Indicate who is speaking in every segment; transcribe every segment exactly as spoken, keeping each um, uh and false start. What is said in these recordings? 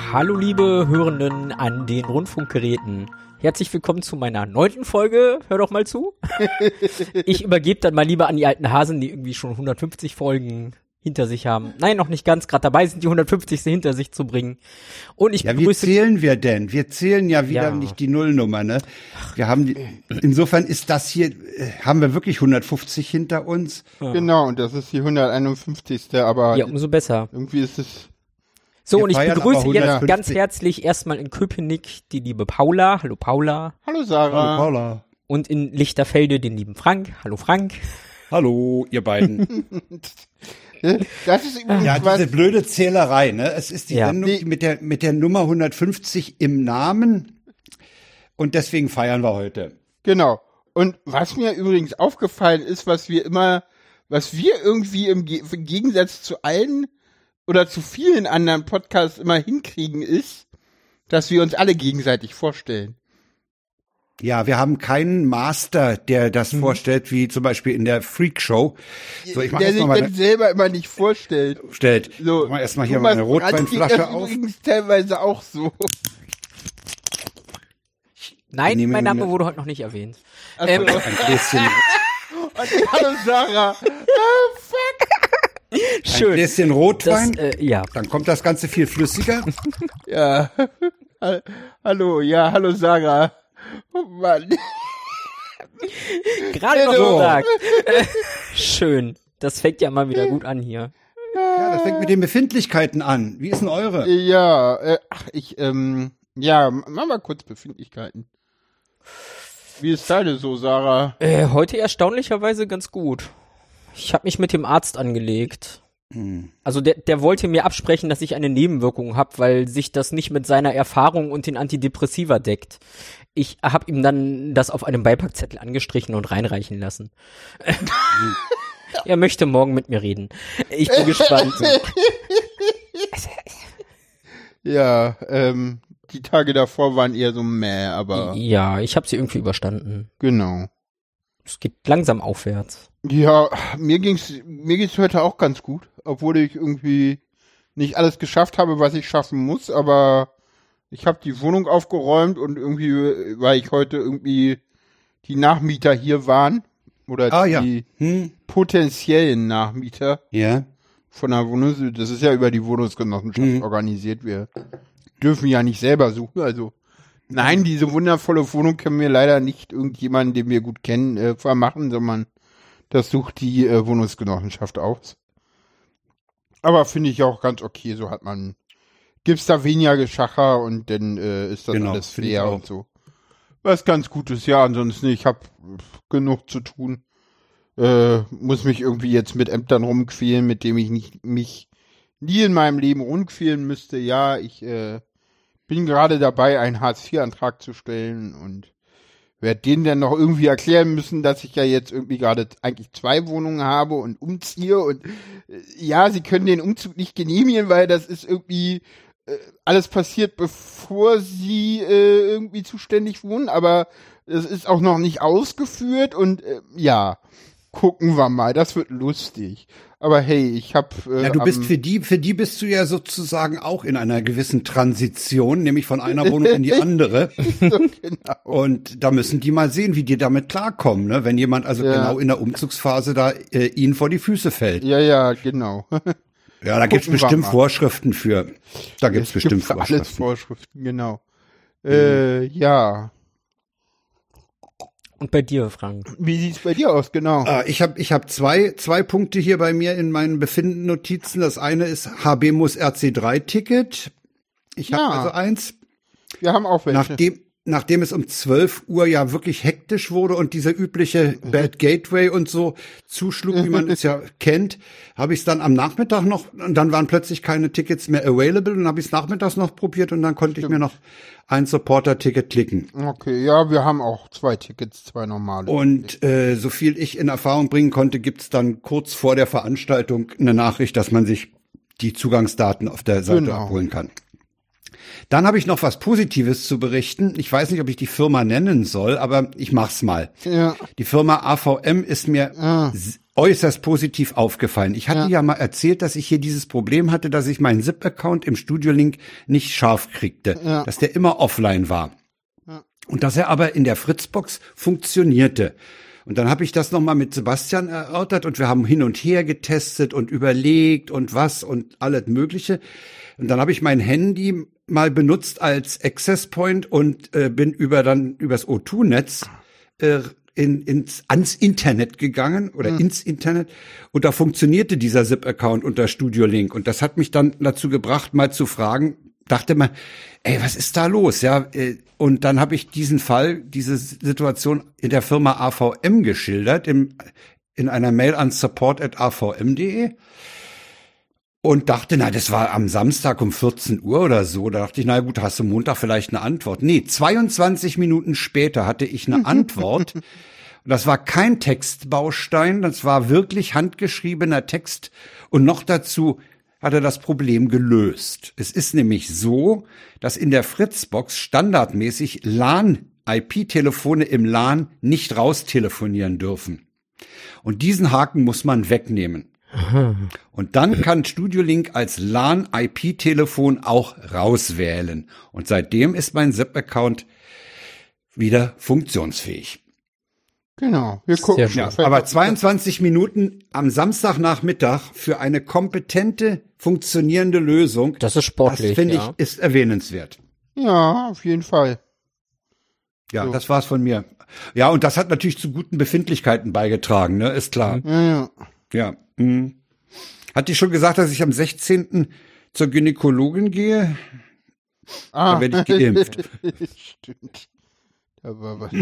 Speaker 1: Hallo liebe Hörenden an den Rundfunkgeräten. Herzlich willkommen zu meiner neunten Folge. Hör doch mal zu. Ich übergebe dann mal lieber an die alten Hasen, die irgendwie schon hundertfünfzig Folgen hinter sich haben. Nein, noch nicht ganz. Gerade dabei sind, die hundertfünfzigste hinter sich zu bringen. Und ich
Speaker 2: ja,
Speaker 1: begrüße...
Speaker 2: wie zählen wir denn? Wir zählen ja wieder ja. nicht die Nullnummer, ne? Wir haben die, insofern ist das hier, haben wir wirklich hundertfünfzig hinter uns.
Speaker 3: Ja. Genau, und das ist die hunderteinundfünfzigste aber...
Speaker 1: Ja, umso besser.
Speaker 3: Irgendwie ist es...
Speaker 1: So,
Speaker 2: wir
Speaker 1: und ich begrüße jetzt ganz herzlich erstmal in Köpenick die liebe Paula. Hallo Paula.
Speaker 3: Hallo Sarah.
Speaker 2: Hallo Paula.
Speaker 1: Und in Lichterfelde den lieben Frank. Hallo Frank.
Speaker 2: Hallo, ihr beiden.
Speaker 3: Das ist übrigens
Speaker 2: ja,
Speaker 3: was,
Speaker 2: diese blöde Zählerei, ne? Es ist die
Speaker 1: ja.
Speaker 2: Sendung die mit der mit der Nummer hundertfünfzig im Namen und deswegen feiern wir heute.
Speaker 3: Genau. Und was mir übrigens aufgefallen ist, was wir immer, was wir irgendwie im, Ge- im Gegensatz zu allen oder zu vielen anderen Podcasts immer hinkriegen, ist, dass wir uns alle gegenseitig vorstellen.
Speaker 2: Ja, wir haben keinen Master, der das hm. vorstellt, wie zum Beispiel in der Freak Show. So, ich mach
Speaker 3: der
Speaker 2: jetzt
Speaker 3: sich
Speaker 2: mal
Speaker 3: dann selber immer nicht vorstellt.
Speaker 2: Stellt.
Speaker 3: So,
Speaker 2: ich mach erstmal hier meine Rotweinflasche auf.
Speaker 3: Übrigens teilweise auch so.
Speaker 1: Nein, mein Name wurde heute noch nicht erwähnt.
Speaker 3: Also,
Speaker 1: ähm,
Speaker 2: ein Gläschen.
Speaker 3: Und hallo Sarah. Oh, fuck.
Speaker 1: Schön.
Speaker 2: Ein Gläschen Rotwein.
Speaker 1: Das, äh, ja.
Speaker 2: Dann kommt das Ganze viel flüssiger.
Speaker 3: Ja. Hallo, ja, hallo Sarah. Oh Mann.
Speaker 1: Gerade noch so gesagt. Äh, schön. Das fängt ja mal wieder gut an hier.
Speaker 2: Ja, das fängt mit den Befindlichkeiten an. Wie ist denn eure?
Speaker 3: Ja, äh, ach, ich, ähm, ja, mach mal kurz Befindlichkeiten. Wie ist deine so, Sarah?
Speaker 1: Äh, heute erstaunlicherweise ganz gut. Ich habe mich mit dem Arzt angelegt.
Speaker 2: Hm.
Speaker 1: Also der, der wollte mir absprechen, dass ich eine Nebenwirkung habe, weil sich das nicht mit seiner Erfahrung und den Antidepressiva deckt. Ich habe ihm dann das auf einem Beipackzettel angestrichen und reinreichen lassen. Er möchte morgen mit mir reden. Ich bin gespannt.
Speaker 3: Ja, ähm, die Tage davor waren eher so mäh, aber...
Speaker 1: Ja, ich habe sie irgendwie überstanden.
Speaker 3: Genau.
Speaker 1: Es geht langsam aufwärts.
Speaker 3: Ja, mir ging's, mir geht's heute auch ganz gut, obwohl ich irgendwie nicht alles geschafft habe, was ich schaffen muss, aber ich habe die Wohnung aufgeräumt und irgendwie, weil ich heute irgendwie die Nachmieter hier waren oder
Speaker 2: ah,
Speaker 3: die
Speaker 2: ja. hm.
Speaker 3: potenziellen Nachmieter
Speaker 2: ja.
Speaker 3: von der Wohnung, das ist ja über die Wohnungsgenossenschaft hm. organisiert, wir dürfen ja nicht selber suchen, also nein, diese wundervolle Wohnung können wir leider nicht irgendjemanden, den wir gut kennen, äh, vermachen, sondern das sucht die äh, Wohnungsgenossenschaft aus. Aber finde ich auch ganz okay, so hat man, gibt's da weniger Geschacher und dann äh, ist das
Speaker 2: genau,
Speaker 3: alles fair und so. Was ganz Gutes, ja, ansonsten, ich habe genug zu tun. Äh, muss mich irgendwie jetzt mit Ämtern rumquälen, mit dem ich nicht mich nie in meinem Leben rumquälen müsste. Ja, ich äh, bin gerade dabei, einen Hartz vier Antrag zu stellen und werde denen dann noch irgendwie erklären müssen, dass ich ja jetzt irgendwie gerade eigentlich zwei Wohnungen habe und umziehe und äh, ja, sie können den Umzug nicht genehmigen, weil das ist irgendwie äh, alles passiert, bevor sie äh, irgendwie zuständig wohnen, aber es ist auch noch nicht ausgeführt und äh, ja, gucken wir mal, das wird lustig. Aber hey, ich hab äh,
Speaker 2: ja, du bist für die, für die bist du ja sozusagen auch in einer gewissen Transition, nämlich von einer Wohnung in die andere.
Speaker 3: So, genau.
Speaker 2: Und da müssen die mal sehen, wie die damit klarkommen, ne? Wenn jemand also ja. genau in der Umzugsphase da äh, ihnen vor die Füße fällt.
Speaker 3: Ja, ja, genau.
Speaker 2: Ja, da gibt's bestimmt Vorschriften für. Da gibt's es bestimmt
Speaker 3: gibt
Speaker 2: Vorschriften.
Speaker 3: Alles Vorschriften, genau. Mhm. Äh, ja.
Speaker 1: Und bei dir, Frank?
Speaker 3: Wie sieht's bei dir aus, genau?
Speaker 2: Äh, ich habe ich hab zwei, zwei Punkte hier bei mir in meinen Befindennotizen. Das eine ist H B muss R C drei Ticket. Ich habe
Speaker 3: ja.
Speaker 2: also eins.
Speaker 3: Wir haben auch welche.
Speaker 2: Nachdem, nachdem es um zwölf Uhr ja wirklich hektisch wurde und dieser übliche Bad Gateway und so zuschlug, wie man es ja kennt, habe ich es dann am Nachmittag noch, und dann waren plötzlich keine Tickets mehr available, und habe ich es nachmittags noch probiert und dann konnte ich mir noch ein Supporter-Ticket klicken.
Speaker 3: Okay, ja, wir haben auch zwei Tickets, zwei normale.
Speaker 2: Und äh, so viel ich in Erfahrung bringen konnte, gibt's dann kurz vor der Veranstaltung eine Nachricht, dass man sich die Zugangsdaten auf der Seite
Speaker 3: genau.
Speaker 2: abholen kann. Dann habe ich noch was Positives zu berichten. Ich weiß nicht, ob ich die Firma nennen soll, aber ich mach's mal.
Speaker 3: Ja.
Speaker 2: Die Firma A V M ist mir
Speaker 3: Ah.
Speaker 2: äußerst positiv aufgefallen. Ich hatte
Speaker 3: Ja.
Speaker 2: ja mal erzählt, dass ich hier dieses Problem hatte, dass ich meinen Zip-Account im Studio Link nicht scharf kriegte,
Speaker 3: Ja.
Speaker 2: dass der immer offline war.
Speaker 3: Ja.
Speaker 2: Und dass er aber in der Fritzbox funktionierte. Und dann habe ich das nochmal mit Sebastian erörtert und wir haben hin und her getestet und überlegt und was und alles Mögliche. Und dann habe ich mein Handy mal benutzt als Access Point und äh, bin über dann übers O zwei Netz äh, in, ins ans Internet gegangen oder
Speaker 3: Mhm.
Speaker 2: ins Internet und da funktionierte dieser Zip-Account unter Studio Link und das hat mich dann dazu gebracht, mal zu fragen, dachte mal, ey, was ist da los? Ja, äh, und dann habe ich diesen Fall, diese Situation in der Firma A V M geschildert, im, in einer Mail an support at a v m punkt d e und dachte, na, das war am Samstag um vierzehn Uhr oder so. Da dachte ich, na gut, hast du Montag vielleicht eine Antwort. Nee, zweiundzwanzig Minuten später hatte ich eine Antwort. Und das war kein Textbaustein, das war wirklich handgeschriebener Text und noch dazu hat er das Problem gelöst. Es ist nämlich so, dass in der Fritzbox standardmäßig LAN-I P-Telefone im LAN nicht raustelefonieren dürfen. Und diesen Haken muss man wegnehmen. Und dann kann Studio Link als LAN-I P-Telefon auch rauswählen. Und seitdem ist mein Zip-Account wieder funktionsfähig.
Speaker 3: Genau. Wir gucken.
Speaker 1: Sehr
Speaker 2: Ja, aber zweiundzwanzig Minuten am Samstagnachmittag für eine kompetente, funktionierende Lösung,
Speaker 1: Das ist sportlich,
Speaker 2: das finde
Speaker 1: ja.
Speaker 2: ich, ist erwähnenswert.
Speaker 3: Ja, auf jeden Fall.
Speaker 2: Ja,
Speaker 3: So.
Speaker 2: das war's von mir. Ja, und das hat natürlich zu guten Befindlichkeiten beigetragen, ne, ist klar.
Speaker 3: Ja, ja.
Speaker 2: Ja. Hm. Hat die schon gesagt, dass ich am sechzehnten zur Gynäkologin gehe?
Speaker 3: Ah.
Speaker 2: Da werde ich geimpft.
Speaker 3: Stimmt. Da war was.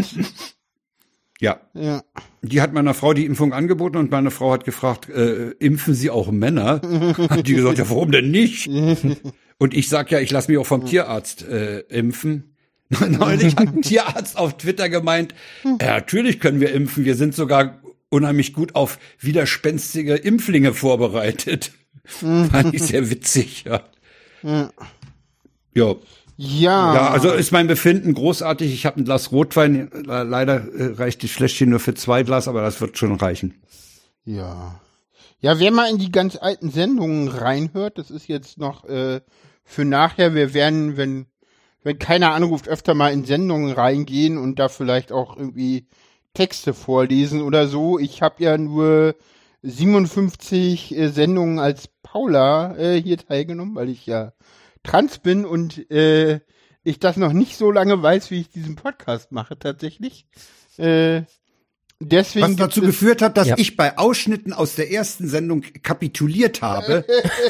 Speaker 2: Ja.
Speaker 3: Ja.
Speaker 2: Die hat meiner Frau die Impfung angeboten und meine Frau hat gefragt, äh, impfen Sie auch Männer? Hat die gesagt, ja, warum denn nicht? Und ich sag ja, ich lasse mich auch vom Tierarzt äh, impfen. Neulich hat ein Tierarzt auf Twitter gemeint, ja, natürlich können wir impfen, wir sind sogar unheimlich gut auf widerspenstige Impflinge vorbereitet. Fand ich sehr witzig, ja.
Speaker 3: Ja.
Speaker 2: Ja.
Speaker 3: Ja.
Speaker 2: Ja, also ist mein Befinden großartig. Ich habe ein Glas Rotwein. Leider äh, reicht das Fläschchen nur für zwei Glas, aber das wird schon reichen.
Speaker 3: Ja. Ja, wer mal in die ganz alten Sendungen reinhört, das ist jetzt noch äh, für nachher. Wir werden, wenn wenn keiner anruft, öfter mal in Sendungen reingehen und da vielleicht auch irgendwie Texte vorlesen oder so. Ich habe ja nur siebenundfünfzig äh, Sendungen als Paula äh, hier teilgenommen, weil ich ja trans bin und äh, ich das noch nicht so lange weiß, wie ich diesen Podcast mache tatsächlich. Äh, deswegen
Speaker 2: Was
Speaker 3: gibt
Speaker 2: dazu
Speaker 3: es-
Speaker 2: geführt hat, dass
Speaker 1: Ja.
Speaker 2: ich bei Ausschnitten aus der ersten Sendung kapituliert habe,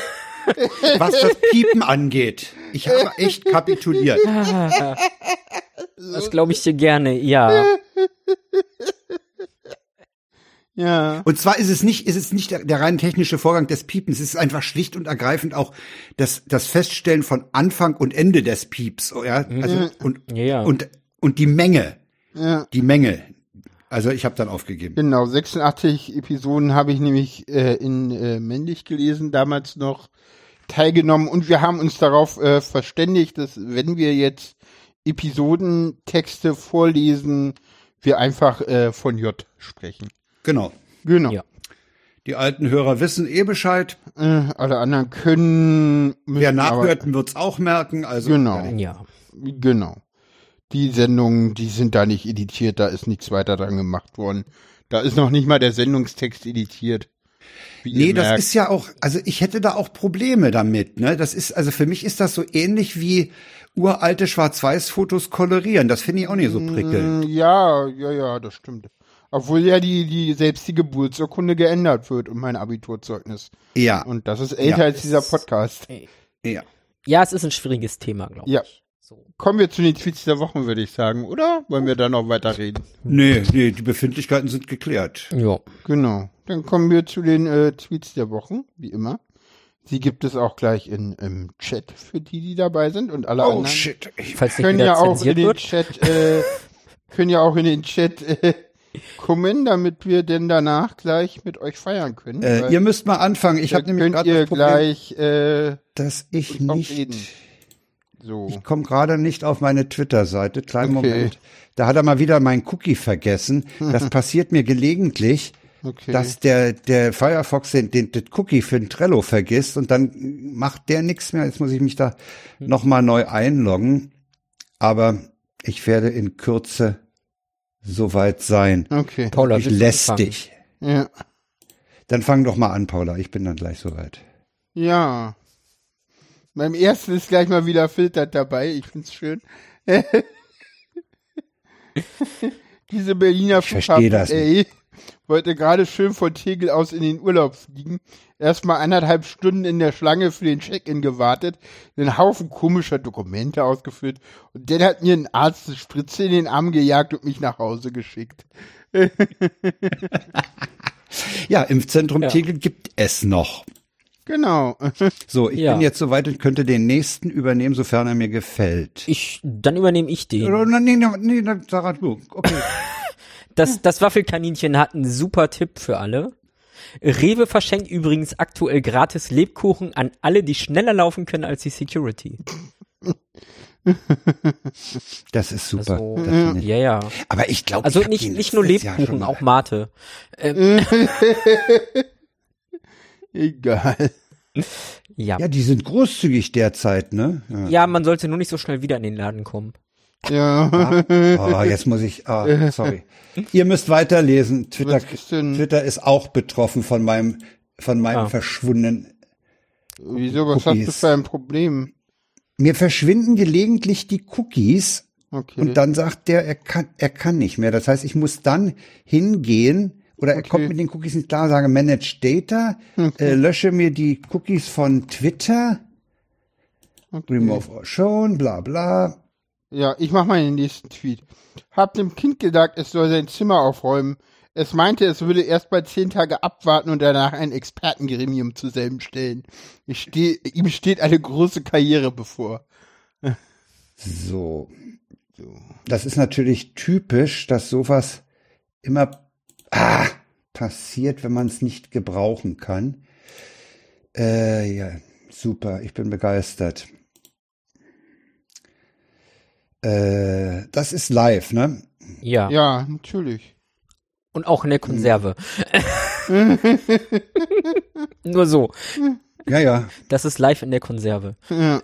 Speaker 2: was das Piepen angeht. Ich habe echt kapituliert.
Speaker 1: Das glaube ich dir gerne, ja.
Speaker 3: Ja.
Speaker 2: Und zwar ist es nicht, ist es nicht der, der rein technische Vorgang des Piepens. Es ist einfach schlicht und ergreifend auch das, das Feststellen von Anfang und Ende des Pieps. Ja, also, und,
Speaker 1: Ja, ja.
Speaker 2: und, und die Menge.
Speaker 3: Ja.
Speaker 2: Die Menge. Also ich habe dann aufgegeben.
Speaker 3: Genau, sechsundachtzig Episoden habe ich nämlich äh, in äh, männlich gelesen, damals noch teilgenommen und wir haben uns darauf äh, verständigt, dass wenn wir jetzt Episodentexte vorlesen, wir einfach äh, von J sprechen.
Speaker 2: Genau.
Speaker 3: Genau.
Speaker 1: Ja.
Speaker 2: Die alten Hörer wissen eh Bescheid.
Speaker 3: Äh, alle anderen können.
Speaker 2: Wer
Speaker 3: müssen
Speaker 2: nachhört, wird's auch merken. Also
Speaker 3: Genau.
Speaker 1: Ja.
Speaker 3: Aber, genau. Die Sendungen, die sind da nicht editiert, da ist nichts weiter dran gemacht worden. Da ist noch nicht mal der Sendungstext editiert. Wie
Speaker 2: Nee,
Speaker 3: ihr
Speaker 2: das
Speaker 3: merkt.
Speaker 2: ist ja auch, also ich hätte da auch Probleme damit, ne? Das ist, also für mich ist das so ähnlich wie uralte Schwarz-Weiß-Fotos kolorieren. Das finde ich auch nicht so prickelnd.
Speaker 3: Mm, Ja, ja, ja, das stimmt. Obwohl ja die, die, selbst die Geburtsurkunde geändert wird und mein Abiturzeugnis.
Speaker 2: Ja,
Speaker 3: Und das ist älter
Speaker 2: Ja.
Speaker 3: als dieser Podcast.
Speaker 2: ja.
Speaker 1: Ja, es ist ein schwieriges Thema, glaube ich.
Speaker 3: Ja.
Speaker 1: So.
Speaker 3: Kommen wir zu den Tweets der Woche, würde ich sagen, oder? Wollen wir da noch weiter reden?
Speaker 2: Nee, nee, die Befindlichkeiten sind geklärt.
Speaker 1: Ja.
Speaker 3: Genau. Dann kommen wir zu den äh, Tweets der Wochen, wie immer. Sie gibt es auch gleich in, im Chat für die, die dabei sind und alle
Speaker 2: Oh
Speaker 3: anderen
Speaker 2: shit. Ich,
Speaker 1: Falls nicht
Speaker 3: können
Speaker 1: wieder
Speaker 3: ja auch in
Speaker 1: zensiert
Speaker 3: den
Speaker 1: wird.
Speaker 3: Chat, äh, können ja auch in den Chat äh, kommen, damit wir denn danach gleich mit euch feiern können.
Speaker 2: äh,
Speaker 3: weil
Speaker 2: ihr müsst mal anfangen. Ich
Speaker 3: da
Speaker 2: habe nämlich
Speaker 3: könnt
Speaker 2: gerade
Speaker 3: ihr
Speaker 2: das Problem,
Speaker 3: gleich äh,
Speaker 2: dass ich
Speaker 3: auch
Speaker 2: nicht
Speaker 3: reden. So.
Speaker 2: Ich komme gerade nicht auf meine Twitter-Seite. Kleinen
Speaker 3: Okay.
Speaker 2: Moment. Da hat er mal wieder meinen Cookie vergessen. Das passiert mir gelegentlich,
Speaker 3: Okay.
Speaker 2: dass der, der Firefox den, den, den Cookie für den Trello vergisst und dann macht der nichts mehr. Jetzt muss ich mich da nochmal neu einloggen. Aber ich werde in Kürze soweit sein.
Speaker 3: Okay.
Speaker 1: Paula,
Speaker 2: Ich
Speaker 1: willst du
Speaker 2: lästig.
Speaker 3: Ja.
Speaker 2: Dann fang doch mal an, Paula. Ich bin dann gleich soweit.
Speaker 3: Ja. Beim ersten ist gleich mal wieder filtert dabei. Ich find's schön. Diese Berliner
Speaker 2: Ich verstehe das
Speaker 3: ey, wollte gerade schön von Tegel aus in den Urlaub fliegen. Erstmal anderthalb Stunden in der Schlange für den Check-in gewartet, einen Haufen komischer Dokumente ausgefüllt und dann hat mir ein Arzt eine Spritze in den Arm gejagt und mich nach Hause geschickt.
Speaker 2: Ja, Impfzentrum
Speaker 1: Ja.
Speaker 2: Tegel gibt es noch.
Speaker 3: Genau.
Speaker 2: So, ich
Speaker 1: Ja.
Speaker 2: bin jetzt soweit und könnte den nächsten übernehmen, sofern er mir gefällt.
Speaker 1: Ich, dann übernehme ich den.
Speaker 2: Oder, nee, nee, nee, nee, Sarah, du. Okay.
Speaker 1: Das, das Waffelkaninchen hat einen super Tipp für alle. Rewe verschenkt übrigens aktuell gratis Lebkuchen an alle, die schneller laufen können als die Security.
Speaker 2: Das ist super.
Speaker 1: Also,
Speaker 2: das finde ich.
Speaker 1: ja, ja.
Speaker 2: Aber ich glaube,
Speaker 1: Also nicht, nicht nur Lebkuchen, auch Mate. Ähm,
Speaker 3: Egal.
Speaker 1: ja.
Speaker 2: Ja, die sind großzügig derzeit, ne? Ja.
Speaker 1: Ja, man sollte nur nicht so schnell wieder in den Laden kommen.
Speaker 3: Ja.
Speaker 2: Oh, jetzt muss ich, ah, sorry. Ihr müsst weiterlesen. Twitter,
Speaker 3: Was ist denn?
Speaker 2: Twitter ist auch betroffen von meinem, von meinem
Speaker 1: Ah.
Speaker 2: verschwundenen.
Speaker 3: Wieso, was hast du
Speaker 2: Cookies.
Speaker 3: für ein Problem?
Speaker 2: Mir verschwinden gelegentlich die Cookies
Speaker 3: Okay.
Speaker 2: und dann sagt der, er kann, er kann nicht mehr. Das heißt, ich muss dann hingehen oder er
Speaker 3: Okay.
Speaker 2: kommt mit den Cookies nicht klar, sage Manage Data, äh, lösche mir die Cookies von Twitter,
Speaker 3: Okay.
Speaker 2: remove or shown, bla bla.
Speaker 3: Ja, ich mach mal den nächsten Tweet. Hab dem Kind gesagt, es soll sein Zimmer aufräumen. Es meinte, es würde erst mal zehn Tage abwarten und danach ein Expertengremium zusammenstellen. Ich steh, ihm steht eine große Karriere bevor.
Speaker 2: So. Das ist natürlich typisch, dass sowas immer ah, passiert, wenn man es nicht gebrauchen kann. Äh, ja, super, ich bin begeistert. Äh, das ist live, ne?
Speaker 1: Ja.
Speaker 3: Ja, natürlich.
Speaker 1: Und auch in der Konserve. Nur so.
Speaker 2: Ja, ja.
Speaker 1: Das ist live in der Konserve.
Speaker 3: Ja.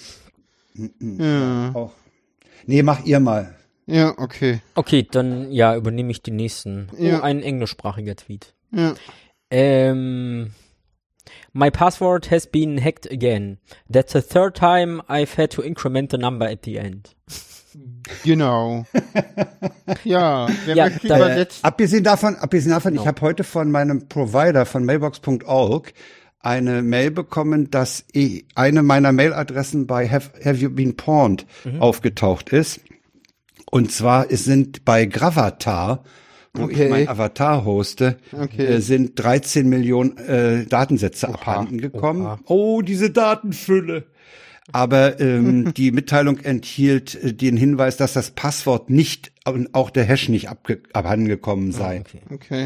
Speaker 3: Ja,
Speaker 2: Auch. Nee, mach ihr mal.
Speaker 3: ja okay.
Speaker 1: Okay, dann ja, übernehme ich den nächsten.
Speaker 3: Ja.
Speaker 1: Oh, ein englischsprachiger Tweet.
Speaker 3: Ja.
Speaker 1: Ähm, my password has been hacked again. That's the third time I've had to increment the number at the end.
Speaker 3: Genau. Ja, wer
Speaker 1: Ja,
Speaker 3: möchte
Speaker 1: da-
Speaker 3: übersetzen?
Speaker 2: Abgesehen davon, abgesehen davon,
Speaker 1: Genau.
Speaker 2: ich habe heute von meinem Provider von mailbox punkt org eine Mail bekommen, dass ich, eine meiner Mailadressen bei Have, have You Been Pawned
Speaker 1: Mhm.
Speaker 2: aufgetaucht ist. Und zwar es sind bei Gravatar, wo
Speaker 3: Okay.
Speaker 2: ich mein Avatar hoste,
Speaker 3: Okay.
Speaker 2: äh, sind dreizehn Millionen äh, Datensätze abhanden gekommen.
Speaker 1: Oha.
Speaker 2: Oh, diese Datenfülle. Aber ähm, die Mitteilung enthielt äh, den Hinweis, dass das Passwort nicht und auch der Hash nicht abge abhandengekommen sei.
Speaker 1: Okay.
Speaker 3: Okay.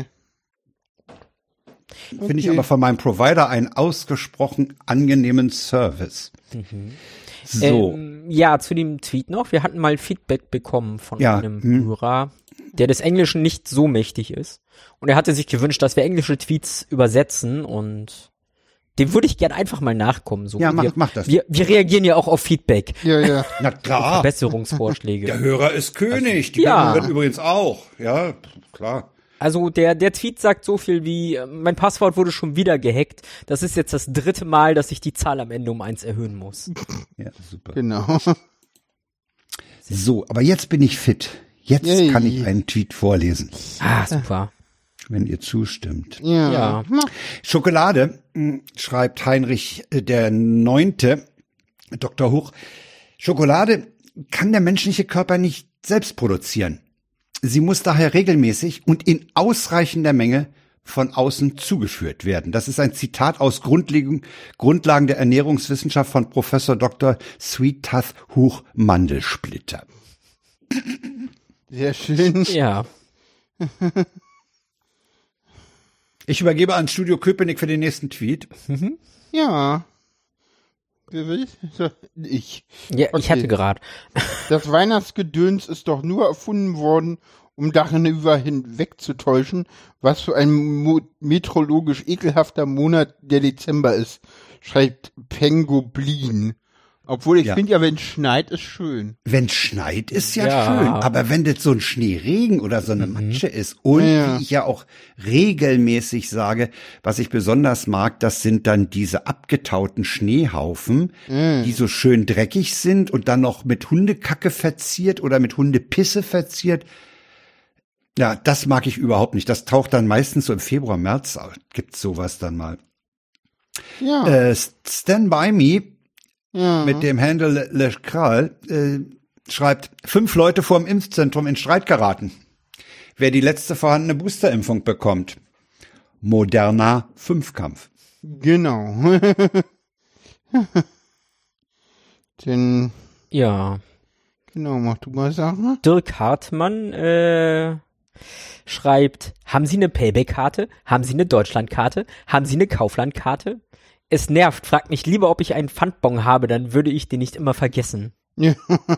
Speaker 2: Finde ich
Speaker 3: Okay.
Speaker 2: aber von meinem Provider einen ausgesprochen angenehmen Service. So,
Speaker 1: Ähm, ja, zu dem Tweet noch. Wir hatten mal Feedback bekommen von
Speaker 2: Ja,
Speaker 1: einem
Speaker 2: hm.
Speaker 1: Hörer, der des Englischen nicht so mächtig ist. Und er hatte sich gewünscht, dass wir englische Tweets übersetzen und dem würde ich gern einfach mal nachkommen. So.
Speaker 2: Ja, mach-
Speaker 1: wir,
Speaker 2: mach das.
Speaker 1: Wir, wir reagieren ja auch auf Feedback,
Speaker 3: Ja, ja.
Speaker 2: na klar,
Speaker 1: Verbesserungsvorschläge.
Speaker 2: der Hörer ist König, die
Speaker 1: Ja.
Speaker 2: Hörerin übrigens auch. Ja, klar.
Speaker 1: Also der, der Tweet sagt so viel wie, äh, mein Passwort wurde schon wieder gehackt. Das ist jetzt das dritte Mal, dass ich die Zahl am Ende um eins erhöhen muss.
Speaker 2: Ja, super.
Speaker 3: Genau.
Speaker 2: So, aber jetzt bin ich fit. Jetzt
Speaker 3: Yay.
Speaker 2: kann ich einen Tweet vorlesen,
Speaker 1: Ah, super.
Speaker 2: wenn ihr zustimmt.
Speaker 3: Ja.
Speaker 1: Ja.
Speaker 2: Schokolade, mh, schreibt Heinrich äh, der Neunte, Doktor Huch, Schokolade kann der menschliche Körper nicht selbst produzieren. Sie muss daher regelmäßig und in ausreichender Menge von außen zugeführt werden. Das ist ein Zitat aus Grundlagen, Grundlagen der Ernährungswissenschaft von Professor Doktor Sweetath Huch Mandelsplitter.
Speaker 3: Sehr schön.
Speaker 1: Ja.
Speaker 2: Ich übergebe an Studio Köpenick für den nächsten Tweet.
Speaker 3: Ja. Wer will? Ich.
Speaker 1: Ja,
Speaker 3: Okay.
Speaker 1: ich hatte gerade.
Speaker 3: Das Weihnachtsgedöns ist doch nur erfunden worden, um darüber hinwegzutäuschen, was für ein mo- meteorologisch ekelhafter Monat der Dezember ist, schreibt Pengoblin. Obwohl ich
Speaker 2: Ja.
Speaker 3: finde ja, wenn es schneit, ist schön.
Speaker 2: Wenn schneit, ist ja,
Speaker 1: Ja.
Speaker 2: schön. Aber wenn das so ein Schneeregen oder so eine Matsche ist und
Speaker 3: Ja.
Speaker 2: wie ich ja auch regelmäßig sage, was ich besonders mag, das sind dann diese abgetauten Schneehaufen, die so schön dreckig sind und dann noch mit Hundekacke verziert oder mit Hundepisse verziert. Ja, das mag ich überhaupt nicht. Das taucht dann meistens so im Februar, März auf. Gibt's sowas dann mal.
Speaker 3: Ja.
Speaker 2: Äh, Stand By Me
Speaker 3: ja.
Speaker 2: mit dem Handel Le, Le Kral äh, schreibt, fünf Leute vor dem Impfzentrum in Streit geraten. Wer die letzte vorhandene Boosterimpfung bekommt. Moderner Fünfkampf.
Speaker 3: Genau. Denn,
Speaker 1: Ja.
Speaker 3: genau, mach du mal Sachen.
Speaker 1: Dirk Hartmann äh, schreibt, haben Sie eine Payback-Karte? Haben Sie eine Deutschland-Karte? Haben Sie eine Kaufland-Karte? Es nervt, fragt mich lieber, ob ich einen Pfandbon habe, dann würde ich den nicht immer vergessen.
Speaker 3: Ja.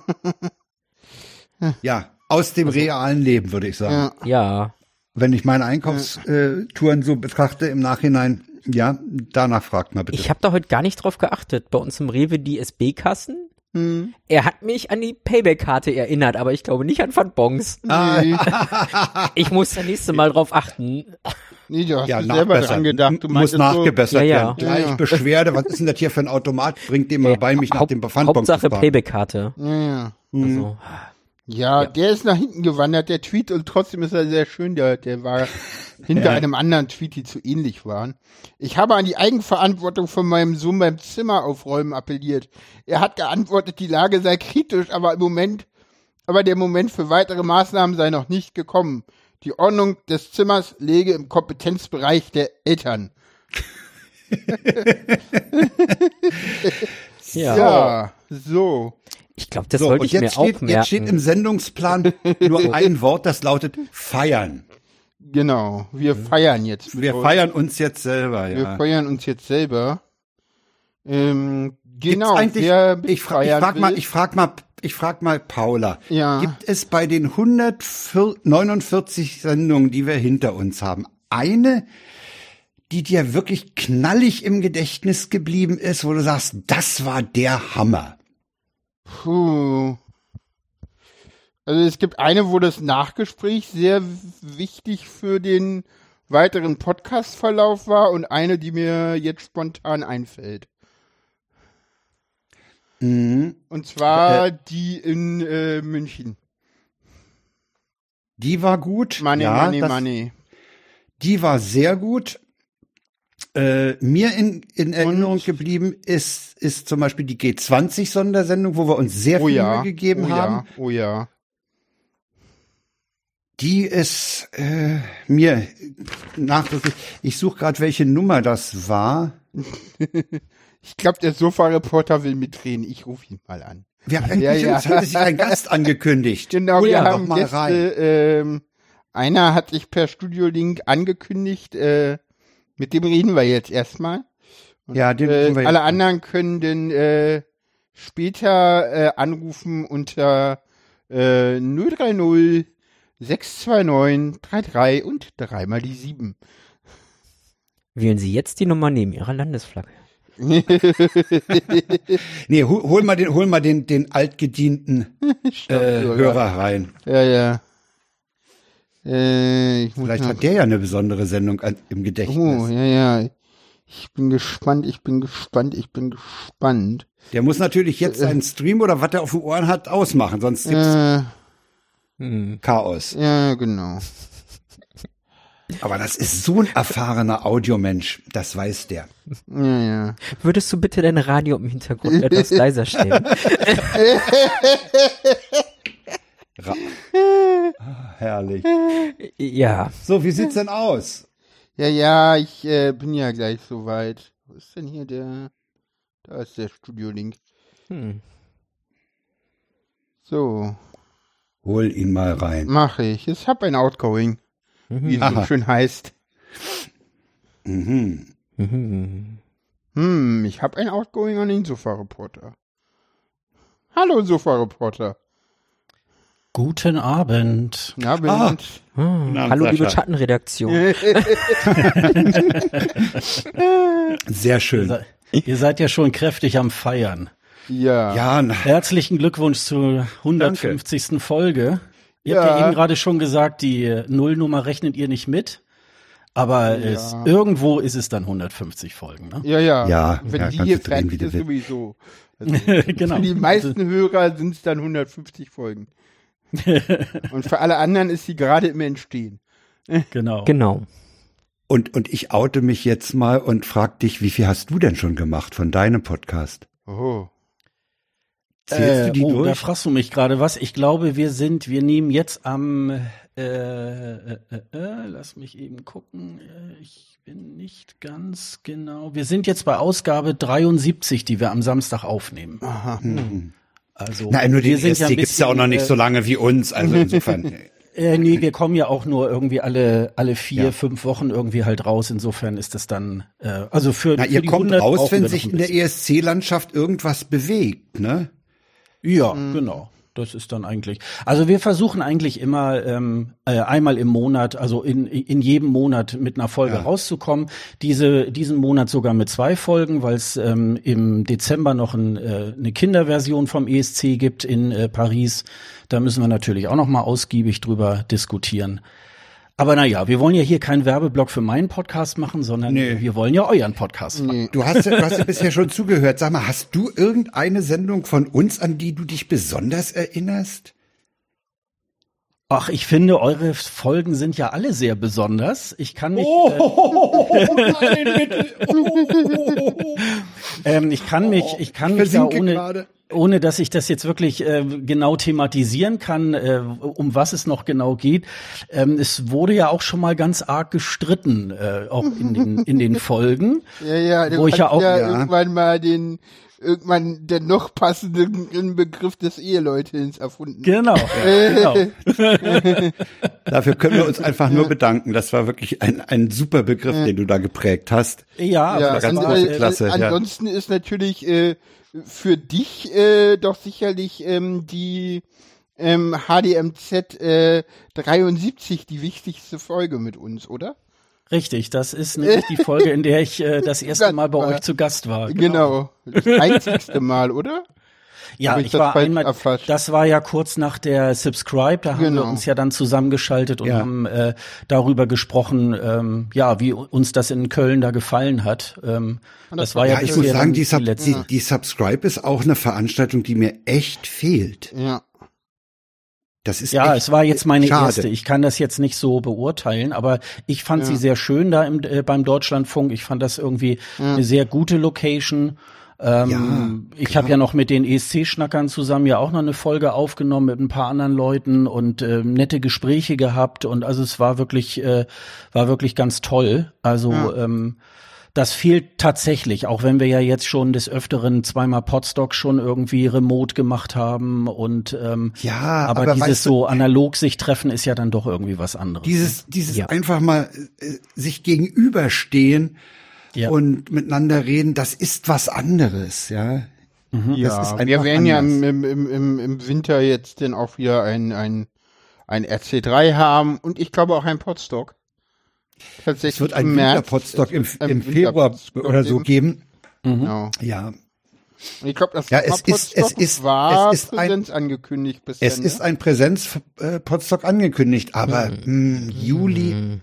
Speaker 2: Ja, aus dem realen Leben, würde ich sagen.
Speaker 3: Ja.
Speaker 1: Ja.
Speaker 2: Wenn ich meine Einkaufstouren so betrachte im Nachhinein, ja, danach fragt mal bitte.
Speaker 1: Ich habe da heute gar nicht drauf geachtet. Bei uns im Rewe die S B-Kassen.
Speaker 3: Hm.
Speaker 1: Er hat mich an die Payback-Karte erinnert, aber ich glaube nicht an Pfandbons.
Speaker 3: Nee,
Speaker 1: Ich muss das nächste Mal drauf achten.
Speaker 3: nee, du hast
Speaker 2: ja,
Speaker 3: du selber dran gedacht. Du
Speaker 2: muss
Speaker 3: meintest
Speaker 2: nachgebessert
Speaker 1: Ja, ja.
Speaker 2: werden. Gleich
Speaker 3: Ja, ja.
Speaker 2: Beschwerde, was ist denn das hier für ein Automat? Bringt den mal bei, mich nach
Speaker 1: Haupt-
Speaker 2: dem Pfandbon zu
Speaker 1: Hauptsache
Speaker 2: fragen.
Speaker 1: Payback-Karte.
Speaker 3: So, ja, ja.
Speaker 1: Also,
Speaker 3: Ja, der ist nach hinten gewandert, der Tweet, und trotzdem ist er sehr schön, der, der war hinter einem anderen Tweet, die zu ähnlich waren. Ich habe an die Eigenverantwortung von meinem Sohn beim Zimmeraufräumen appelliert. Er hat geantwortet, die Lage sei kritisch, aber im Moment, aber der Moment für weitere Maßnahmen sei noch nicht gekommen. Die Ordnung des Zimmers läge im Kompetenzbereich der Eltern.
Speaker 1: ja.
Speaker 3: Ja, so.
Speaker 1: Ich glaube, das
Speaker 2: So,
Speaker 1: sollte
Speaker 2: und
Speaker 1: ich mir
Speaker 2: jetzt
Speaker 1: auch
Speaker 2: steht, jetzt steht im
Speaker 1: merken.
Speaker 2: Sendungsplan nur ein Wort, das lautet feiern.
Speaker 3: Genau, wir feiern jetzt.
Speaker 2: Wir feiern uns jetzt selber,
Speaker 3: Wir
Speaker 2: ja.
Speaker 3: feiern uns jetzt selber. Ähm,
Speaker 2: Gibt's
Speaker 3: genau,
Speaker 2: eigentlich,
Speaker 3: wer
Speaker 2: ich, fra ich
Speaker 3: feiern
Speaker 2: frag mal,
Speaker 3: will.
Speaker 2: ich frag mal, ich frag mal Paula.
Speaker 3: Ja.
Speaker 2: Gibt es bei den hundertneunundvierzig Sendungen, die wir hinter uns haben, eine, die dir wirklich knallig im Gedächtnis geblieben ist, wo du sagst, das war der Hammer?
Speaker 3: Puh. Also es gibt eine, wo das Nachgespräch sehr wichtig für den weiteren Podcast-Verlauf war, und eine, die mir jetzt spontan einfällt.
Speaker 2: Mhm.
Speaker 3: Und zwar die in äh, München.
Speaker 2: Die war gut.
Speaker 3: Money,
Speaker 2: ja,
Speaker 3: money,
Speaker 2: das,
Speaker 3: money.
Speaker 2: Die war sehr gut. Äh, mir in, in Erinnerung
Speaker 3: Und-
Speaker 2: geblieben ist, ist zum Beispiel die G zwanzig Sondersendung, wo wir uns sehr
Speaker 3: Oh
Speaker 2: viel
Speaker 3: ja,
Speaker 2: Mühe gegeben
Speaker 3: oh
Speaker 2: haben.
Speaker 3: ja, oh ja.
Speaker 2: Die ist äh, mir nachdrücklich. Ich suche gerade, welche Nummer das war.
Speaker 3: Ich glaube, der Sofa-Reporter will mitreden. Ich rufe ihn mal an.
Speaker 2: Wir haben
Speaker 3: Ja,
Speaker 2: eigentlich
Speaker 3: ja.
Speaker 2: uns hatte sich ein Gast angekündigt.
Speaker 3: Genau,
Speaker 2: Hol
Speaker 3: wir
Speaker 2: ihn doch
Speaker 3: haben
Speaker 2: mal
Speaker 3: Gäste,
Speaker 2: rein.
Speaker 3: ähm, einer hat sich per Studio-Link angekündigt, äh, mit dem reden wir jetzt erstmal.
Speaker 2: Ja, den
Speaker 3: Äh,
Speaker 2: rufen wir
Speaker 3: alle
Speaker 2: jetzt an.
Speaker 3: anderen können dann äh, später äh, anrufen unter äh, null drei null sechs zwei neun drei drei und dreimal die sieben.
Speaker 1: Wählen Sie jetzt die Nummer neben Ihrer Landesflagge.
Speaker 2: Nee, hol, hol mal den, hol mal den, den altgedienten äh, Hörer rein.
Speaker 3: Ja, ja. Äh, ich muss
Speaker 2: Vielleicht
Speaker 3: noch-
Speaker 2: hat der ja eine besondere Sendung an, im Gedächtnis.
Speaker 3: Oh, ja, ja. Ich bin gespannt, ich bin gespannt, ich bin gespannt.
Speaker 2: Der muss natürlich jetzt seinen Stream oder was er auf den Ohren hat ausmachen, sonst gibt's
Speaker 3: Äh,
Speaker 1: Hm.
Speaker 2: Chaos.
Speaker 3: ja, genau.
Speaker 2: Aber das ist so ein erfahrener Audiomensch, das weiß der.
Speaker 3: Ja, ja.
Speaker 1: Würdest du bitte dein Radio im Hintergrund etwas leiser stellen?
Speaker 2: Ra ah, herrlich.
Speaker 1: Ja.
Speaker 2: So, wie sieht's denn aus?
Speaker 3: Ja, ja, ich äh, bin ja gleich soweit. Wo ist denn hier der? Da ist der Studio-Link.
Speaker 1: Hm.
Speaker 3: So,
Speaker 2: Hol ihn mal rein.
Speaker 3: mache ich. Ich habe ein Outgoing, wie es so
Speaker 2: Aha.
Speaker 3: schön heißt.
Speaker 2: Mhm.
Speaker 1: Mhm.
Speaker 3: Hm, ich habe ein Outgoing an den Sofa-Reporter. Hallo, Sofa-Reporter.
Speaker 4: Guten Abend.
Speaker 3: Guten Abend.
Speaker 1: Ah. Hm. Hallo,
Speaker 2: Sascha.
Speaker 1: liebe Schattenredaktion.
Speaker 2: Sehr schön.
Speaker 4: Ihr, se ihr seid ja schon kräftig am Feiern.
Speaker 3: Ja.
Speaker 2: Ja, na,
Speaker 4: Herzlichen Glückwunsch zur hundertfünfzigsten Folge. Ihr
Speaker 3: Ja.
Speaker 4: habt ja eben gerade schon gesagt, die Nullnummer rechnet ihr nicht mit. Aber
Speaker 3: Ja.
Speaker 4: es, irgendwo ist es dann hundertfünfzig Folgen, ne?
Speaker 3: Ja, ja.
Speaker 2: Ja,
Speaker 3: Wenn
Speaker 2: ja,
Speaker 3: die
Speaker 2: kannst
Speaker 3: hier
Speaker 2: du drehen,
Speaker 3: fertig
Speaker 2: wie du
Speaker 3: ist,
Speaker 2: willst.
Speaker 3: sowieso. Also,
Speaker 4: Genau.
Speaker 3: Für die meisten Hörer sind es dann hundertfünfzig Folgen. Und für alle anderen ist sie gerade im Entstehen.
Speaker 4: Genau.
Speaker 1: Genau.
Speaker 2: und, und ich oute mich jetzt mal und frag dich, wie viel hast du denn schon gemacht von deinem Podcast?
Speaker 3: Oh.
Speaker 2: Zählst du die
Speaker 4: äh, oh, da
Speaker 2: durch?
Speaker 4: fragst du mich gerade was. Ich glaube, wir sind, wir nehmen jetzt am, äh, äh, äh, äh, lass mich eben gucken. Äh, ich bin nicht ganz genau. Wir sind jetzt bei Ausgabe dreiundsiebzig, die wir am Samstag aufnehmen.
Speaker 3: Aha.
Speaker 2: Hm.
Speaker 4: Also
Speaker 2: Nein, nur
Speaker 4: wir
Speaker 2: den
Speaker 4: sind
Speaker 2: E S C
Speaker 4: ja ein
Speaker 2: gibt's ja auch
Speaker 4: bisschen,
Speaker 2: noch nicht
Speaker 4: äh,
Speaker 2: so lange wie uns, also insofern.
Speaker 4: Äh, nee, wir kommen ja auch nur irgendwie alle alle vier,
Speaker 2: Ja.
Speaker 4: fünf Wochen irgendwie halt raus. Insofern ist das dann, äh, also für,
Speaker 2: Na,
Speaker 4: für
Speaker 2: ihr
Speaker 4: die
Speaker 2: kommt
Speaker 4: hundert
Speaker 2: raus,
Speaker 4: brauchen
Speaker 2: wenn
Speaker 4: wir
Speaker 2: sich
Speaker 4: noch ein
Speaker 2: in der
Speaker 4: bisschen.
Speaker 2: E S C-Landschaft irgendwas bewegt, ne?
Speaker 4: Ja, genau. Das ist dann eigentlich. Also wir versuchen eigentlich immer ähm, äh, einmal im Monat, also in in jedem Monat mit einer Folge
Speaker 2: Ja.
Speaker 4: rauszukommen. Diese diesen Monat sogar mit zwei Folgen, weil es ähm, im Dezember noch ein, äh, eine Kinderversion vom E S C gibt in äh, Paris. Da müssen wir natürlich auch noch mal ausgiebig drüber diskutieren. Aber naja, wir wollen ja hier keinen Werbeblock für meinen Podcast machen, sondern
Speaker 2: Nee.
Speaker 4: wir wollen ja euren Podcast machen.
Speaker 3: Nee.
Speaker 2: Du hast, ja- du hast ja bisher schon zugehört. Sag mal, hast du irgendeine Sendung von uns, an die du dich besonders erinnerst?
Speaker 4: Ach, ich finde, eure Folgen sind ja alle sehr besonders. Ich kann mich,
Speaker 2: Oh, nein, bitte.
Speaker 4: äh, ähm, ich kann mich, ich kann mich da
Speaker 2: versinke
Speaker 4: ohne,
Speaker 2: gerade.
Speaker 4: ohne dass ich das jetzt wirklich äh, genau thematisieren kann, äh, um was es noch genau geht. Ähm, es wurde ja auch schon mal ganz arg gestritten, äh, auch in den in den Folgen.
Speaker 3: Ja, ja, du
Speaker 4: Wo ich ja
Speaker 3: kannst
Speaker 4: auch-
Speaker 3: ja,
Speaker 2: Ja.
Speaker 3: irgendwann mal den, irgendwann den noch passenden Begriff des Eheleutchens erfunden.
Speaker 4: Genau, genau.
Speaker 2: Dafür können wir uns einfach nur bedanken. Das war wirklich ein, ein super Begriff, den du da geprägt hast.
Speaker 4: Ja,
Speaker 3: Ja,
Speaker 4: aber das
Speaker 2: ganz
Speaker 3: an,
Speaker 4: war,
Speaker 2: große
Speaker 3: äh,
Speaker 2: Klasse, ja.
Speaker 3: ansonsten ist natürlich äh, für dich äh, doch sicherlich ähm, die ähm, H D M Z äh, dreiundsiebzig die wichtigste Folge mit uns, oder?
Speaker 4: richtig. Das ist nämlich die Folge, in der ich äh, das erste Mal bei euch zu Gast war.
Speaker 3: Genau. Das einzigste Mal, oder?
Speaker 4: Ja,
Speaker 3: Hab ich
Speaker 4: ich
Speaker 3: das
Speaker 4: war
Speaker 3: falsch
Speaker 4: einmal,
Speaker 3: erfasst?
Speaker 4: das war ja kurz nach der Subscribe, da haben
Speaker 3: Genau.
Speaker 4: wir uns ja dann zusammengeschaltet und
Speaker 2: Ja.
Speaker 4: haben äh, darüber gesprochen, ähm, ja, wie uns das in Köln da gefallen hat. Ähm, das, war ja,
Speaker 2: Ja, ich
Speaker 4: bisher
Speaker 2: muss sagen,
Speaker 4: dann
Speaker 2: die, Sub,
Speaker 4: letzte.
Speaker 2: die, die Subscribe ist auch eine Veranstaltung, die mir echt fehlt.
Speaker 3: Ja.
Speaker 2: Das ist
Speaker 4: Ja,
Speaker 2: echt
Speaker 4: es war jetzt meine
Speaker 2: schade.
Speaker 4: erste. Ich kann das jetzt nicht so beurteilen, aber ich fand
Speaker 3: Ja.
Speaker 4: sie sehr schön da im, äh, beim Deutschlandfunk. Ich fand das irgendwie eine sehr gute Location. Ähm, ich habe ja noch mit den E S C-Schnackern zusammen ja auch noch eine Folge aufgenommen mit ein paar anderen Leuten und ähm, nette Gespräche gehabt und also es war wirklich äh, war wirklich ganz toll. Also
Speaker 3: Ja.
Speaker 4: ähm, das fehlt tatsächlich, auch wenn wir ja jetzt schon des Öfteren zweimal Podstock schon irgendwie remote gemacht haben und ähm,
Speaker 2: Ja,
Speaker 4: aber,
Speaker 2: aber
Speaker 4: dieses
Speaker 2: weißt du,
Speaker 4: so analog sich treffen ist ja dann doch irgendwie was anderes.
Speaker 2: Dieses, dieses
Speaker 1: Ja.
Speaker 2: einfach mal äh, sich gegenüberstehen
Speaker 4: Ja.
Speaker 2: und miteinander reden, das ist was anderes, ja.
Speaker 3: Ja,
Speaker 2: ist
Speaker 3: wir
Speaker 2: einfach
Speaker 3: werden ja
Speaker 2: anders.
Speaker 3: im, im, im, im Winter jetzt dann auch wieder ein, ein, ein R C drei haben und ich glaube auch ein Podstock. Tatsächlich
Speaker 2: Es wird ein
Speaker 3: im März.
Speaker 2: Winterpodstock im,
Speaker 3: Ein
Speaker 2: im Februar
Speaker 3: Winterpodstock
Speaker 2: oder so geben.
Speaker 3: Genau.
Speaker 2: Ja,
Speaker 3: Und ich glaube, das
Speaker 2: Ja, es ist- es
Speaker 3: Podstock
Speaker 2: ist-
Speaker 3: war
Speaker 2: es ist ein-
Speaker 3: Präsenz angekündigt bisher.
Speaker 2: es ist ein Präsenz-Podstock angekündigt, aber mh, Juli.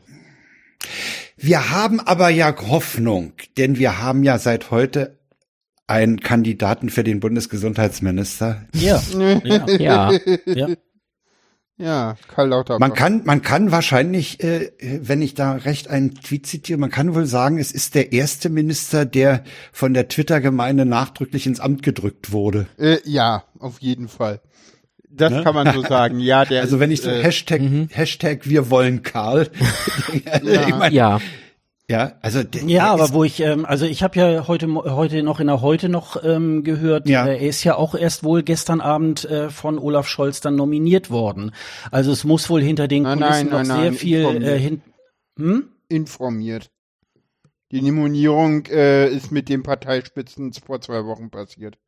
Speaker 2: Wir haben aber ja Hoffnung, denn wir haben ja seit heute einen Kandidaten für den Bundesgesundheitsminister.
Speaker 4: ja, ja,
Speaker 1: Ja.
Speaker 4: ja.
Speaker 3: Ja, Karl Lauterbach.
Speaker 2: Man kann, man kann wahrscheinlich, äh, wenn ich da recht einen Tweet zitiere, man kann wohl sagen, es ist der erste Minister, der von der Twitter-Gemeinde nachdrücklich ins Amt gedrückt wurde.
Speaker 3: Äh, ja, auf jeden Fall. Das kann man so sagen. Ja, der
Speaker 2: Also wenn ich
Speaker 3: ist,
Speaker 2: so
Speaker 3: äh,
Speaker 2: Hashtag, Hashtag wir wollen Karl. ich mein,
Speaker 1: Ja.
Speaker 2: ja, also der,
Speaker 4: Ja,
Speaker 2: der
Speaker 4: aber
Speaker 2: ist,
Speaker 4: wo ich, ähm, also ich habe ja heute heute noch in der Heute noch ähm, gehört,
Speaker 2: Ja.
Speaker 4: äh, er ist ja auch erst wohl gestern Abend äh, von Olaf Scholz dann nominiert worden. Also es muss wohl hinter den
Speaker 3: Nein,
Speaker 4: Kulissen
Speaker 3: nein,
Speaker 4: noch
Speaker 3: nein,
Speaker 4: sehr
Speaker 3: nein,
Speaker 4: viel
Speaker 3: informiert.
Speaker 4: äh, hin. Hm?
Speaker 3: informiert. Die Nominierung äh, ist mit den Parteispitzen vor zwei Wochen passiert.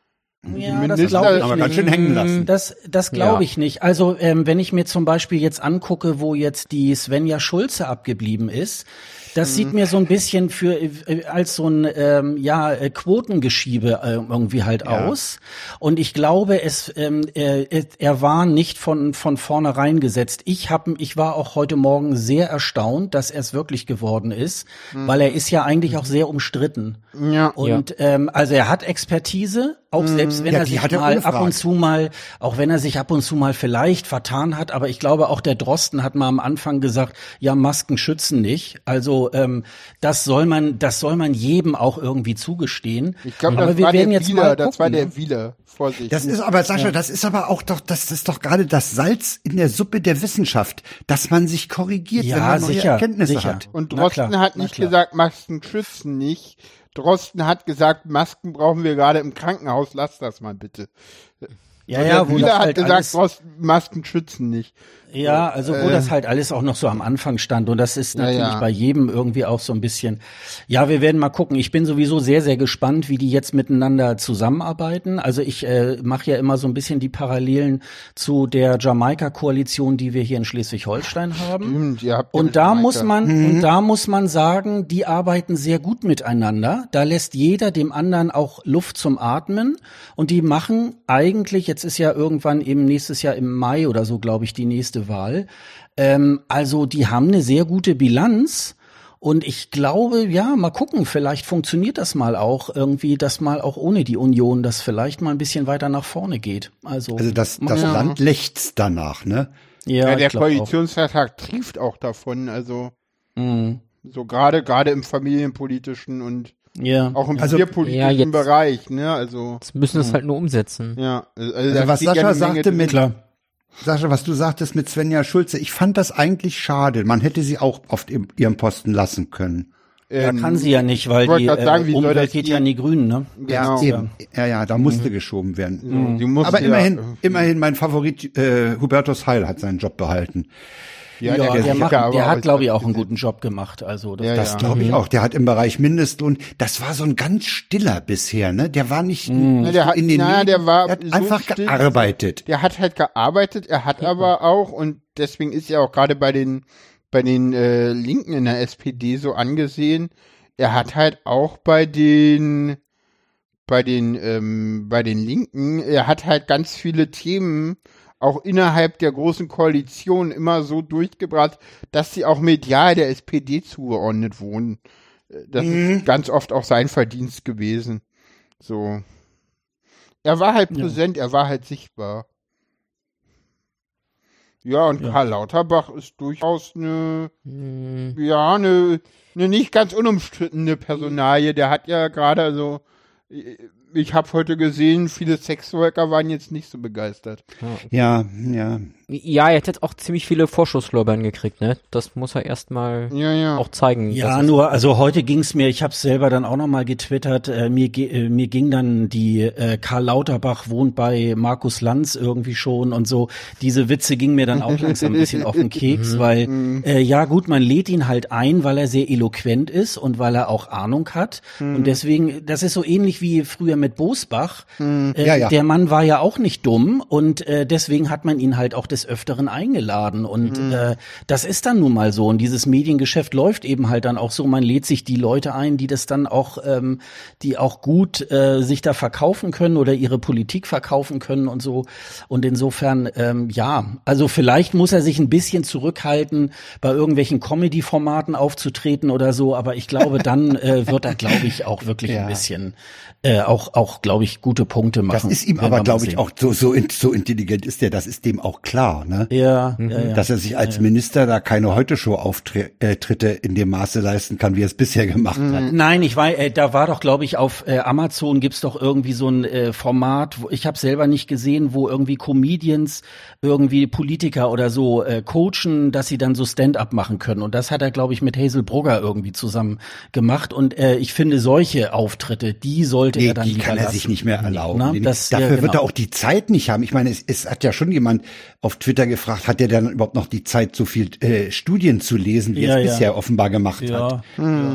Speaker 4: Ja, das glaube ich
Speaker 2: aber
Speaker 4: nicht.
Speaker 2: ganz schön hängen lassen.
Speaker 4: Das, das glaube
Speaker 1: Ja.
Speaker 4: ich nicht. Also ähm, wenn ich mir zum Beispiel jetzt angucke, wo jetzt die Svenja Schulze abgeblieben ist, das sieht mir so ein bisschen für äh, als so ein ähm, ja äh, Quotengeschiebe äh, irgendwie halt
Speaker 2: Ja.
Speaker 4: aus. Und ich glaube, es ähm, äh, er war nicht von von vornherein gesetzt. Ich habe ich war auch heute Morgen sehr erstaunt, dass er es wirklich geworden ist, weil er ist ja eigentlich auch sehr umstritten.
Speaker 3: Ja.
Speaker 4: Und ähm, also er hat Expertise, auch selbst wenn
Speaker 2: Ja,
Speaker 4: er
Speaker 2: die
Speaker 4: sich
Speaker 2: hat er
Speaker 4: mal ab
Speaker 2: ungefragt.
Speaker 4: und zu mal, auch wenn er sich ab und zu mal vielleicht vertan hat, aber ich glaube auch der Drosten hat mal am Anfang gesagt, ja, Masken schützen nicht. Also ähm, das soll man, das soll man jedem auch irgendwie zugestehen.
Speaker 3: Ich glaube,
Speaker 4: aber
Speaker 3: das
Speaker 4: wir
Speaker 3: war
Speaker 4: werden
Speaker 3: der
Speaker 4: jetzt
Speaker 3: Wieler,
Speaker 4: mal
Speaker 3: das
Speaker 4: gucken,
Speaker 3: war der
Speaker 4: ne?
Speaker 3: Wieler. Vorsicht.
Speaker 2: Das ist aber, Sascha, das ist aber auch doch, das ist doch gerade das Salz in der Suppe der Wissenschaft, dass man sich korrigiert,
Speaker 4: Ja,
Speaker 2: wenn man neue
Speaker 4: sicher,
Speaker 2: Erkenntnisse
Speaker 4: sicher.
Speaker 2: hat.
Speaker 3: Und
Speaker 4: Na
Speaker 3: Drosten
Speaker 4: klar,
Speaker 3: hat
Speaker 4: na
Speaker 3: nicht
Speaker 4: klar.
Speaker 3: gesagt, Masken schützen nicht. Drosten hat gesagt, Masken brauchen wir gerade im Krankenhaus, lass das mal bitte.
Speaker 4: Ja,
Speaker 3: Und
Speaker 4: ja,
Speaker 3: der
Speaker 4: wo
Speaker 3: Wieler
Speaker 4: das
Speaker 3: hat
Speaker 4: halt
Speaker 3: gesagt,
Speaker 4: alles,
Speaker 3: Drosten, Masken schützen nicht.
Speaker 4: ja, also wo
Speaker 3: äh,
Speaker 4: das halt alles auch noch so am Anfang stand und das ist
Speaker 3: Ja,
Speaker 4: natürlich
Speaker 3: ja.
Speaker 4: bei jedem irgendwie auch so ein bisschen, ja, wir werden mal gucken. Ich bin sowieso sehr, sehr gespannt, wie die jetzt miteinander zusammenarbeiten. Also ich äh, mache ja immer so ein bisschen die Parallelen zu der Jamaika-Koalition, die wir hier in Schleswig-Holstein haben.
Speaker 3: Stimmt, ihr habt ja
Speaker 4: Und da
Speaker 3: Jamaika.
Speaker 4: muss man, und da muss man sagen, die arbeiten sehr gut miteinander. Da lässt jeder dem anderen auch Luft zum Atmen. Und die machen eigentlich, jetzt ist ja irgendwann eben nächstes Jahr im Mai oder so, glaube ich, die nächste Wahl. Ähm, also die haben eine sehr gute Bilanz. Und ich glaube, ja, mal gucken, vielleicht funktioniert das mal auch irgendwie, dass mal auch ohne die Union das vielleicht mal ein bisschen weiter nach vorne geht. Also,
Speaker 2: Also das, das
Speaker 4: ja.
Speaker 2: Land lechzt danach, ne?
Speaker 4: Ja,
Speaker 3: Ja, der
Speaker 4: ich glaub auch.
Speaker 3: Koalitionsvertrag trieft auch davon, also
Speaker 4: Mhm.
Speaker 3: so gerade gerade im familienpolitischen und
Speaker 4: Ja.
Speaker 3: auch im
Speaker 2: Also-
Speaker 3: tierpolitischen
Speaker 1: Ja, jetzt-
Speaker 3: Bereich, ne? Also
Speaker 1: Jetzt müssen es halt nur umsetzen.
Speaker 3: ja, also,
Speaker 2: Also
Speaker 3: da
Speaker 2: was
Speaker 3: steht ja
Speaker 2: Sascha
Speaker 3: eine Menge
Speaker 2: sagte
Speaker 3: drin.
Speaker 2: mit,
Speaker 4: Klar.
Speaker 2: Sascha, was du sagtest mit Svenja Schulze, ich fand das eigentlich schade. Man hätte sie auch auf dem- ihrem Posten lassen können.
Speaker 4: Ja,
Speaker 3: ähm,
Speaker 4: kann sie ja nicht, weil
Speaker 3: ich wollte
Speaker 4: die
Speaker 3: grad sagen, wie
Speaker 4: äh,
Speaker 3: soll
Speaker 4: Umwelt
Speaker 3: das
Speaker 4: geht
Speaker 3: gehen?
Speaker 4: ja an die Grünen, ne?
Speaker 3: Genau.
Speaker 2: eben. Ja, ja, da musste geschoben werden.
Speaker 3: So, die mussten
Speaker 2: Aber immerhin,
Speaker 3: ja,
Speaker 2: immerhin mein Favorit äh, Hubertus Heil hat seinen Job behalten.
Speaker 3: ja,
Speaker 4: Ja, der,
Speaker 3: der,
Speaker 4: macht,
Speaker 3: aber
Speaker 4: der
Speaker 3: auch-
Speaker 4: hat, glaube ich, auch einen guten Job gemacht. Also das,
Speaker 3: Ja,
Speaker 2: Das
Speaker 3: ja.
Speaker 2: glaube ich auch. Der hat im Bereich Mindestlohn, das war so ein ganz stiller bisher, ne? Der war nicht
Speaker 3: Na, der hat-
Speaker 2: in den
Speaker 3: na, der
Speaker 2: Medien,
Speaker 3: war
Speaker 2: der hat
Speaker 3: so
Speaker 2: einfach
Speaker 3: still.
Speaker 2: gearbeitet.
Speaker 3: Der hat halt gearbeitet, er hat aber auch, und deswegen ist er auch gerade bei den, bei den äh, Linken in der S P D so angesehen, er hat halt auch bei den, bei den, ähm, bei den Linken, er hat halt ganz viele Themen auch innerhalb der großen Koalition immer so durchgebracht, dass sie auch medial der S P D zugeordnet wurden. Das ist ganz oft auch sein Verdienst gewesen. So. Er war halt präsent, er war halt sichtbar. Ja, und
Speaker 4: Ja.
Speaker 3: Karl Lauterbach ist durchaus eine,
Speaker 1: Hm.
Speaker 3: ja, eine, eine nicht ganz unumstrittene Personalie. Der hat ja gerade so, ich habe heute gesehen, viele Sexworker waren jetzt nicht so begeistert.
Speaker 2: Ja, ja.
Speaker 1: Ja, er hat jetzt auch ziemlich viele Vorschusslorbeeren gekriegt, ne? Das muss er erstmal
Speaker 3: Ja, ja.
Speaker 1: auch zeigen.
Speaker 4: Ja,
Speaker 1: dass es-
Speaker 4: nur, also heute ging's mir, ich habe es selber dann auch nochmal getwittert, äh, mir, ge- äh, mir ging dann die äh, Karl Lauterbach wohnt bei Markus Lanz irgendwie schon und so. Diese Witze gingen mir dann auch langsam ein bisschen auf den Keks, weil, äh, ja gut, man lädt ihn halt ein, weil er sehr eloquent ist und weil er auch Ahnung hat. Und deswegen, das ist so ähnlich wie früher mit Bosbach. Äh,
Speaker 2: Ja, ja.
Speaker 4: Der Mann war ja auch nicht dumm und äh, deswegen hat man ihn halt auch des Öfteren eingeladen. Und äh, das ist dann nun mal so. Und dieses Mediengeschäft läuft eben halt dann auch so. Man lädt sich die Leute ein, die das dann auch, ähm, die auch gut äh, sich da verkaufen können oder ihre Politik verkaufen können und so. Und insofern, ähm, ja, also vielleicht muss er sich ein bisschen zurückhalten, bei irgendwelchen Comedy-Formaten aufzutreten oder so. Aber ich glaube, dann äh, wird er, glaube ich, auch wirklich
Speaker 2: Ja.
Speaker 4: ein bisschen äh, auch, auch glaube ich, gute Punkte
Speaker 2: Das
Speaker 4: machen.
Speaker 2: ist ihm
Speaker 4: Werden wir
Speaker 2: aber,
Speaker 4: mal
Speaker 2: glaube ich,
Speaker 4: sehen.
Speaker 2: auch so, so, in- so intelligent ist der, das ist dem auch klar, ne?
Speaker 4: Ja, ja, ja.
Speaker 2: Dass er sich als Minister da keine Heute-Show-Auftritte in dem Maße leisten kann, wie er es bisher gemacht hat.
Speaker 4: Nein, ich war, äh, da war doch, glaube ich, auf äh, Amazon gibt's doch irgendwie so ein äh, Format, wo, ich habe selber nicht gesehen, wo irgendwie Comedians, irgendwie Politiker oder so äh, coachen, dass sie dann so Stand-up machen können. Und das hat er, glaube ich, mit Hazel Brugger irgendwie zusammen gemacht. Und äh, ich finde, solche Auftritte, die sollte
Speaker 2: Nee,
Speaker 4: er dann
Speaker 2: die
Speaker 4: lieber
Speaker 2: kann er
Speaker 4: lassen.
Speaker 2: sich nicht mehr erlauben.
Speaker 4: Na,
Speaker 2: Nee,
Speaker 4: das-
Speaker 2: Dafür
Speaker 4: ja, genau.
Speaker 2: wird er auch die Zeit nicht haben. Ich meine, es, es hat ja schon jemand auf Twitter gefragt, hat er dann überhaupt noch die Zeit, so viel äh, Studien zu lesen, wie
Speaker 4: Ja,
Speaker 2: er es
Speaker 4: ja.
Speaker 2: bisher offenbar gemacht hat?
Speaker 4: Ja, ja.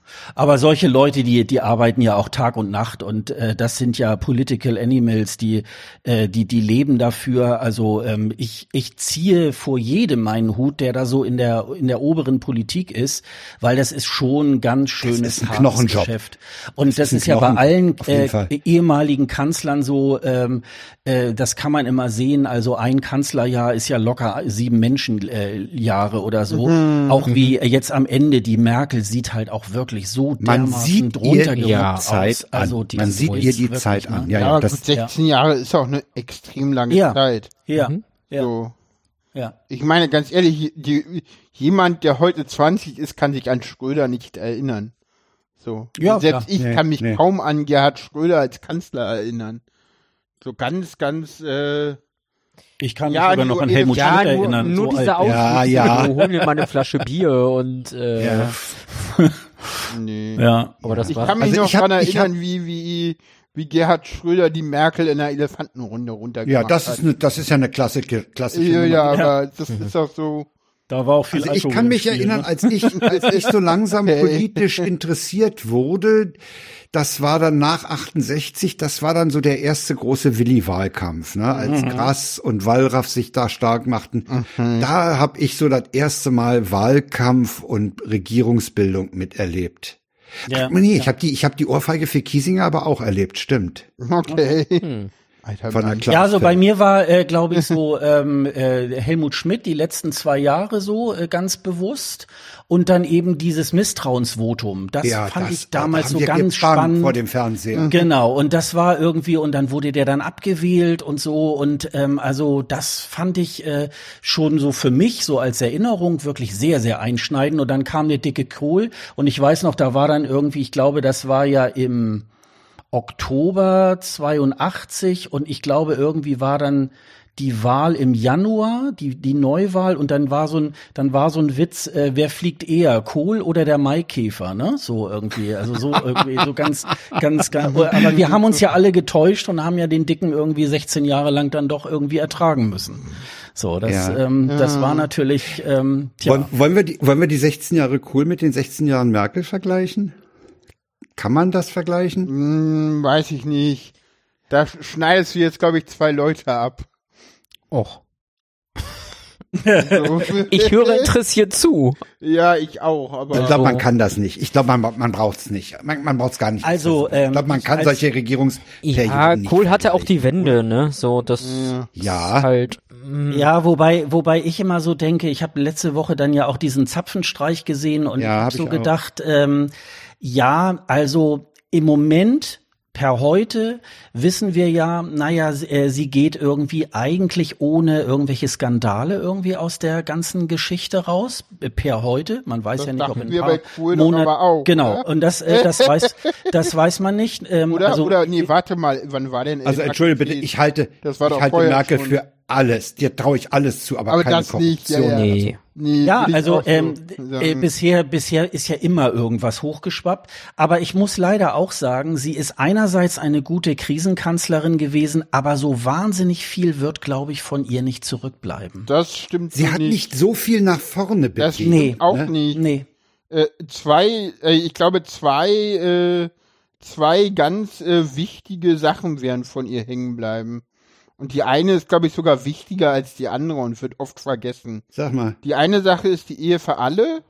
Speaker 4: Aber solche Leute, die die arbeiten ja auch Tag und Nacht und äh, das sind ja Political Animals, die äh, die die leben dafür. Also ähm, ich ich ziehe vor jedem meinen Hut, der da so in der in der oberen Politik ist, weil das ist schon ein ganz schönes
Speaker 2: Das ist ein
Speaker 4: hartes
Speaker 2: Knochenjob.
Speaker 4: Geschäft. Und das,
Speaker 2: Das
Speaker 4: ist,
Speaker 2: ist ein
Speaker 4: ja bei
Speaker 2: Knochen,
Speaker 4: allen
Speaker 2: auf jeden
Speaker 4: äh,
Speaker 2: Fall.
Speaker 4: ehemaligen Kanzlern so. Ähm, äh, das kann man immer sehen. Also ein Kanzlerjahr ist ja locker sieben Menschenjahre äh, Jahre oder so.
Speaker 2: Mhm.
Speaker 4: Auch wie jetzt am Ende die Merkel sieht halt auch wirklich so
Speaker 2: Man
Speaker 4: dermaßen
Speaker 2: sieht ihr
Speaker 4: runtergerockt
Speaker 1: ja,
Speaker 4: aus.
Speaker 2: Zeit an.
Speaker 4: Also die
Speaker 2: Man
Speaker 4: ist
Speaker 2: sieht
Speaker 4: so
Speaker 2: ihr
Speaker 4: jetzt
Speaker 2: die
Speaker 4: wirklich,
Speaker 2: Zeit
Speaker 4: ne?
Speaker 2: an. Ja,
Speaker 3: Ja,
Speaker 2: ja,
Speaker 3: aber
Speaker 2: das,
Speaker 3: gut, sechzehn Jahre ist auch eine extrem lange
Speaker 4: Ja.
Speaker 3: Zeit.
Speaker 4: Ja,
Speaker 1: Mhm.
Speaker 4: ja,
Speaker 3: So.
Speaker 4: ja.
Speaker 3: Ich meine, ganz ehrlich, die, jemand, der heute zwanzig ist, kann sich an Schröder nicht erinnern. So.
Speaker 4: Ja,
Speaker 3: Selbst
Speaker 4: klar.
Speaker 3: ich
Speaker 2: Nee,
Speaker 3: kann mich
Speaker 2: nee.
Speaker 3: kaum an Gerhard Schröder als Kanzler erinnern. So ganz, ganz, äh,
Speaker 4: Ich kann mich
Speaker 3: Ja,
Speaker 4: sogar
Speaker 3: nur
Speaker 4: noch an
Speaker 3: eben-
Speaker 4: Helmut
Speaker 1: Ja,
Speaker 4: Schmidt
Speaker 1: nur,
Speaker 4: erinnern.
Speaker 1: nur
Speaker 4: so
Speaker 1: diese
Speaker 4: alt.
Speaker 2: Ja,
Speaker 1: Ausflüge,
Speaker 2: ja.
Speaker 1: so, hol mir mal eine Flasche Bier und äh,
Speaker 2: Ja.
Speaker 3: nee.
Speaker 4: Ja.
Speaker 1: aber das
Speaker 3: Ich
Speaker 1: war
Speaker 3: kann mich
Speaker 2: Also
Speaker 3: noch
Speaker 2: ich hab-
Speaker 3: daran
Speaker 2: ich
Speaker 3: erinnern, wie, wie, wie Gerhard Schröder die Merkel in der Elefantenrunde runtergemacht
Speaker 2: ja, das
Speaker 3: hat.
Speaker 2: ist eine, das ist ja eine klassische, klassische
Speaker 3: ja,
Speaker 2: Nummer.
Speaker 3: ja,
Speaker 4: Ja.
Speaker 3: aber das ist auch so.
Speaker 4: Da war auch viel
Speaker 2: Also ich
Speaker 4: Alkohol
Speaker 2: kann
Speaker 4: im
Speaker 2: mich
Speaker 4: Spiel,
Speaker 2: erinnern,
Speaker 4: ne?
Speaker 2: als ich, als ich so langsam
Speaker 3: Hey.
Speaker 2: politisch interessiert wurde, das war dann nach achtundsechzig, das war dann so der erste große Willi-Wahlkampf, ne, als
Speaker 4: Mhm.
Speaker 2: Grass und Wallraff sich da stark machten. Da habe ich so das erste Mal Wahlkampf und Regierungsbildung miterlebt.
Speaker 4: Ja.
Speaker 2: Ach, nee, ich habe die, ich habe die Ohrfeige für Kiesinger aber auch erlebt, stimmt.
Speaker 3: Okay.
Speaker 1: Hm.
Speaker 3: Alter,
Speaker 2: Von der
Speaker 3: Mann.
Speaker 2: Kla-
Speaker 4: Ja, also bei mir war, äh, glaube ich, so ähm, äh, Helmut Schmidt die letzten zwei Jahre so äh, ganz bewusst und dann eben dieses Misstrauensvotum. Das
Speaker 2: Ja,
Speaker 4: fand
Speaker 2: das-
Speaker 4: ich damals
Speaker 2: da
Speaker 4: so
Speaker 2: haben wir
Speaker 4: ganz
Speaker 2: gebannt
Speaker 4: spannend.
Speaker 2: vor dem Fernseher.
Speaker 4: Genau, und das war irgendwie, und dann wurde der dann abgewählt und so, und ähm, also das fand ich äh, schon so für mich so als Erinnerung wirklich sehr, sehr einschneidend. Und dann kam der dicke Kohl, und ich weiß noch, da war dann irgendwie, ich glaube, das war ja im Oktober zweiundachtzig, und ich glaube, irgendwie war dann die Wahl im Januar, die die Neuwahl, und dann war so ein dann war so ein Witz, äh, wer fliegt eher, Kohl oder der Maikäfer, ne? So irgendwie, also so irgendwie so ganz ganz ganz aber wir haben uns ja alle getäuscht und haben ja den Dicken irgendwie sechzehn Jahre lang dann doch irgendwie ertragen müssen. So, das
Speaker 2: Ja.
Speaker 4: ähm, das war natürlich ähm, tja.
Speaker 2: Wollen, wollen wir die, wollen wir die sechzehn Jahre Kohl mit den sechzehn Jahren Merkel vergleichen? Kann man das vergleichen?
Speaker 3: Hm, weiß ich nicht. Da schneidest du jetzt, glaube ich, zwei Leute ab.
Speaker 1: Och.
Speaker 3: So.
Speaker 1: Ich höre interessiert zu.
Speaker 3: Ja, ich auch, aber.
Speaker 2: Ich glaube, man
Speaker 1: So.
Speaker 2: kann das nicht. Ich glaube, man, man braucht es nicht. Man, man braucht es gar nicht.
Speaker 4: Also, ähm,
Speaker 2: ich glaube, man kann
Speaker 4: als-
Speaker 2: solche Regierungsperioden
Speaker 1: Ja,
Speaker 2: nicht
Speaker 1: Kohl hatte auch die
Speaker 2: vergleichen.
Speaker 1: Wende, ne? So, das
Speaker 3: Ja.
Speaker 2: Ja.
Speaker 1: ist halt. mm,
Speaker 4: Ja, wobei, wobei ich immer so denke, ich habe letzte Woche dann ja auch diesen Zapfenstreich gesehen, und
Speaker 2: Ja,
Speaker 4: ich habe
Speaker 2: hab
Speaker 4: so
Speaker 2: ich auch.
Speaker 4: gedacht, ähm, ja, also im Moment, per heute, wissen wir ja, naja, sie, äh, sie geht irgendwie eigentlich ohne irgendwelche Skandale irgendwie aus der ganzen Geschichte raus, äh, per heute. Man weiß
Speaker 3: Das
Speaker 4: ja nicht, ob
Speaker 3: dachten
Speaker 4: in ein
Speaker 3: wir
Speaker 4: paar
Speaker 3: bei Kohl doch
Speaker 4: Monaten.
Speaker 3: aber auch,
Speaker 4: Genau,
Speaker 3: ne?
Speaker 4: und das, äh, das weiß, das weiß man nicht. Ähm,
Speaker 3: Oder,
Speaker 4: also,
Speaker 3: oder, nee, warte mal, wann war denn
Speaker 2: Also
Speaker 3: El
Speaker 2: entschuldige bitte,
Speaker 3: Aktiv?
Speaker 2: ich halte,
Speaker 3: Das war
Speaker 2: ich
Speaker 3: doch
Speaker 2: halte
Speaker 3: vorher
Speaker 2: Merkel
Speaker 3: schon.
Speaker 2: für alles. Dir traue ich alles zu, aber,
Speaker 3: Aber
Speaker 2: keine
Speaker 3: das nicht, ja,
Speaker 2: Korruption.
Speaker 3: ja.
Speaker 1: Nee.
Speaker 3: Nee,
Speaker 4: Ja,
Speaker 3: will ich
Speaker 4: also
Speaker 3: auch so
Speaker 4: ähm,
Speaker 3: sagen.
Speaker 4: äh, bisher bisher ist ja immer irgendwas hochgeschwappt, aber ich muss leider auch sagen, sie ist einerseits eine gute Krisenkanzlerin gewesen, aber so wahnsinnig viel wird, glaube ich, von ihr nicht zurückbleiben.
Speaker 3: Das stimmt
Speaker 2: Sie
Speaker 3: so
Speaker 2: hat nicht so viel nach vorne
Speaker 3: Das
Speaker 2: bewegt.
Speaker 3: stimmt
Speaker 4: Nee,
Speaker 3: auch
Speaker 2: ne?
Speaker 3: nicht.
Speaker 4: Nee.
Speaker 3: Äh, zwei, äh, ich glaube, zwei, äh, zwei ganz äh, wichtige Sachen werden von ihr hängen bleiben. Und die eine ist, glaube ich, sogar wichtiger als die andere und wird oft vergessen.
Speaker 2: Sag mal.
Speaker 3: Die eine Sache ist die Ehe für alle.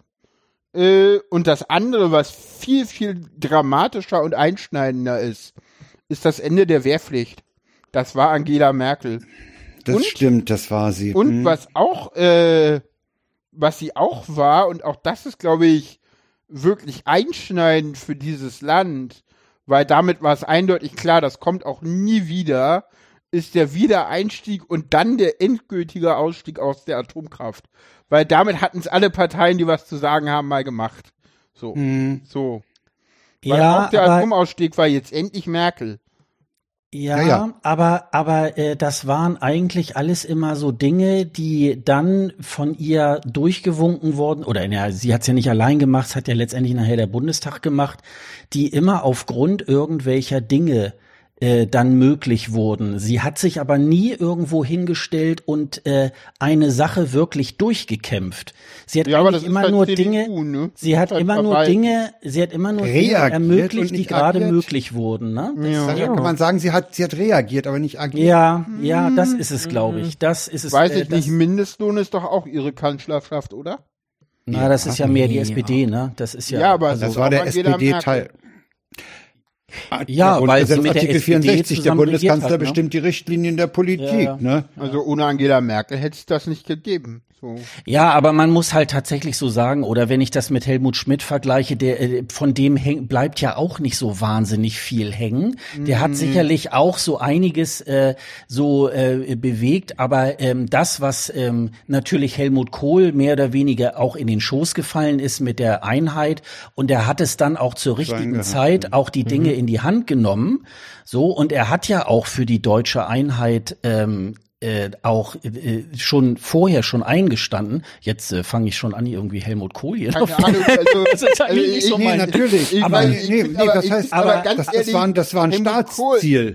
Speaker 3: Äh, und das andere, was viel, viel dramatischer und einschneidender ist, ist das Ende der Wehrpflicht. Das war Angela Merkel.
Speaker 2: Das
Speaker 3: Und?
Speaker 2: stimmt, das war sie.
Speaker 3: Und
Speaker 2: Hm.
Speaker 3: was auch, äh, was sie auch war, und auch das ist, glaube ich, wirklich einschneidend für dieses Land, weil damit war es eindeutig klar, das kommt auch nie wieder, ist der Wiedereinstieg und dann der endgültige Ausstieg aus der Atomkraft. Weil damit hatten es alle Parteien, die was zu sagen haben, mal gemacht. So,
Speaker 2: Hm.
Speaker 3: so. Weil
Speaker 4: Ja,
Speaker 3: auch der
Speaker 4: aber,
Speaker 3: Atomausstieg war jetzt endlich Merkel.
Speaker 4: ja,
Speaker 2: Ja, ja.
Speaker 4: aber aber äh, das waren eigentlich alles immer so Dinge, die dann von ihr durchgewunken wurden, oder ja, sie hat es ja nicht allein gemacht, es hat ja letztendlich nachher der Bundestag gemacht, die immer aufgrund irgendwelcher Dinge äh, dann möglich wurden. Sie hat sich aber nie irgendwo hingestellt und äh, eine Sache wirklich durchgekämpft. Sie hat
Speaker 3: Ja, aber
Speaker 4: eigentlich
Speaker 3: das ist
Speaker 4: immer
Speaker 3: halt
Speaker 4: nur
Speaker 3: C D U,
Speaker 4: Dinge,
Speaker 3: ne?
Speaker 4: sie hat
Speaker 3: Halt
Speaker 4: immer nur
Speaker 3: dabei.
Speaker 4: Dinge, sie hat immer nur Dinge
Speaker 2: Reagiert
Speaker 4: ermöglicht,
Speaker 2: und
Speaker 4: die
Speaker 2: nicht
Speaker 4: gerade
Speaker 2: agiert.
Speaker 4: möglich wurden. Ne? Das,
Speaker 3: Ja.
Speaker 2: Da kann man sagen, sie hat, sie hat reagiert, aber nicht agiert.
Speaker 4: ja, ja, das ist es, glaube ich. Das ist es.
Speaker 3: Weiß
Speaker 4: äh,
Speaker 3: ich
Speaker 4: das,
Speaker 3: nicht, Mindestlohn ist doch auch ihre Kanzlerschaft, oder?
Speaker 4: Na, das ist ja mehr die
Speaker 1: nee,
Speaker 4: S P D, ne? Das ist ja.
Speaker 3: Ja, aber
Speaker 4: also,
Speaker 2: Das
Speaker 3: Also
Speaker 2: war der
Speaker 3: auch Angela
Speaker 2: S P D-Teil.
Speaker 4: Ja, weil sie mit der
Speaker 2: Artikel
Speaker 4: S P D
Speaker 2: vierundsechzig, der
Speaker 4: zusammen regiert
Speaker 2: Bundeskanzler
Speaker 4: hat, ne?
Speaker 2: bestimmt die Richtlinien der Politik,
Speaker 4: Ja, ja.
Speaker 2: ne?
Speaker 3: Also ohne Angela Merkel hätte es das nicht gegeben. So.
Speaker 4: Ja, aber man muss halt tatsächlich so sagen, oder wenn ich das mit Helmut Schmidt vergleiche, der äh, von dem häng, bleibt ja auch nicht so wahnsinnig viel hängen. Der hat sicherlich auch so einiges äh, so äh, bewegt, aber ähm, das, was ähm, natürlich Helmut Kohl mehr oder weniger auch in den Schoß gefallen ist mit der Einheit, und er hat es dann auch zur richtigen
Speaker 2: gehabt,
Speaker 4: Zeit auch die Dinge in die Hand genommen. So, und er hat ja auch für die deutsche Einheit ähm, Äh, auch äh, schon vorher schon eingestanden. Jetzt äh, fange ich schon an, irgendwie Helmut Kohl hier.
Speaker 3: Keine Ahnung, also,
Speaker 4: Das ist eigentlich
Speaker 3: also
Speaker 4: nicht so
Speaker 3: ich-
Speaker 2: Nee,
Speaker 4: mein-
Speaker 2: natürlich.
Speaker 3: ich
Speaker 2: aber
Speaker 3: weiß,
Speaker 2: nee,
Speaker 3: ich
Speaker 2: nee,
Speaker 3: find aber-
Speaker 2: das
Speaker 3: ich
Speaker 2: heißt,
Speaker 3: find aber
Speaker 2: aber
Speaker 3: ganz
Speaker 2: das, das
Speaker 3: ehrlich,
Speaker 2: war ein, das war ein
Speaker 3: Helmut
Speaker 2: Staatsziel.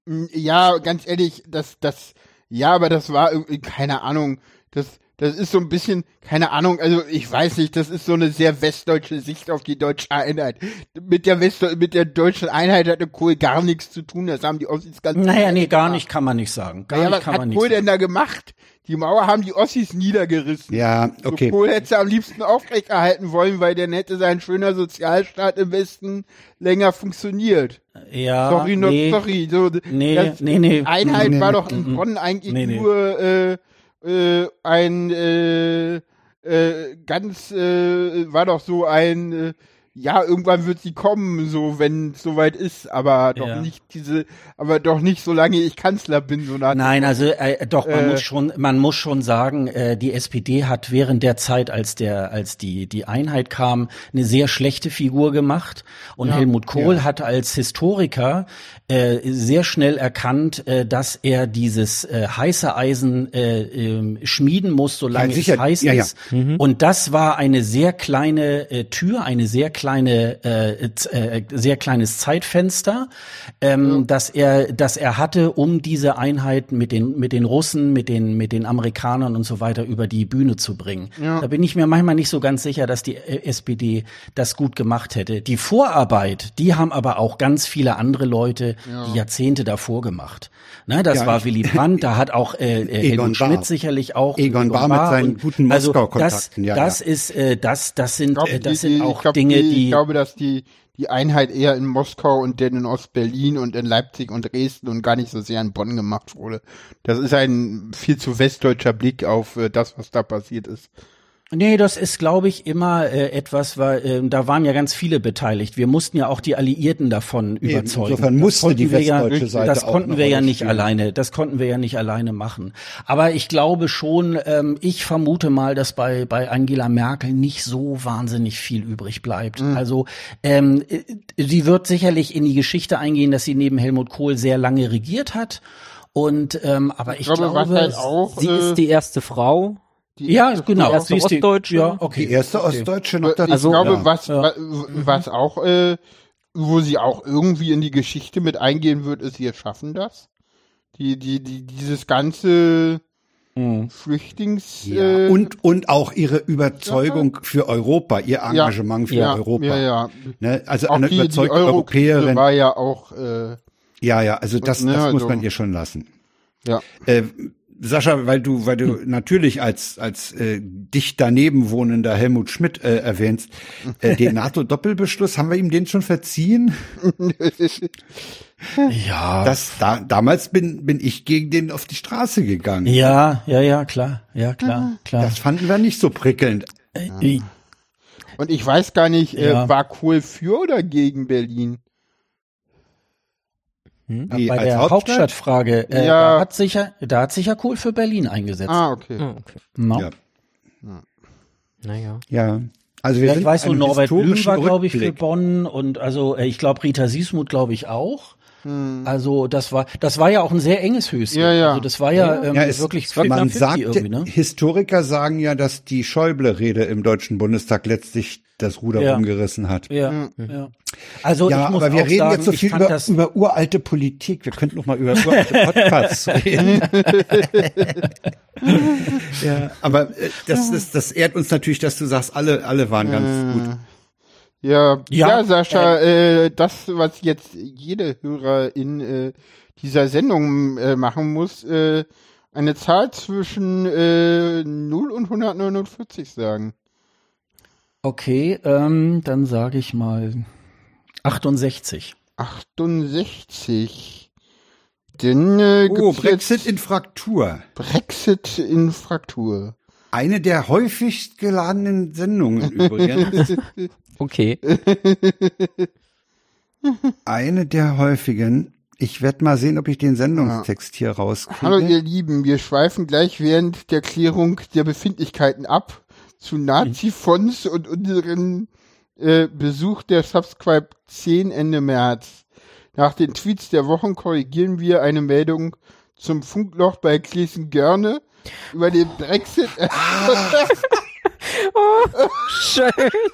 Speaker 3: Ja, ganz ehrlich, das, das, ja, aber das war irgendwie, keine Ahnung, das, das ist so ein bisschen, keine Ahnung, also ich weiß nicht, das ist so eine sehr westdeutsche Sicht auf die deutsche Einheit. Mit der West, mit der deutschen Einheit hatte Kohl gar nichts zu tun, das haben die Ossis ganz
Speaker 4: Naja, nee, gar
Speaker 3: gemacht.
Speaker 4: nicht, kann man nicht sagen. Gar
Speaker 3: Naja,
Speaker 4: nicht
Speaker 3: was
Speaker 4: kann
Speaker 3: hat
Speaker 4: man nicht
Speaker 3: Kohl
Speaker 4: sagen.
Speaker 3: denn da gemacht? Die Mauer haben die Ossis niedergerissen.
Speaker 2: Ja, okay.
Speaker 3: So, Kohl hätte sie am liebsten aufrechterhalten wollen, weil dann hätte sein schöner Sozialstaat im Westen länger funktioniert.
Speaker 4: Ja,
Speaker 3: Sorry, not
Speaker 4: nee,
Speaker 3: sorry. So,
Speaker 4: Nee,
Speaker 3: das,
Speaker 4: nee, nee.
Speaker 3: Einheit
Speaker 2: Nee,
Speaker 3: war
Speaker 2: nee,
Speaker 3: doch in Bonn eigentlich
Speaker 4: Nee, nee.
Speaker 3: nur äh, äh, ein äh, äh, ganz äh, war doch so ein äh, ja, irgendwann wird sie kommen, so wenn es soweit ist, aber doch
Speaker 4: Ja.
Speaker 3: nicht diese, aber doch nicht solange ich Kanzler bin, so nach
Speaker 4: Nein, also äh, doch, man
Speaker 3: Äh,
Speaker 4: muss schon, man muss schon sagen, äh, die S P D hat während der Zeit, als der, als die die Einheit kam, eine sehr schlechte Figur gemacht. Und Helmut Kohl
Speaker 2: ja.
Speaker 4: hat als Historiker äh, sehr schnell erkannt, äh, dass er dieses äh, heiße Eisen äh, ähm, schmieden muss, solange
Speaker 2: Ja, sicher.
Speaker 4: es heiß
Speaker 2: Ja, ja.
Speaker 4: ist. Und das war eine sehr kleine äh, Tür, eine sehr kleine, äh, z- äh, sehr kleines Zeitfenster, ähm, dass er, dass er hatte, um diese Einheit mit den mit den Russen, mit den mit den Amerikanern und so weiter über die Bühne zu bringen.
Speaker 3: Ja.
Speaker 4: Da bin ich mir manchmal nicht so ganz sicher, dass die äh, S P D das gut gemacht hätte. Die Vorarbeit, die haben aber auch ganz viele andere Leute die Jahrzehnte davor gemacht. Ne, das
Speaker 2: Ja,
Speaker 4: war
Speaker 2: ich-
Speaker 4: Willy Brandt, da hat auch äh, äh,
Speaker 2: Egon
Speaker 4: Helmut
Speaker 2: Bahr.
Speaker 4: Schmidt sicherlich auch
Speaker 2: Egon Bahr mit seinen
Speaker 4: und-
Speaker 2: guten
Speaker 4: also
Speaker 2: Moskau-Kontakten,
Speaker 4: das,
Speaker 2: ja,
Speaker 4: das
Speaker 2: ja.
Speaker 4: ist äh, das das sind
Speaker 3: Ich glaub,
Speaker 4: äh, das
Speaker 3: die-
Speaker 4: sind
Speaker 3: die-
Speaker 4: auch
Speaker 3: ich glaub,
Speaker 4: Dinge,
Speaker 3: die,
Speaker 4: die
Speaker 3: Ich glaube, dass die, die Einheit eher in Moskau und dann in Ostberlin und in Leipzig und Dresden und gar nicht so sehr in Bonn gemacht wurde. Das ist ein viel zu westdeutscher Blick auf äh, das, was da passiert ist.
Speaker 4: Nee, das ist, glaube ich, immer äh, etwas, weil äh, da waren ja ganz viele beteiligt. Wir mussten ja auch die Alliierten davon überzeugen.
Speaker 2: insofern
Speaker 4: Das
Speaker 2: musste
Speaker 4: konnten
Speaker 2: die
Speaker 4: wir ja,
Speaker 2: westdeutsche Seite
Speaker 4: Das
Speaker 2: auch
Speaker 4: konnten
Speaker 2: eine
Speaker 4: wir ja
Speaker 2: Rolle
Speaker 4: nicht
Speaker 2: spielen.
Speaker 4: alleine. Das konnten wir ja nicht alleine machen. Aber ich glaube schon, ähm, ich vermute mal, dass bei bei Angela Merkel nicht so wahnsinnig viel übrig bleibt.
Speaker 2: Mhm.
Speaker 4: Also ähm, äh, sie wird sicherlich in die Geschichte eingehen, dass sie neben Helmut Kohl sehr lange regiert hat. Und ähm, aber ich,
Speaker 3: Ich glaube,
Speaker 4: glaube,
Speaker 3: was halt auch,
Speaker 1: Sie
Speaker 3: äh,
Speaker 1: ist die erste Frau.
Speaker 3: die
Speaker 4: ja, genau.
Speaker 1: die erste
Speaker 4: sie ist die-
Speaker 1: Ostdeutsche.
Speaker 4: Ja, okay.
Speaker 2: Die erste
Speaker 4: okay.
Speaker 2: Ostdeutsche noch
Speaker 3: ich
Speaker 2: dazu.
Speaker 1: Also,
Speaker 3: glaube,
Speaker 2: ja.
Speaker 3: was,
Speaker 4: Ja.
Speaker 3: wa- was auch, äh, wo sie auch irgendwie in die Geschichte mit eingehen wird, ist, wir schaffen das. Die, die, die, dieses ganze
Speaker 4: Mhm.
Speaker 3: Flüchtlings,
Speaker 2: Ja,
Speaker 3: äh,
Speaker 2: und, und auch ihre Überzeugung für Europa, ihr Engagement für
Speaker 3: ja,
Speaker 2: Europa.
Speaker 3: Ja, ja.
Speaker 2: Ne? Also
Speaker 3: Auch
Speaker 2: eine
Speaker 3: die, die
Speaker 2: überzeugte
Speaker 3: Euro
Speaker 2: Europäerin.
Speaker 3: war ja auch, äh,
Speaker 2: Ja, ja, also das,
Speaker 3: Ne,
Speaker 2: das muss
Speaker 3: also-
Speaker 2: man ihr schon lassen.
Speaker 3: ja.
Speaker 2: Äh, Sascha, weil du, weil du natürlich als als äh, dicht daneben wohnender Helmut Schmidt äh, erwähnst, äh, den NATO-Doppelbeschluss, haben wir ihm den schon verziehen?
Speaker 4: Ja.
Speaker 2: Das da, damals bin bin ich gegen den auf die Straße gegangen.
Speaker 4: Ja, ja, ja, klar, ja, klar, klar.
Speaker 2: Das fanden wir nicht so prickelnd.
Speaker 4: Äh,
Speaker 3: Und ich weiß gar nicht,
Speaker 4: Ja.
Speaker 3: äh, war Kohl für oder gegen Berlin?
Speaker 2: Wie,
Speaker 4: bei
Speaker 2: als
Speaker 4: der
Speaker 2: Hauptstadt?
Speaker 4: Hauptstadtfrage, äh,
Speaker 3: Ja.
Speaker 4: da hat sich ja, da hat sich ja Kohl für Berlin eingesetzt.
Speaker 3: Ah, okay.
Speaker 1: Ah, okay.
Speaker 4: No?
Speaker 2: Ja.
Speaker 1: Naja.
Speaker 2: Ja. Also wir
Speaker 4: Ja,
Speaker 2: sind
Speaker 4: ich weiß so,
Speaker 2: einem
Speaker 4: Norbert Blüm
Speaker 2: historischen
Speaker 4: war, glaube ich, für
Speaker 2: Rückblick.
Speaker 4: Bonn und also äh, ich glaube Rita Süßmuth, glaube ich, auch.
Speaker 3: Hm.
Speaker 4: Also das war, das war ja auch ein sehr enges Höschen.
Speaker 3: Ja, ja.
Speaker 4: Also das war ja, ähm,
Speaker 2: Ja, es,
Speaker 4: wirklich
Speaker 2: man
Speaker 4: fünfzig
Speaker 2: sagt,
Speaker 4: irgendwie, ne?
Speaker 2: Historiker sagen ja, dass die Schäuble-Rede im Deutschen Bundestag letztlich das Ruder
Speaker 4: Ja.
Speaker 2: umgerissen hat.
Speaker 4: Ja,
Speaker 3: Mhm.
Speaker 4: ja. Also
Speaker 2: Ja,
Speaker 4: ich muss
Speaker 2: aber wir
Speaker 4: auch
Speaker 2: reden
Speaker 4: sagen,
Speaker 2: jetzt so
Speaker 4: ich
Speaker 2: viel
Speaker 4: fand
Speaker 2: über,
Speaker 4: das,
Speaker 2: über uralte Politik. Wir könnten noch mal über uralte Podcasts reden. ja, aber äh, das, ist, das ehrt uns natürlich, dass du sagst, alle, alle waren ganz gut.
Speaker 3: Ja, ja,
Speaker 4: Ja,
Speaker 3: Sascha, äh, das, was jetzt jede Hörerin äh, dieser Sendung äh, machen muss, äh, eine Zahl zwischen äh, null und hundertneunundvierzig sagen.
Speaker 4: okay, ähm, dann sage ich mal achtundsechzig.
Speaker 3: achtundsechzig. Denn äh,
Speaker 2: Oh,
Speaker 3: gibt's
Speaker 2: Brexit
Speaker 3: jetzt
Speaker 2: in Fraktur.
Speaker 3: Brexit in Fraktur.
Speaker 2: Eine der häufigst geladenen Sendungen übrigens.
Speaker 1: Okay.
Speaker 2: Eine der häufigen. Ich werde mal sehen, ob ich den Sendungstext hier rauskriege.
Speaker 3: Hallo ihr Lieben, wir schweifen gleich während der Klärung der Befindlichkeiten ab zu Nazi-Fonds und unseren äh, Besuch der Subscribe zehn Ende März. Nach den Tweets der Wochen korrigieren wir eine Meldung zum Funkloch bei Klesen-Görne über den Brexit.
Speaker 1: Schön.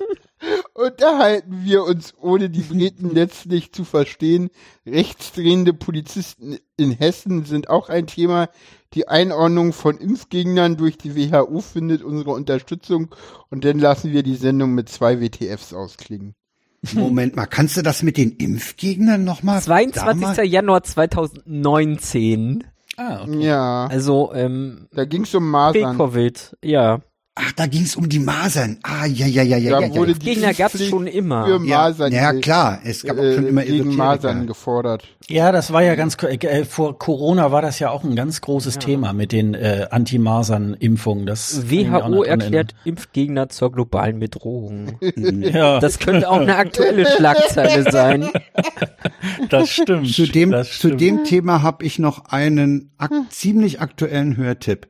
Speaker 3: Unterhalten wir uns, ohne die Briten letztlich zu verstehen. Rechtsdrehende Polizisten in Hessen sind auch ein Thema. Die Einordnung von Impfgegnern durch die W H O findet unsere Unterstützung. Und dann lassen wir die Sendung mit zwei W T Fs ausklingen.
Speaker 2: Moment mal, kannst du das mit den Impfgegnern nochmal?
Speaker 1: zweiundzwanzigster Januar zweitausendneunzehn.
Speaker 4: Ah, okay.
Speaker 3: Ja,
Speaker 1: Also, ähm,
Speaker 3: da ging's um Masern.
Speaker 1: Pre-Covid, ja.
Speaker 2: Ach, da ging's um die Masern. Ah, ja, ja, ja, ja,
Speaker 3: Da
Speaker 2: ja. ja.
Speaker 3: wurde die
Speaker 1: Gegner gab's
Speaker 3: Impfpflicht
Speaker 1: schon immer.
Speaker 3: für
Speaker 2: Ja,
Speaker 3: Masern,
Speaker 2: ja, klar. Es gab auch schon
Speaker 3: äh,
Speaker 2: immer
Speaker 3: gegen
Speaker 2: Esoteriker.
Speaker 3: Masern gefordert.
Speaker 4: Ja, das war ja ganz, ko- äh, vor Corona war das ja auch ein ganz großes Thema mit den äh, Anti-Masern-Impfungen. Das kann ich
Speaker 1: W
Speaker 4: mich auch
Speaker 1: H
Speaker 4: noch
Speaker 1: O
Speaker 4: dran
Speaker 1: erklärt Impfgegner zur globalen Bedrohung.
Speaker 4: erinnern. Ja,
Speaker 1: Das könnte auch eine aktuelle Schlagzeile sein.
Speaker 4: das stimmt.
Speaker 2: Zu dem,
Speaker 4: das
Speaker 2: zu
Speaker 4: stimmt.
Speaker 2: dem Thema habe ich noch einen ak ziemlich aktuellen Hörtipp.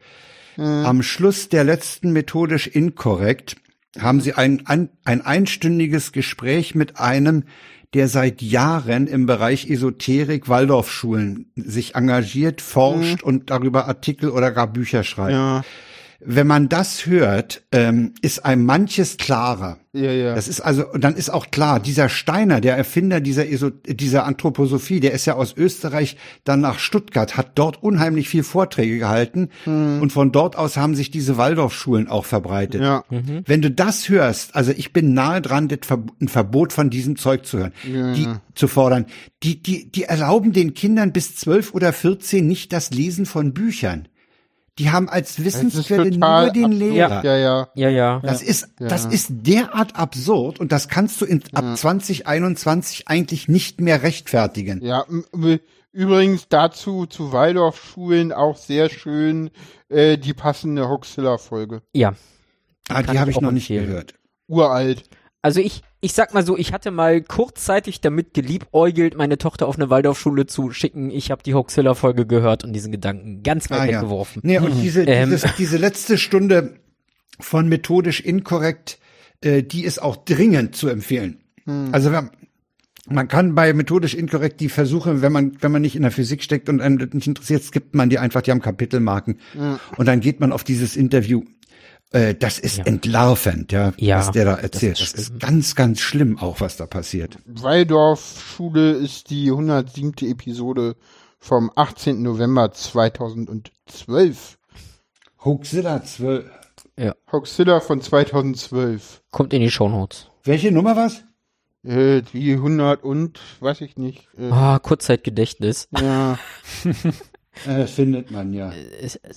Speaker 2: Am Schluss der letzten methodisch inkorrekt haben sie ein, ein, ein einstündiges Gespräch mit einem, der seit Jahren im Bereich Esoterik Waldorfschulen sich engagiert, forscht und darüber Artikel oder gar Bücher schreibt.
Speaker 3: Ja,
Speaker 2: Wenn man das hört, ähm, ist einem manches klarer.
Speaker 3: ja, ja.
Speaker 2: Das ist also, dann ist auch klar, dieser Steiner, der Erfinder dieser, Eso dieser Anthroposophie, der ist ja aus Österreich dann nach Stuttgart, hat dort unheimlich viel Vorträge gehalten und von dort aus haben sich diese Waldorfschulen auch verbreitet.
Speaker 3: ja.
Speaker 2: Wenn du das hörst, also ich bin nahe dran, das Ver ein Verbot von diesem Zeug zu hören,
Speaker 3: Ja.
Speaker 2: die zu fordern. Die, die, die erlauben den Kindern bis zwölf oder vierzehn nicht das Lesen von Büchern. Die haben als
Speaker 3: Das ist
Speaker 2: Wissensquelle
Speaker 3: total
Speaker 2: nur den
Speaker 3: absurd.
Speaker 2: Lehrer.
Speaker 3: Ja, ja.
Speaker 1: Ja, ja.
Speaker 2: Das ist,
Speaker 3: Ja.
Speaker 2: das ist derart absurd und das kannst du in, ab zwanzig einundzwanzig eigentlich nicht mehr rechtfertigen.
Speaker 3: Ja, m- m- übrigens dazu zu Waldorfschulen auch sehr schön äh, die passende Hoaxilla-Folge.
Speaker 1: Ja.
Speaker 2: Ah,
Speaker 1: kann
Speaker 2: die habe
Speaker 1: ich
Speaker 2: ich
Speaker 1: auch
Speaker 2: noch nicht
Speaker 1: empfehlen.
Speaker 2: gehört.
Speaker 3: Uralt.
Speaker 1: Also ich, ich sag mal so, ich hatte mal kurzzeitig damit geliebäugelt, meine Tochter auf eine Waldorfschule zu schicken. Ich habe die Hoaxilla-Folge gehört und diesen Gedanken ganz weit
Speaker 2: Ah, ja.
Speaker 1: weggeworfen.
Speaker 2: Nee, und diese,
Speaker 1: Ähm.
Speaker 2: dieses, diese letzte Stunde von methodisch inkorrekt, äh, die ist auch dringend zu empfehlen. Also wenn, man kann bei methodisch inkorrekt die Versuche, wenn man wenn man nicht in der Physik steckt und einen das nicht interessiert, skippt man die einfach, die haben Kapitelmarken. Und dann geht man auf dieses Interview. Äh, das ist
Speaker 1: Ja.
Speaker 2: entlarvend, ja,
Speaker 1: Ja,
Speaker 2: was der da
Speaker 1: das
Speaker 2: erzählt.
Speaker 1: ist
Speaker 2: Das ist ganz, ganz schlimm auch, was da passiert.
Speaker 3: Waldorfschule ist die hundertsiebte Episode vom achtzehnten November zweitausendzwölf.
Speaker 2: Hoaxilla zwölf.
Speaker 3: Hoaxilla von zweitausendzwölf.
Speaker 1: Kommt in die Shownotes.
Speaker 2: Welche Nummer war's?
Speaker 3: Äh, die hundert und, weiß ich nicht. Äh,
Speaker 1: Ah, Kurzzeitgedächtnis.
Speaker 3: ja.
Speaker 2: Äh, findet man ja.
Speaker 1: Es- es-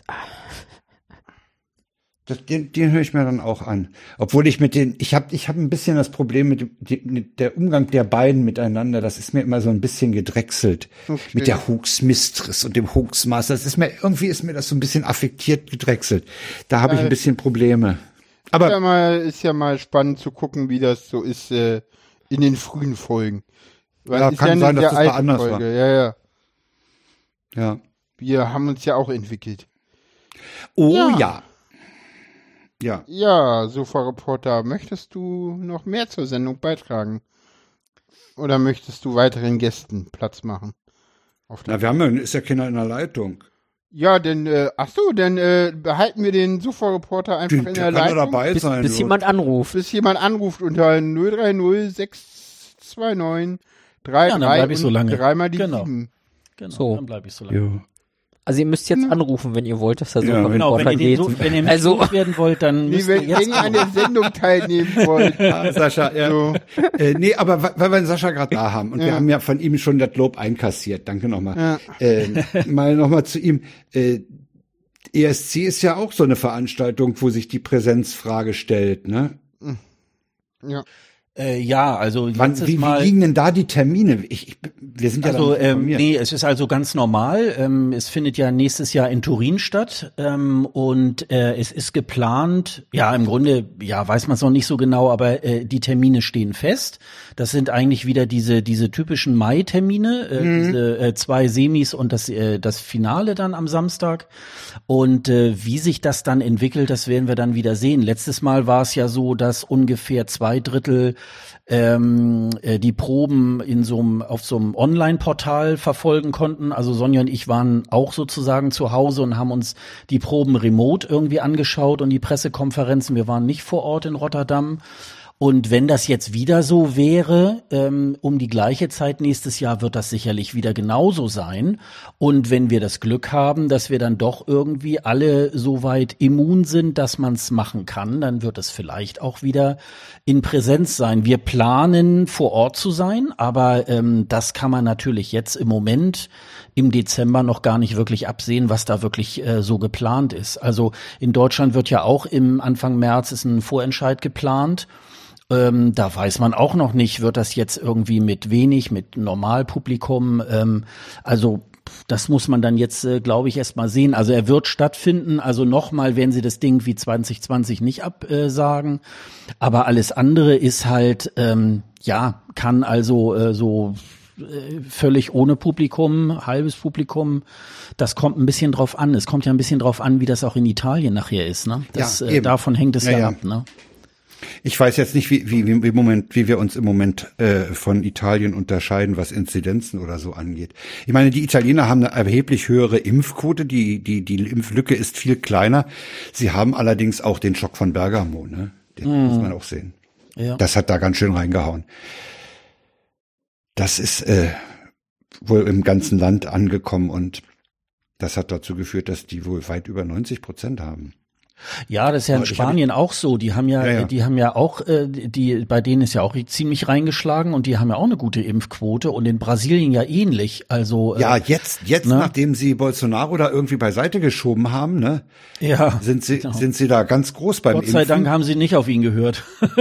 Speaker 2: Das, den den höre ich mir dann auch an. Obwohl ich mit den, ich habe ich hab ein bisschen das Problem mit, dem- mit der Umgang der beiden miteinander. Das ist mir immer so ein bisschen gedrechselt.
Speaker 3: Okay.
Speaker 2: Mit der Hoaxmistress und dem Hoaxmaster. Das ist mir, irgendwie ist mir das so ein bisschen affektiert gedrechselt. Da habe ich ein bisschen Probleme. Aber
Speaker 3: ja mal, ist ja mal spannend zu gucken, wie das so ist äh, in den frühen Folgen. Weil
Speaker 2: Ja,
Speaker 3: ist
Speaker 2: kann
Speaker 3: eine
Speaker 2: sein, dass
Speaker 3: sehr
Speaker 2: das mal
Speaker 3: alte
Speaker 2: anders
Speaker 3: Folge.
Speaker 2: war.
Speaker 3: Ja, ja.
Speaker 2: ja.
Speaker 3: Wir haben uns ja auch entwickelt.
Speaker 2: Oh
Speaker 3: Ja.
Speaker 2: ja. Ja.
Speaker 3: Ja, Sofa-Reporter, möchtest du noch mehr zur Sendung beitragen? Oder möchtest du weiteren Gästen Platz machen? Auf
Speaker 2: Na,
Speaker 3: der
Speaker 2: wir haben ja, ist ja keiner in der Leitung.
Speaker 3: Ja, denn, äh, ach so, dann äh, behalten wir den Sofa-Reporter einfach
Speaker 2: Der
Speaker 3: in der
Speaker 2: kann doch
Speaker 3: Leitung,
Speaker 2: dabei
Speaker 1: Bis,
Speaker 2: sein.
Speaker 1: bis
Speaker 2: so.
Speaker 1: jemand anruft.
Speaker 3: bis jemand anruft unter null drei null sechs zwei neun drei
Speaker 4: Ja, dann
Speaker 3: drei
Speaker 4: bleib ich so lange.
Speaker 3: dreimal die
Speaker 4: Genau.
Speaker 3: sieben.
Speaker 4: Genau,
Speaker 1: So.
Speaker 4: dann bleibe ich so lange.
Speaker 2: Jo.
Speaker 1: Also ihr müsst jetzt anrufen, wenn ihr wollt, dass der
Speaker 2: Ja,
Speaker 1: Sofa-Reporter
Speaker 4: Genau, wenn ihr,
Speaker 1: geht.
Speaker 4: den, so, wenn ihr mit
Speaker 1: Also-
Speaker 4: also, werden wollt, dann
Speaker 3: Nee,
Speaker 4: müsst
Speaker 3: wenn,
Speaker 4: ihr jetzt
Speaker 3: wenn ihr an der Sendung teilnehmen wollt.
Speaker 2: Ah, Sascha, ja.
Speaker 3: So.
Speaker 2: Äh, nee, aber wa- weil wir den Sascha gerade da haben und wir haben ja von ihm schon das Lob einkassiert. Danke nochmal.
Speaker 3: Ja.
Speaker 2: Äh, mal nochmal zu ihm. Äh, E S C ist ja auch so eine Veranstaltung, wo sich die Präsenzfrage stellt, ne?
Speaker 3: Ja.
Speaker 4: Äh, ja, also
Speaker 2: Wann,
Speaker 4: letztes
Speaker 2: wie, wie
Speaker 4: Mal.
Speaker 2: liegen denn da die Termine? Ich, ich, wir sind ja
Speaker 4: Also
Speaker 2: da nicht
Speaker 4: ähm,
Speaker 2: informiert.
Speaker 4: nee, es ist also ganz normal. Ähm, es findet ja nächstes Jahr in Turin statt ähm, und äh, es ist geplant. Ja, im Grunde, ja, weiß man es noch nicht so genau, aber äh, die Termine stehen fest. Das sind eigentlich wieder diese diese typischen Mai-Termine, äh,
Speaker 2: Mhm.
Speaker 4: diese äh, zwei Semis und das äh, das Finale dann am Samstag. Und äh, wie sich das dann entwickelt, das werden wir dann wieder sehen. Letztes Mal war es ja so, dass ungefähr zwei Drittel ähm, äh, die Proben in so einem auf so einem Online-Portal verfolgen konnten. Also Sonja und ich waren auch sozusagen zu Hause und haben uns die Proben remote irgendwie angeschaut und die Pressekonferenzen. Wir waren nicht vor Ort in Rotterdam. Und wenn das jetzt wieder so wäre, ähm, um die gleiche Zeit nächstes Jahr, wird das sicherlich wieder genauso sein. Und wenn wir das Glück haben, dass wir dann doch irgendwie alle so weit immun sind, dass man es machen kann, dann wird es vielleicht auch wieder in Präsenz sein. Wir planen, vor Ort zu sein, aber ähm, das kann man natürlich jetzt im Moment im Dezember noch gar nicht wirklich absehen, was da wirklich äh, so geplant ist. Also in Deutschland wird ja auch im Anfang März ist ein Vorentscheid geplant. Ähm, da weiß man auch noch nicht, wird das jetzt irgendwie mit wenig, mit Normalpublikum, ähm, also das muss man dann jetzt, äh, glaube ich, erst mal sehen. Also er wird stattfinden, also nochmal werden sie das Ding wie zwanzig zwanzig nicht absagen, aber alles andere ist halt, ähm, ja, kann also äh, so äh, völlig ohne Publikum, halbes Publikum, das kommt ein bisschen drauf an. Es kommt ja ein bisschen drauf an, wie das auch in Italien nachher ist, ne? Das,
Speaker 2: Ja,
Speaker 4: äh,
Speaker 2: eben.
Speaker 4: davon hängt es
Speaker 2: Ja,
Speaker 4: ja,
Speaker 2: ja.
Speaker 4: ab, ne?
Speaker 2: Ich weiß jetzt nicht, wie, wie, wie, wie, Moment, wie wir uns im Moment äh, von Italien unterscheiden, was Inzidenzen oder so angeht. Ich meine, die Italiener haben eine erheblich höhere Impfquote, die, die, die Impflücke ist viel kleiner. Sie haben allerdings auch den Schock von Bergamo, ne? Den
Speaker 4: Mhm.
Speaker 2: muss man auch sehen.
Speaker 4: Ja.
Speaker 2: Das hat da ganz schön reingehauen. Das ist äh, wohl im ganzen Land angekommen und das hat dazu geführt, dass die wohl weit über neunzig Prozent haben.
Speaker 4: Ja, das ist ja in
Speaker 2: Aber ich hab-
Speaker 4: Spanien auch so. Die haben ja,
Speaker 2: Ja, ja.
Speaker 4: die haben ja auch, äh, die, bei denen ist ja auch ziemlich reingeschlagen und die haben ja auch eine gute Impfquote und in Brasilien ja ähnlich. Also äh,
Speaker 2: Ja, jetzt, jetzt,
Speaker 4: ne?
Speaker 2: nachdem sie Bolsonaro da irgendwie beiseite geschoben haben, ne,
Speaker 4: ja.
Speaker 2: sind sie,
Speaker 4: Genau.
Speaker 2: sind sie da ganz groß beim
Speaker 4: Gott sei
Speaker 2: Impfen.
Speaker 4: Dank haben sie nicht auf ihn gehört.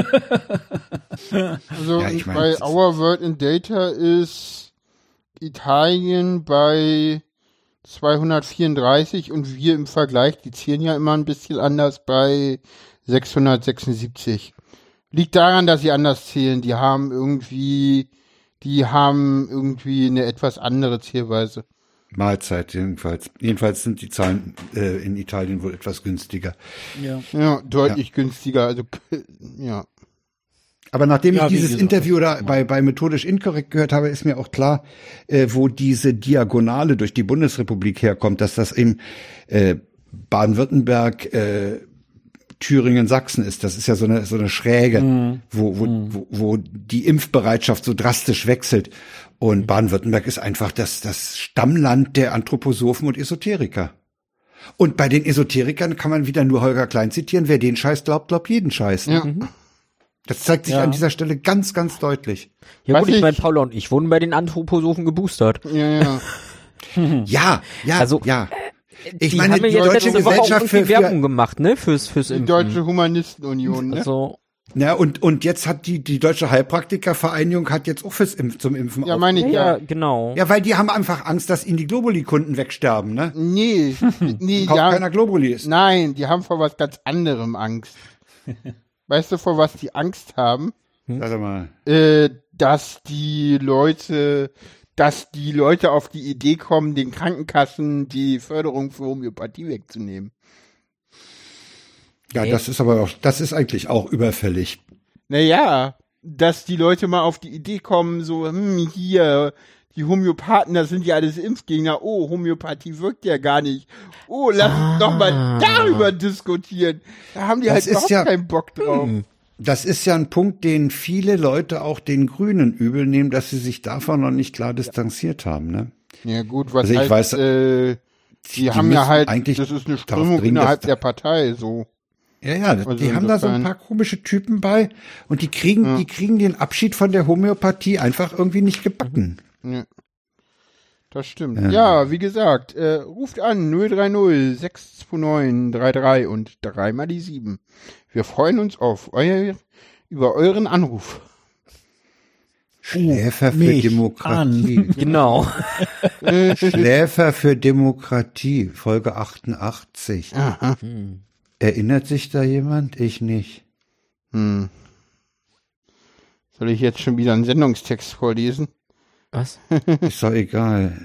Speaker 3: Also
Speaker 2: Ja, ich mein,
Speaker 3: bei
Speaker 2: das ist-
Speaker 3: Our World in Data ist Italien bei zweihundertvierunddreißig und wir im Vergleich, die zählen ja immer ein bisschen anders, bei sechshundertsechsundsiebzig. Liegt daran, dass sie anders zählen. Die haben irgendwie, die haben irgendwie eine etwas andere Zählweise.
Speaker 2: Mahlzeit jedenfalls. Jedenfalls sind die Zahlen äh, in Italien wohl etwas günstiger.
Speaker 4: Ja.
Speaker 3: Ja, deutlich günstiger. Also ja.
Speaker 2: Aber nachdem
Speaker 4: Ja,
Speaker 2: ich
Speaker 4: wie
Speaker 2: dieses
Speaker 4: gesagt,
Speaker 2: Interview da bei, bei Methodisch Inkorrekt gehört habe, ist mir auch klar, äh, wo diese Diagonale durch die Bundesrepublik herkommt, dass das eben äh, Baden-Württemberg, äh, Thüringen, Sachsen ist. Das ist ja so eine so eine Schräge,
Speaker 4: Mhm.
Speaker 2: wo, wo, wo, wo die Impfbereitschaft so drastisch wechselt. Und Baden-Württemberg ist einfach das, das Stammland der Anthroposophen und Esoteriker. Und bei den Esoterikern kann man wieder nur Holger Klein zitieren. Wer den Scheiß glaubt, glaubt jeden Scheiß.
Speaker 3: Ja.
Speaker 2: Das zeigt sich
Speaker 4: Ja.
Speaker 2: an dieser Stelle ganz, ganz deutlich.
Speaker 1: Ja
Speaker 3: Was
Speaker 1: gut, ich
Speaker 3: ich-
Speaker 1: meine, Paula und ich wurden bei den Anthroposophen geboostert.
Speaker 3: Ja, ja.
Speaker 2: Ja, ja,
Speaker 1: Also,
Speaker 2: ja. Ich
Speaker 1: die
Speaker 2: meine,
Speaker 1: haben ja
Speaker 2: die
Speaker 1: jetzt
Speaker 2: Deutsche
Speaker 1: letzte Woche auch
Speaker 2: Gesellschaft
Speaker 1: irgendwie
Speaker 2: für, für
Speaker 1: Werbung gemacht, ne, fürs, fürs
Speaker 3: Die
Speaker 1: Impfen.
Speaker 3: Deutsche Humanistenunion, ne?
Speaker 1: Also,
Speaker 2: ja, und, und jetzt hat die, die Deutsche Heilpraktikervereinigung hat jetzt auch fürs Impf, zum Impfen
Speaker 3: Ja,
Speaker 2: auf-
Speaker 3: meine
Speaker 1: ja,
Speaker 3: ich
Speaker 1: ja,
Speaker 3: ja.
Speaker 1: genau.
Speaker 2: Ja, weil die haben einfach Angst, dass ihnen die Globuli-Kunden wegsterben, ne?
Speaker 3: Nee, nee,
Speaker 2: Kauft
Speaker 3: ja.
Speaker 2: keiner Globulis.
Speaker 3: Nein, die haben vor was ganz anderem Angst. Weißt du, vor was die Angst haben?
Speaker 2: Sag mal.
Speaker 3: Äh, dass die Leute, dass die Leute auf die Idee kommen, den Krankenkassen die Förderung für Homöopathie wegzunehmen.
Speaker 2: Ja,
Speaker 1: Nee.
Speaker 2: das ist aber auch, das ist eigentlich auch überfällig.
Speaker 3: Naja, dass die Leute mal auf die Idee kommen, so, hm, hier, die Homöopathen, das sind ja alles Impfgegner. Oh, Homöopathie wirkt ja gar nicht. Oh, lass
Speaker 1: Ah.
Speaker 3: uns doch mal darüber diskutieren. Da haben die
Speaker 2: Das
Speaker 3: halt
Speaker 2: ist
Speaker 3: überhaupt
Speaker 2: ja-
Speaker 3: keinen Bock drauf.
Speaker 2: Das ist ja ein Punkt, den viele Leute auch den Grünen übel nehmen, dass sie sich davon noch nicht klar distanziert haben, ne?
Speaker 3: Ja gut, was
Speaker 2: Also ich
Speaker 3: heißt,
Speaker 2: weiß,
Speaker 3: äh, die,
Speaker 2: die
Speaker 3: haben ja
Speaker 2: müssen
Speaker 3: halt,
Speaker 2: eigentlich
Speaker 3: das ist eine
Speaker 2: darauf
Speaker 3: Strömung
Speaker 2: dringen,
Speaker 3: innerhalb
Speaker 2: dass-
Speaker 3: der Partei, so.
Speaker 2: Ja, ja,
Speaker 3: Also
Speaker 2: die haben da so ein
Speaker 3: insofern-
Speaker 2: paar komische Typen bei und die kriegen,
Speaker 3: Ja.
Speaker 2: die kriegen den Abschied von der Homöopathie einfach irgendwie nicht gebacken.
Speaker 3: Ja. Das stimmt.
Speaker 2: Ja.
Speaker 3: Ja, wie gesagt, äh, ruft an null drei null sechs zwei neun drei drei und dreimal die sieben. Wir freuen uns auf euer, über euren Anruf.
Speaker 2: Schläfer für
Speaker 4: mich
Speaker 2: Demokratie.
Speaker 1: Genau.
Speaker 2: Schläfer für Demokratie, Folge achtundachtzig.
Speaker 3: Aha.
Speaker 2: Erinnert sich da jemand? Ich nicht.
Speaker 3: Hm. Soll ich jetzt schon wieder einen Sendungstext vorlesen?
Speaker 1: Was?
Speaker 2: Ist doch egal.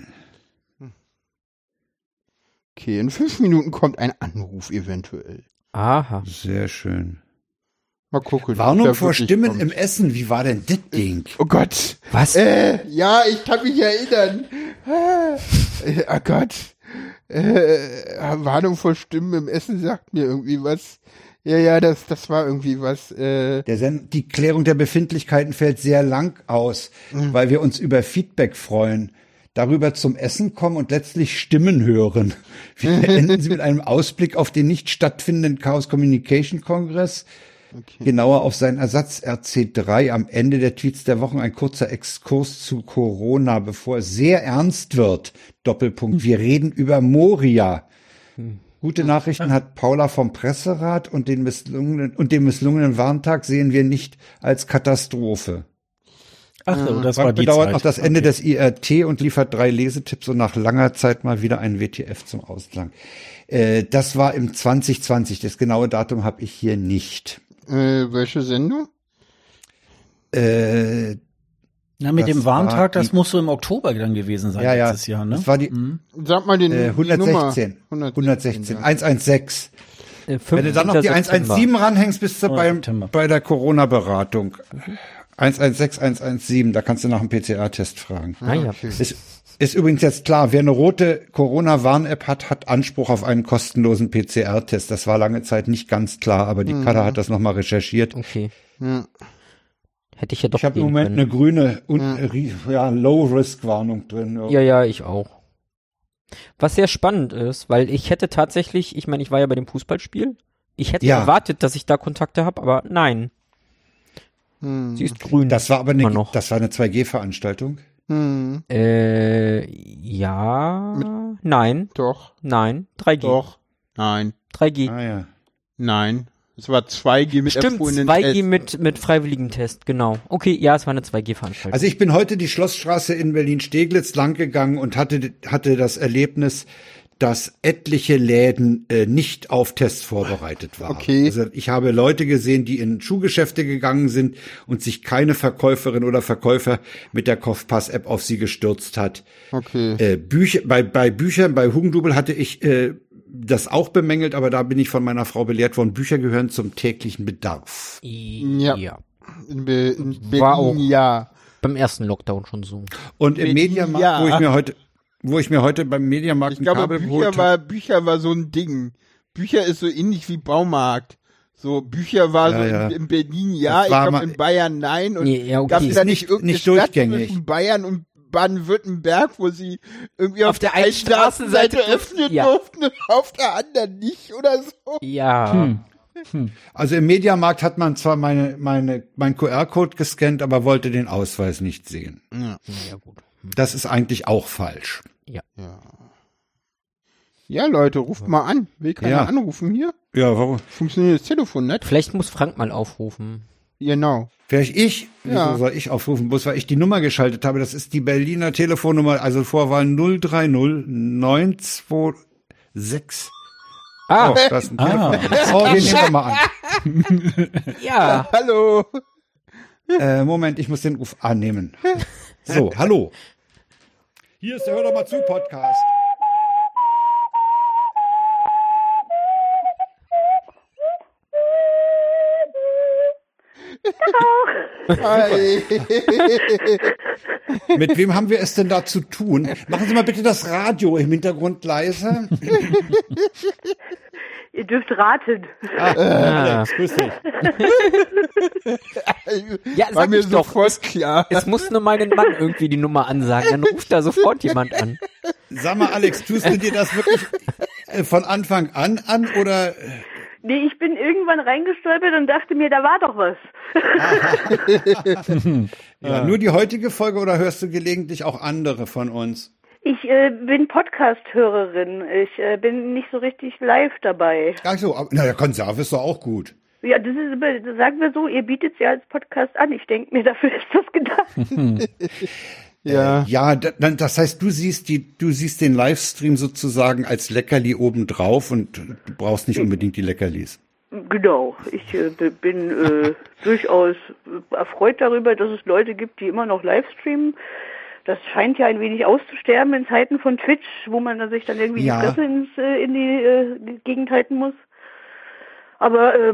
Speaker 3: Okay, in fünf Minuten kommt ein Anruf eventuell.
Speaker 1: Aha.
Speaker 2: Sehr schön.
Speaker 3: Mal gucken.
Speaker 2: Warnung
Speaker 3: wer
Speaker 2: vor
Speaker 3: wirklich
Speaker 2: Stimmen
Speaker 3: kommt.
Speaker 2: im Essen. Wie war denn das Ding?
Speaker 3: Oh Gott.
Speaker 1: Was?
Speaker 3: Äh, ja, ich kann mich erinnern. Äh, oh Gott. Äh, Warnung vor Stimmen im Essen sagt mir irgendwie was. Ja, ja, das, das war irgendwie was. Äh,
Speaker 2: Der Sen die Klärung der Befindlichkeiten fällt sehr lang aus, weil wir uns über Feedback freuen. Darüber zum Essen kommen und letztlich Stimmen hören. Wir enden Sie mit einem Ausblick auf den nicht stattfindenden Chaos Communication Kongress. Genauer auf seinen Ersatz R C drei. Am Ende der Tweets der Wochen ein kurzer Exkurs zu Corona, bevor es sehr ernst wird. Doppelpunkt. Wir reden über Moria. Gute Nachrichten hat Paula vom Presserat und den misslungenen, und den misslungenen Warntag sehen wir nicht als Katastrophe.
Speaker 4: Ach so, das war
Speaker 2: Frank
Speaker 4: die
Speaker 2: bedauert
Speaker 4: Zeit.
Speaker 2: noch das Ende
Speaker 4: Okay.
Speaker 2: des I R T und liefert drei Lesetipps und nach langer Zeit mal wieder ein W T F zum Ausklang. Äh, das war im zwanzig zwanzig. Das genaue Datum habe ich hier nicht.
Speaker 3: äh, welche Sendung?
Speaker 2: Äh,
Speaker 4: Na, mit
Speaker 2: das
Speaker 4: dem
Speaker 2: war
Speaker 4: Warntag, das
Speaker 2: die-
Speaker 4: muss so im Oktober dann gewesen sein
Speaker 2: ja, ja.
Speaker 4: letztes Jahr, ne?
Speaker 2: Das war die
Speaker 4: Mhm.
Speaker 3: Sag mal den
Speaker 2: äh,
Speaker 3: die Nummer.
Speaker 2: hundertsechzehn. hundertsechzehn.
Speaker 3: ja.
Speaker 2: hundertsechzehn.
Speaker 1: Äh,
Speaker 2: Wenn du dann noch die
Speaker 1: fünfzehnter September.
Speaker 2: hundertsechzehn ranhängst, bist du
Speaker 4: Oh,
Speaker 2: beim,
Speaker 4: September.
Speaker 2: bei der Corona-Beratung. hundertsechzehn, hundertsiebzehn, da kannst du nach einem P C R-Test fragen.
Speaker 1: Ah, ja.
Speaker 3: Okay.
Speaker 2: Ist, ist übrigens jetzt klar, wer eine rote Corona-Warn-App hat, hat Anspruch auf einen kostenlosen P C R-Test. Das war lange Zeit nicht ganz klar, aber die Kader hat das nochmal recherchiert.
Speaker 1: Okay.
Speaker 3: Ja.
Speaker 1: Hätte ich ja doch
Speaker 2: Ich habe im
Speaker 1: gehen
Speaker 2: Moment
Speaker 1: können.
Speaker 2: eine grüne und ri- ja, Low-Risk-Warnung drin. Ja.
Speaker 1: Ja, ja, ich auch. Was sehr spannend ist, weil ich hätte tatsächlich, ich meine, ich war ja bei dem Fußballspiel. Ich hätte
Speaker 2: Ja.
Speaker 1: erwartet, dass ich da Kontakte habe, aber nein.
Speaker 3: Hm.
Speaker 1: Sie ist grün.
Speaker 2: Das war aber
Speaker 1: Immer
Speaker 2: eine,
Speaker 1: noch.
Speaker 2: das war eine zwei G-Veranstaltung.
Speaker 3: Hm.
Speaker 1: Äh, ja, nein,
Speaker 3: Doch,
Speaker 1: nein, drei G.
Speaker 3: doch. Nein,
Speaker 1: drei G.
Speaker 2: Ah ja.
Speaker 3: nein. Es war zwei G mit
Speaker 1: Stimmt,
Speaker 3: empfohlenen
Speaker 1: zwei G
Speaker 3: Tests.
Speaker 1: mit, mit freiwilligem Test, genau. Okay, ja, es war eine zwei G-Veranstaltung.
Speaker 2: Also ich bin heute die Schlossstraße in Berlin-Steglitz langgegangen und hatte, hatte das Erlebnis, dass etliche Läden äh, nicht auf Tests vorbereitet waren.
Speaker 3: Okay.
Speaker 2: Also ich habe Leute gesehen, die in Schuhgeschäfte gegangen sind und sich keine Verkäuferin oder Verkäufer mit der Kopfpass-App auf sie gestürzt hat.
Speaker 3: Okay.
Speaker 2: Äh, Bücher, bei, bei Büchern, bei Hugendubel hatte ich äh, das auch bemängelt, aber da bin ich von meiner Frau belehrt worden, Bücher gehören zum täglichen Bedarf.
Speaker 3: Ja.
Speaker 1: ja.
Speaker 3: In, Be in Berlin,
Speaker 1: War auch.
Speaker 3: ja.
Speaker 1: Beim ersten Lockdown schon so.
Speaker 2: Und im
Speaker 3: Mit-
Speaker 2: Mediamarkt,
Speaker 3: ja.
Speaker 2: wo ich mir heute, wo ich mir heute beim Mediamarkt
Speaker 3: Ich
Speaker 2: ein
Speaker 3: glaube,
Speaker 2: Kabel geholt
Speaker 3: Bücher
Speaker 2: habe.
Speaker 3: war, Bücher war so ein Ding. Bücher ist so ähnlich wie Baumarkt. So, Bücher war
Speaker 2: Ja,
Speaker 3: so
Speaker 2: ja.
Speaker 3: In, in Berlin ja,
Speaker 2: Das
Speaker 3: ich
Speaker 2: war
Speaker 3: glaube
Speaker 2: mal-
Speaker 3: in Bayern nein. Und
Speaker 1: Nee, ja, okay.
Speaker 3: gab es
Speaker 1: Ist
Speaker 3: da
Speaker 2: nicht-
Speaker 3: nicht irgendeine
Speaker 2: nicht
Speaker 3: Stadt
Speaker 2: durchgängig.
Speaker 3: zwischen Bayern und Baden-Württemberg, wo sie irgendwie auf,
Speaker 1: Auf der
Speaker 3: einen
Speaker 1: einen
Speaker 3: Straßenseite
Speaker 1: Straßenseite
Speaker 3: öffnen
Speaker 1: ja.
Speaker 3: durften und auf der anderen nicht oder so.
Speaker 1: Ja.
Speaker 4: Hm.
Speaker 2: Also im Mediamarkt hat man zwar meine, meine, mein Q R-Code gescannt, aber wollte den Ausweis nicht sehen.
Speaker 3: Ja.
Speaker 1: Ja, gut.
Speaker 2: Das ist eigentlich auch falsch.
Speaker 3: Ja. Ja, Leute, ruft mal an. Will keiner
Speaker 2: Ja.
Speaker 3: anrufen hier?
Speaker 2: Ja, warum?
Speaker 3: Funktioniert das Telefon nicht?
Speaker 1: Vielleicht muss Frank mal aufrufen.
Speaker 3: Genau.
Speaker 2: Vielleicht ich?
Speaker 3: Ja.
Speaker 2: Wieso soll ich aufrufen? Bloß weil ich die Nummer geschaltet habe. Das ist die Berliner Telefonnummer, also Vorwahl null drei null neun zwei sechs.
Speaker 1: Ah,
Speaker 2: Oh, das ist ein
Speaker 4: Ah.
Speaker 2: Telefon. Oh, den nehmen wir mal an.
Speaker 1: ja.
Speaker 3: Hallo.
Speaker 2: Äh, Moment, ich muss den Ruf annehmen. So, hallo. Hier ist der Hör doch mal zu Podcast.
Speaker 3: Hi.
Speaker 2: Mit wem haben wir es denn da zu tun? Machen Sie mal bitte das Radio im Hintergrund leise.
Speaker 5: Ihr dürft raten.
Speaker 2: Ah, Alex, grüß dich.
Speaker 1: Ja,
Speaker 3: War
Speaker 1: sag
Speaker 3: mir
Speaker 1: ich doch.
Speaker 3: sofort klar.
Speaker 1: Es muss nur meinen Mann irgendwie die Nummer ansagen, dann ruft da sofort jemand an.
Speaker 2: Sag mal, Alex, tust du dir das wirklich äh, von Anfang an an oder?
Speaker 5: Nee, ich bin irgendwann reingestolpert und dachte mir, da war doch was.
Speaker 2: Ja, nur die heutige Folge oder hörst du gelegentlich auch andere von uns?
Speaker 5: Ich äh, bin Podcast-Hörerin. Ich äh, bin nicht so richtig live dabei.
Speaker 2: Ach so, aber, naja, Konserve ist doch auch gut.
Speaker 5: Ja, das ist, sagen wir so, ihr bietet es ja als Podcast an. Ich denke mir, dafür ist das gedacht.
Speaker 3: Ja.
Speaker 2: Äh, ja, da, dann, das heißt, du siehst die, du siehst den Livestream sozusagen als Leckerli obendrauf und du brauchst nicht unbedingt die Leckerlis.
Speaker 5: Genau. Ich äh, bin äh, durchaus erfreut darüber, dass es Leute gibt, die immer noch Livestreamen. Das scheint ja ein wenig auszusterben in Zeiten von Twitch, wo man sich dann irgendwie
Speaker 2: Ja.
Speaker 5: die Fresse ins, äh, in die äh, Gegend halten muss. Aber äh,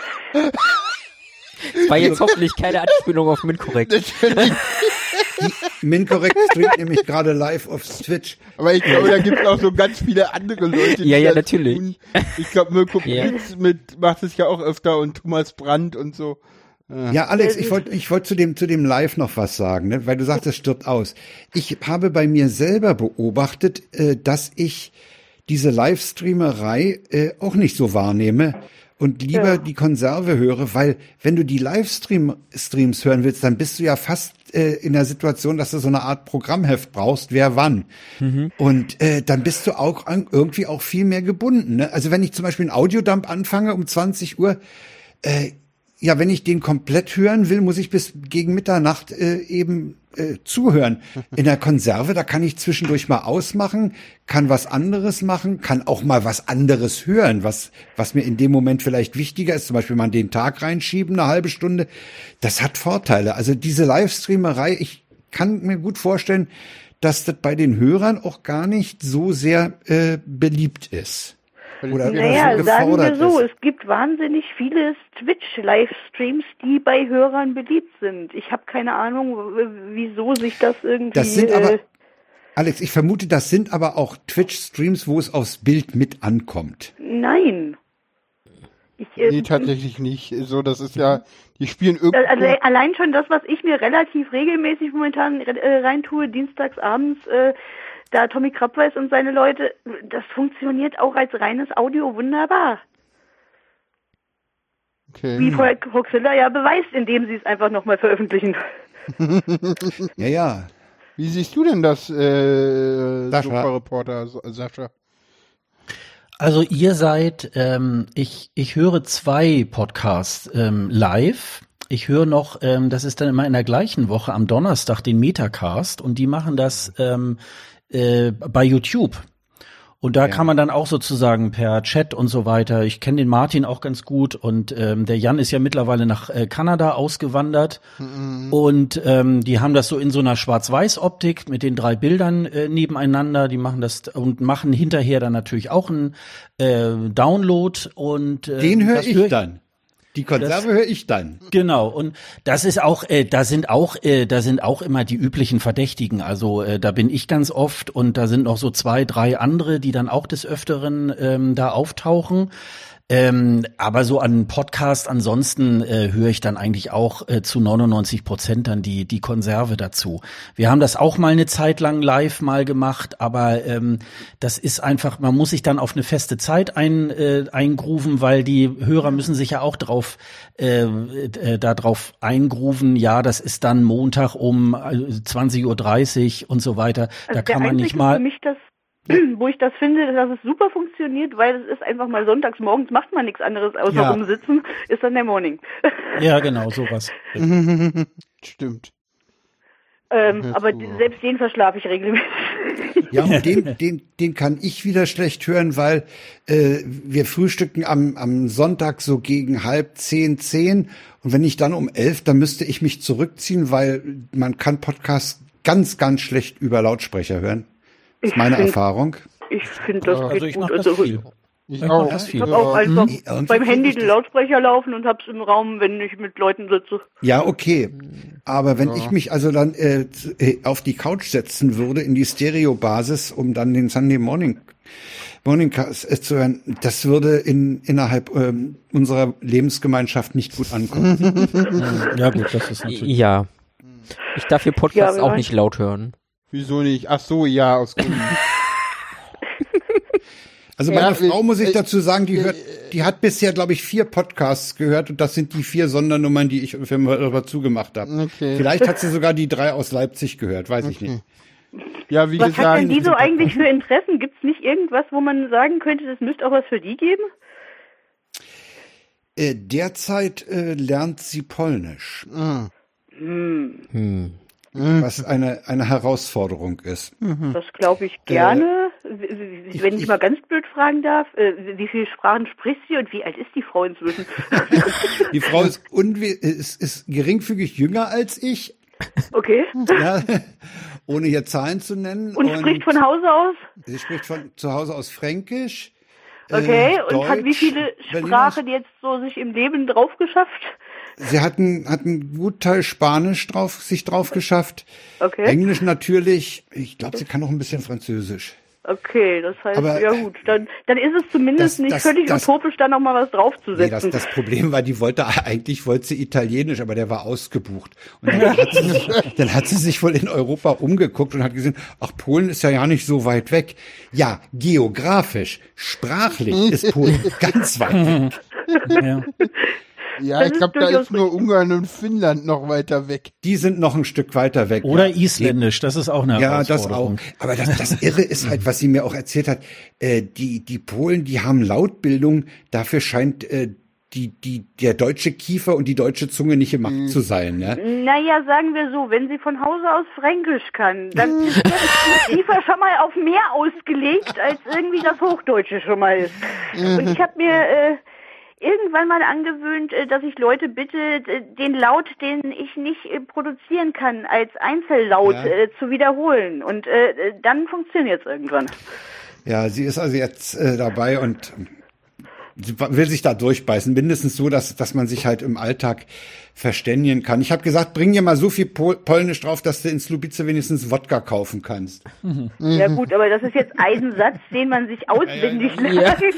Speaker 1: Das war jetzt hoffentlich keine Anspielung auf Minkorrekt.
Speaker 2: Minkorrekt streamt nämlich gerade live auf Twitch.
Speaker 3: Aber ich glaube, da gibt es auch so ganz viele andere Leute, die
Speaker 1: Ja, ja,
Speaker 3: das
Speaker 1: natürlich.
Speaker 3: tun. Ich glaube, Mirko
Speaker 1: Ja.
Speaker 3: Pritz mit macht es ja auch öfter und Thomas Brandt und so.
Speaker 2: Ja, Alex, ich wollte ich wollte zu dem zu dem Live noch was sagen, ne? Weil du sagst, es stirbt aus. Ich habe bei mir selber beobachtet, äh, dass ich diese Livestreamerei äh, auch nicht so wahrnehme und lieber
Speaker 5: Ja.
Speaker 2: die Konserve höre, weil wenn du die Livestream Streams hören willst, dann bist du ja fast äh, in der Situation, dass du so eine Art Programmheft brauchst, wer wann. Und äh, dann bist du auch an, irgendwie auch viel mehr gebunden. Ne? Also wenn ich zum Beispiel einen Audiodump anfange um zwanzig Uhr, äh, ja, wenn ich den komplett hören will, muss ich bis gegen Mitternacht äh, eben äh, zuhören. In der Konserve, da kann ich zwischendurch mal ausmachen, kann was anderes machen, kann auch mal was anderes hören, was was mir in dem Moment vielleicht wichtiger ist, zum Beispiel mal den Tag reinschieben, eine halbe Stunde. Das hat Vorteile. Also diese Livestreamerei, ich kann mir gut vorstellen, dass das bei den Hörern auch gar nicht so sehr äh, beliebt ist. Oder
Speaker 5: naja,
Speaker 2: so
Speaker 5: sagen wir
Speaker 2: gefordert
Speaker 5: so,
Speaker 2: ist.
Speaker 5: es gibt wahnsinnig viele Twitch-Livestreams, die bei Hörern beliebt sind. Ich habe keine Ahnung, w- wieso sich das irgendwie...
Speaker 2: Das sind
Speaker 5: äh,
Speaker 2: aber, Alex, ich vermute, das sind aber auch Twitch-Streams, wo es aufs Bild mit ankommt.
Speaker 5: Nein. Ich, äh,
Speaker 3: Nee, tatsächlich nicht. So, das ist ja, die spielen irgendwo.
Speaker 5: Also allein schon das, was ich mir relativ regelmäßig momentan äh, reintue, dienstags abends, äh, da Tommy Krabweis und seine Leute, das funktioniert auch als reines Audio wunderbar.
Speaker 3: Okay.
Speaker 5: Wie Hoaxilla ja beweist, indem sie es einfach nochmal veröffentlichen.
Speaker 2: Ja, ja.
Speaker 3: Wie siehst du denn das, äh,
Speaker 2: Sascha.
Speaker 3: Sofa-Reporter, so- Sascha?
Speaker 4: Also ihr seid, ähm, ich, ich höre zwei Podcasts ähm, live. Ich höre noch, ähm, das ist dann immer in der gleichen Woche am Donnerstag, den Metacast, und die machen das ähm, äh, bei YouTube. Und da
Speaker 2: Ja.
Speaker 4: kann man dann auch sozusagen per Chat und so weiter. Ich kenne den Martin auch ganz gut und ähm, der Jan ist ja mittlerweile nach äh, Kanada ausgewandert. Und ähm, die haben das so in so einer Schwarz-Weiß-Optik mit den drei Bildern äh, nebeneinander. Die machen das und machen hinterher dann natürlich auch einen äh, Download. Und äh,
Speaker 2: Den höre
Speaker 4: das
Speaker 2: ich
Speaker 4: hör
Speaker 2: dann. Die Konserve höre ich dann.
Speaker 4: Genau, und das ist auch, äh, da sind auch, äh, da sind auch immer die üblichen Verdächtigen. Also äh, da bin ich ganz oft und da sind noch so zwei, drei andere, die dann auch des Öfteren ähm, da auftauchen. Ähm, aber so an Podcast ansonsten äh, höre ich dann eigentlich auch äh, zu neunundneunzig Prozent dann die die Konserve dazu. Wir haben das auch mal eine Zeit lang live mal gemacht, aber ähm, das ist einfach, man muss sich dann auf eine feste Zeit ein äh, eingrooven, weil die Hörer müssen sich ja auch drauf äh, äh, da drauf eingrooven. Ja, das ist dann Montag um äh, zwanzig Uhr dreißig und so weiter.
Speaker 5: Also
Speaker 4: Da kann
Speaker 5: der
Speaker 4: man nicht
Speaker 5: einzige
Speaker 4: mal.
Speaker 5: für mich das, wo ich das finde, dass es super funktioniert, weil es ist einfach mal sonntags morgens, macht man nichts anderes außer
Speaker 2: Ja.
Speaker 5: rumsitzen, ist dann der Morning.
Speaker 4: Ja, genau, sowas.
Speaker 3: Stimmt.
Speaker 5: ähm,
Speaker 3: Hörst
Speaker 5: aber
Speaker 3: du
Speaker 5: die-
Speaker 3: auch.
Speaker 5: selbst den verschlafe ich regelmäßig.
Speaker 2: Ja, und den, den, den kann ich wieder schlecht hören, weil äh, wir frühstücken am, am Sonntag so gegen halb zehn, zehn. Und wenn ich dann um elf, dann müsste ich mich zurückziehen, weil man kann Podcasts ganz, ganz schlecht über Lautsprecher hören. Das ist meine
Speaker 5: find-
Speaker 2: Erfahrung.
Speaker 5: Ich finde, das
Speaker 4: Also
Speaker 5: geht
Speaker 4: ich
Speaker 5: gut.
Speaker 4: mache das
Speaker 5: Also,
Speaker 4: viel.
Speaker 3: Ich
Speaker 4: Ich
Speaker 3: auch.
Speaker 4: mach das
Speaker 5: Ich
Speaker 4: viel.
Speaker 5: habe auch einfach
Speaker 2: Irgendwie
Speaker 5: beim
Speaker 2: finde
Speaker 5: Handy
Speaker 2: ich
Speaker 5: den
Speaker 2: das-
Speaker 5: Lautsprecher laufen und hab's im Raum, wenn ich mit Leuten sitze.
Speaker 2: Ja, okay. Aber wenn
Speaker 3: Ja.
Speaker 2: ich mich also dann äh, z- äh, auf die Couch setzen würde, in die Stereo-Basis, um dann den Sunday Morning Morningcast äh, zu hören, das würde in innerhalb ähm, unserer Lebensgemeinschaft nicht gut ankommen.
Speaker 4: Ja gut, das ist natürlich.
Speaker 1: Ja. Ich darf hier Podcasts
Speaker 5: Ja,
Speaker 1: auch
Speaker 5: aber-
Speaker 1: nicht laut hören.
Speaker 3: Wieso nicht? Ach so, ja, aus Gründen.
Speaker 2: Also
Speaker 3: Ja,
Speaker 2: meine Frau,
Speaker 3: ich-
Speaker 2: muss ich
Speaker 3: ich-
Speaker 2: dazu sagen, die hört, die hat bisher, glaube ich, vier Podcasts gehört und das sind die vier Sondernummern, die ich für dazu gemacht habe.
Speaker 3: Okay.
Speaker 2: Vielleicht hat sie sogar die drei aus Leipzig gehört, weiß ich nicht.
Speaker 3: Ja, wie
Speaker 5: Was hat
Speaker 3: gesagt,
Speaker 5: denn die so eigentlich für Interessen? Gibt's nicht irgendwas, wo man sagen könnte, das müsste auch was für die geben?
Speaker 2: Äh, derzeit äh, lernt sie Polnisch,
Speaker 3: Ah,
Speaker 1: Hm.
Speaker 2: was eine eine Herausforderung ist.
Speaker 5: Das glaube ich gerne. Wenn ich mal ganz blöd fragen darf, äh, wie viele Sprachen spricht sie und wie alt ist die Frau inzwischen?
Speaker 2: Die Frau ist, unwe ist, ist geringfügig jünger als ich,
Speaker 5: Okay.
Speaker 2: ja, ohne hier Zahlen zu nennen.
Speaker 5: Und spricht von Hause aus?
Speaker 2: Sie spricht von zu Hause aus Fränkisch.
Speaker 5: Okay.
Speaker 2: äh,
Speaker 5: Und hat wie
Speaker 2: Deutsch,
Speaker 5: viele
Speaker 2: Berlinerisch.
Speaker 5: Sprachen jetzt so sich im Leben drauf geschafft?
Speaker 2: Sie hatten hat einen guten Teil Spanisch drauf, sich drauf geschafft.
Speaker 5: Okay.
Speaker 2: Englisch natürlich. Ich glaube, sie kann auch ein bisschen Französisch.
Speaker 5: Okay, das heißt,
Speaker 2: Aber,
Speaker 5: ja gut, dann, dann ist es zumindest
Speaker 2: das-
Speaker 5: nicht
Speaker 2: das-
Speaker 5: völlig
Speaker 2: das-
Speaker 5: utopisch, da noch mal was
Speaker 2: Nee, das,
Speaker 5: draufzusetzen.
Speaker 2: das Problem war, die wollte eigentlich wollte sie Italienisch, aber der war ausgebucht. Und dann hat, sie sich, dann hat sie sich wohl in Europa umgeguckt und hat gesehen, ach, Polen ist ja ja nicht so weit weg. Ja, geografisch, sprachlich ist Polen ganz weit weg.
Speaker 4: Ja.
Speaker 3: ja,
Speaker 5: Das
Speaker 3: ich
Speaker 5: ist
Speaker 3: glaube, da
Speaker 5: durchaus
Speaker 3: ist nur Ungarn und Finnland noch weiter weg.
Speaker 2: Die sind noch ein Stück weiter weg.
Speaker 4: Oder
Speaker 2: ja.
Speaker 4: Isländisch, das ist auch eine
Speaker 2: Ja, das auch.
Speaker 4: Herausforderung.
Speaker 2: Aber das, das Irre ist halt, was sie mir auch erzählt hat, äh, die, die Polen, die haben Lautbildung, dafür scheint äh, die, die, der deutsche Kiefer und die deutsche Zunge nicht gemacht zu sein. Ne?
Speaker 5: Naja, sagen wir so, wenn sie von Hause aus Fränkisch kann, dann ist der Kiefer schon mal auf mehr ausgelegt, als irgendwie das Hochdeutsche schon mal ist. Und ich habe mir äh, irgendwann mal angewöhnt, äh, dass ich Leute bitte, äh, den Laut, den ich nicht äh, produzieren kann, als Einzellaut
Speaker 2: Ja.
Speaker 5: äh, zu wiederholen. Und äh, äh, dann funktioniert es irgendwann.
Speaker 2: Ja, sie ist also jetzt äh, dabei und sie will sich da durchbeißen, mindestens so, dass dass man sich halt im Alltag verständigen kann. Ich habe gesagt, bring dir mal so viel Pol Polnisch drauf, dass du in Slubice wenigstens Wodka kaufen kannst.
Speaker 5: Ja gut, aber das ist jetzt ein Satz, den man sich auswendig lernen kann.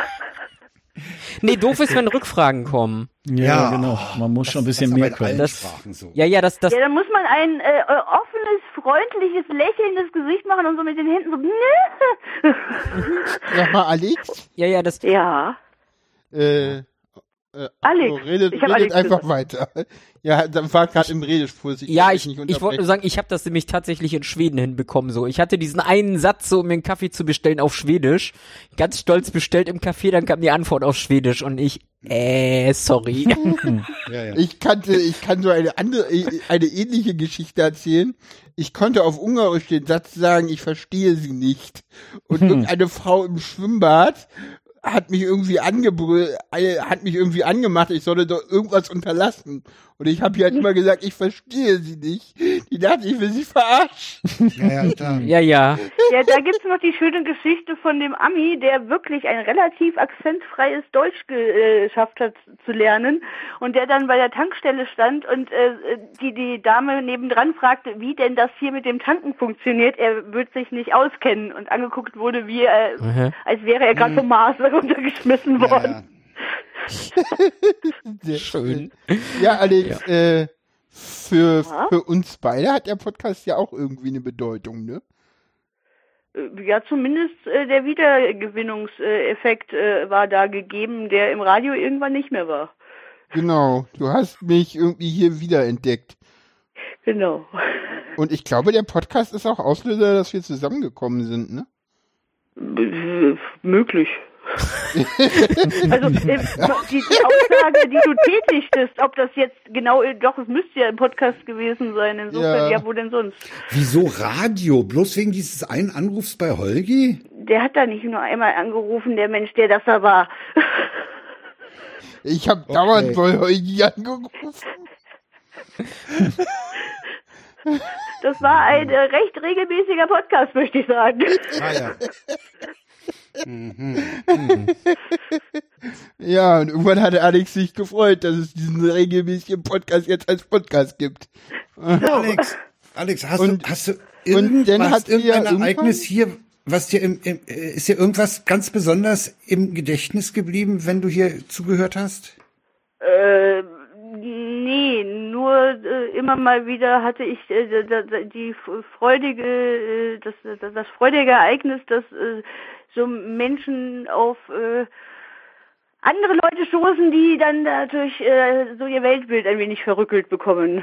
Speaker 1: Nee, doof ist, wenn Rückfragen kommen.
Speaker 4: Ja,
Speaker 2: Ja,
Speaker 4: genau. Man muss schon ein bisschen
Speaker 2: Das ist aber
Speaker 4: mehr
Speaker 2: in
Speaker 4: können.
Speaker 2: allen
Speaker 1: Das-
Speaker 2: Sprachen so.
Speaker 1: Ja, ja, das, das,
Speaker 5: Ja, dann muss man ein äh, äh, offenes, freundliches, lächelndes Gesicht machen und so mit den Händen so. Nö.
Speaker 3: Sag mal, Alex,
Speaker 1: ja, ja, das,
Speaker 5: Ja.
Speaker 3: äh, äh,
Speaker 5: Alex.
Speaker 3: so, redet,
Speaker 5: Ich hab
Speaker 3: redet
Speaker 5: Alex
Speaker 3: einfach
Speaker 5: gesagt.
Speaker 3: weiter. Ja, dann war gerade im Redespur. Ich
Speaker 1: ja,
Speaker 3: wollte
Speaker 1: ich,
Speaker 3: nicht
Speaker 1: ich wollte nur
Speaker 3: unterbrechen.
Speaker 1: sagen, ich habe das nämlich tatsächlich in Schweden hinbekommen, so. Ich hatte diesen einen Satz, so um mir einen Kaffee zu bestellen auf Schwedisch. Ganz stolz bestellt im Café, dann kam die Antwort auf Schwedisch und ich, äh, sorry.
Speaker 2: Ja, ja.
Speaker 3: Ich kannte, ich kann so eine andere, eine ähnliche Geschichte erzählen. Ich konnte auf Ungarisch den Satz sagen, ich verstehe sie nicht. Und irgendeine Frau im Schwimmbad hat mich irgendwie angebrüllt, äh, hat mich irgendwie angemacht, ich solle doch irgendwas unterlassen. Und ich habe ihr halt immer gesagt, ich verstehe sie nicht. Die dachte, ich will sie verarschen.
Speaker 2: Ja, ja, klar.
Speaker 1: ja, ja.
Speaker 5: Ja, da gibt's noch die schöne Geschichte von dem Ami, der wirklich ein relativ akzentfreies Deutsch ge- äh, geschafft hat zu lernen und der dann bei der Tankstelle stand und äh, die die Dame nebendran fragte, wie denn das hier mit dem Tanken funktioniert. Er würde sich nicht auskennen und angeguckt wurde, wie äh,
Speaker 1: Mhm.
Speaker 5: als wäre er gerade vom Mars runtergeschmissen
Speaker 2: Ja,
Speaker 5: worden.
Speaker 2: ja.
Speaker 3: Sehr
Speaker 1: Schön.
Speaker 3: Ja, Alex, äh, für,
Speaker 5: Ja?
Speaker 3: für uns beide hat der Podcast ja auch irgendwie eine Bedeutung, ne?
Speaker 5: Äh, Ja, zumindest äh, der Wiedergewinnungseffekt äh, war da gegeben, der im Radio irgendwann nicht mehr war.
Speaker 3: Genau, du hast mich irgendwie hier wiederentdeckt.
Speaker 5: Genau.
Speaker 3: Und ich glaube, der Podcast ist auch Auslöser, dass wir zusammengekommen sind, ne?
Speaker 5: B- Möglich. Also äh, die, die Aussage, die du tätigtest, ob das jetzt genau, äh, doch, es müsste ja im Podcast gewesen sein, insofern,
Speaker 3: Ja.
Speaker 5: ja, wo denn sonst?
Speaker 2: Wieso Radio? Bloß wegen dieses einen Anrufs bei Holgi?
Speaker 5: Der hat da nicht nur einmal angerufen, der Mensch, der das da war.
Speaker 3: Ich habe dauernd bei Holgi angerufen.
Speaker 5: Das war ein äh, recht regelmäßiger Podcast, möchte ich sagen.
Speaker 2: Ah, ja. Mhm. Mhm.
Speaker 3: Ja, und irgendwann hatte Alex sich gefreut, dass es diesen regelmäßigen Podcast jetzt als Podcast gibt.
Speaker 2: Alex, Alex, hast
Speaker 3: Und-
Speaker 2: du, hast du
Speaker 3: und dann
Speaker 2: irgendwas,
Speaker 3: hat sie ja
Speaker 2: irgendein
Speaker 3: irgendwann-
Speaker 2: Ereignis hier, was dir im, im, äh, ist dir irgendwas ganz besonders im Gedächtnis geblieben, wenn du hier zugehört hast?
Speaker 5: Äh, nee, nur äh, immer mal wieder hatte ich äh, da, da, die f- freudige, äh, das, das, das freudige Ereignis, dass äh, so Menschen auf äh, andere Leute stoßen, die dann dadurch äh, so ihr Weltbild ein wenig verrückelt bekommen.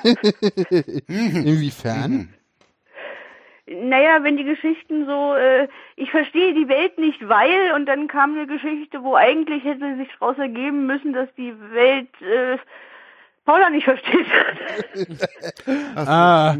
Speaker 3: Inwiefern?
Speaker 5: Naja, wenn die Geschichten so, äh, ich verstehe die Welt nicht, weil, und dann kam eine Geschichte, wo eigentlich hätte sich daraus ergeben müssen, dass die Welt äh, Paula nicht versteht.
Speaker 3: Ah,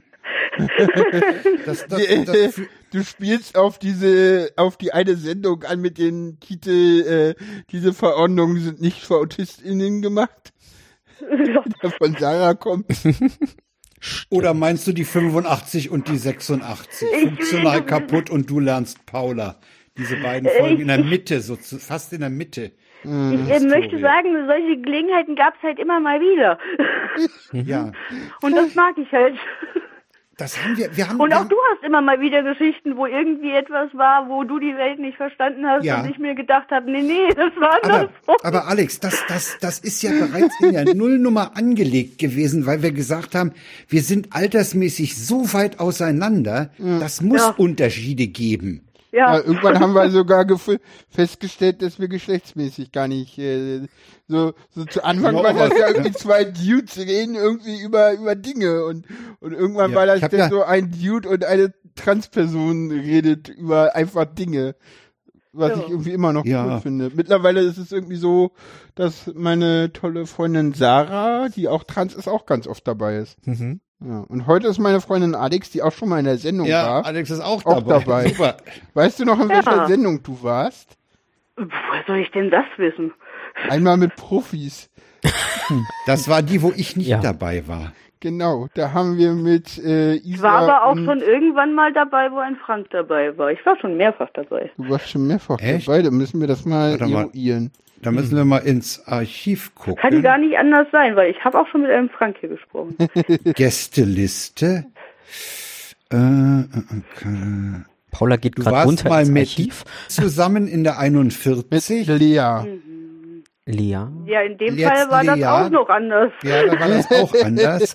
Speaker 2: Das, das, das,
Speaker 3: du spielst auf diese, auf die eine Sendung an mit dem Titel, äh, diese Verordnungen sind nicht für AutistInnen gemacht, der von Sarah kommt.
Speaker 2: oder meinst du die fünfundachtzig und die sechsundachtzig? Funktional kaputt und du lernst Paula. Diese beiden Folgen in der Mitte, so zu, fast in der Mitte.
Speaker 5: Ich äh, möchte sagen, solche Gelegenheiten gab es halt immer mal wieder.
Speaker 2: Ja,
Speaker 5: Und das mag ich halt.
Speaker 2: das haben wir, wir haben,
Speaker 5: Und
Speaker 2: wir
Speaker 5: auch
Speaker 2: haben,
Speaker 5: du hast immer mal wieder Geschichten, wo irgendwie etwas war, wo du die Welt nicht verstanden hast
Speaker 2: Ja.
Speaker 5: und ich mir gedacht habe, nee, nee, das war
Speaker 2: aber,
Speaker 5: andersrum.
Speaker 2: aber Alex, das, das, das ist ja bereits in der Nullnummer angelegt gewesen, weil wir gesagt haben, wir sind altersmäßig so weit auseinander, das muss
Speaker 5: Ja.
Speaker 2: Unterschiede geben.
Speaker 3: Ja,
Speaker 5: Ja,
Speaker 3: irgendwann haben wir sogar gef- festgestellt, dass wir geschlechtsmäßig gar nicht, äh, so, so zu Anfang
Speaker 2: Ja,
Speaker 3: war das
Speaker 2: aber-
Speaker 3: ja irgendwie zwei Dudes reden irgendwie über, über Dinge und, und irgendwann
Speaker 2: Ja,
Speaker 3: war das
Speaker 2: ich hab
Speaker 3: dann
Speaker 2: ja-
Speaker 3: so ein Dude und eine Transperson redet über einfach Dinge, was
Speaker 5: Ja.
Speaker 3: ich irgendwie immer noch
Speaker 2: Ja.
Speaker 3: gut finde. Mittlerweile ist es irgendwie so, dass meine tolle Freundin Sarah, die auch trans ist, auch ganz oft dabei ist.
Speaker 1: Mhm.
Speaker 3: Ja, und heute ist meine Freundin Alex, die auch schon mal in der Sendung
Speaker 2: Ja,
Speaker 3: war.
Speaker 2: Alex ist auch,
Speaker 3: Auch
Speaker 2: dabei.
Speaker 3: dabei.
Speaker 2: Super.
Speaker 3: Weißt du noch, in
Speaker 5: Ja.
Speaker 3: welcher Sendung du warst?
Speaker 5: woher soll ich denn das wissen?
Speaker 3: Einmal mit Profis.
Speaker 2: Das war die, wo ich nicht
Speaker 1: Ja.
Speaker 2: dabei war.
Speaker 3: Genau, da haben wir mit äh, Isa
Speaker 5: Ich war aber auch
Speaker 3: und
Speaker 5: schon irgendwann mal dabei, wo ein Frank dabei war. Ich war schon mehrfach dabei.
Speaker 3: Du warst schon mehrfach
Speaker 2: Echt?
Speaker 3: dabei, da müssen wir das mal
Speaker 2: Warte mal.
Speaker 3: eruieren.
Speaker 2: Da müssen wir mal ins Archiv gucken.
Speaker 5: Kann gar nicht anders sein, weil ich habe auch schon mit einem Frank hier gesprochen.
Speaker 2: Gästeliste. Äh, äh, äh,
Speaker 1: Paula geht
Speaker 2: du
Speaker 1: gerade
Speaker 2: warst
Speaker 1: runter
Speaker 2: mal
Speaker 1: ins
Speaker 2: mit
Speaker 1: Archiv.
Speaker 2: zusammen in der
Speaker 3: Mit
Speaker 2: einundvierzig.
Speaker 3: Lea.
Speaker 1: Lea.
Speaker 5: Ja, in dem
Speaker 2: Jetzt
Speaker 5: Fall war das
Speaker 2: Lea.
Speaker 5: auch noch anders.
Speaker 2: Ja, da war das auch anders.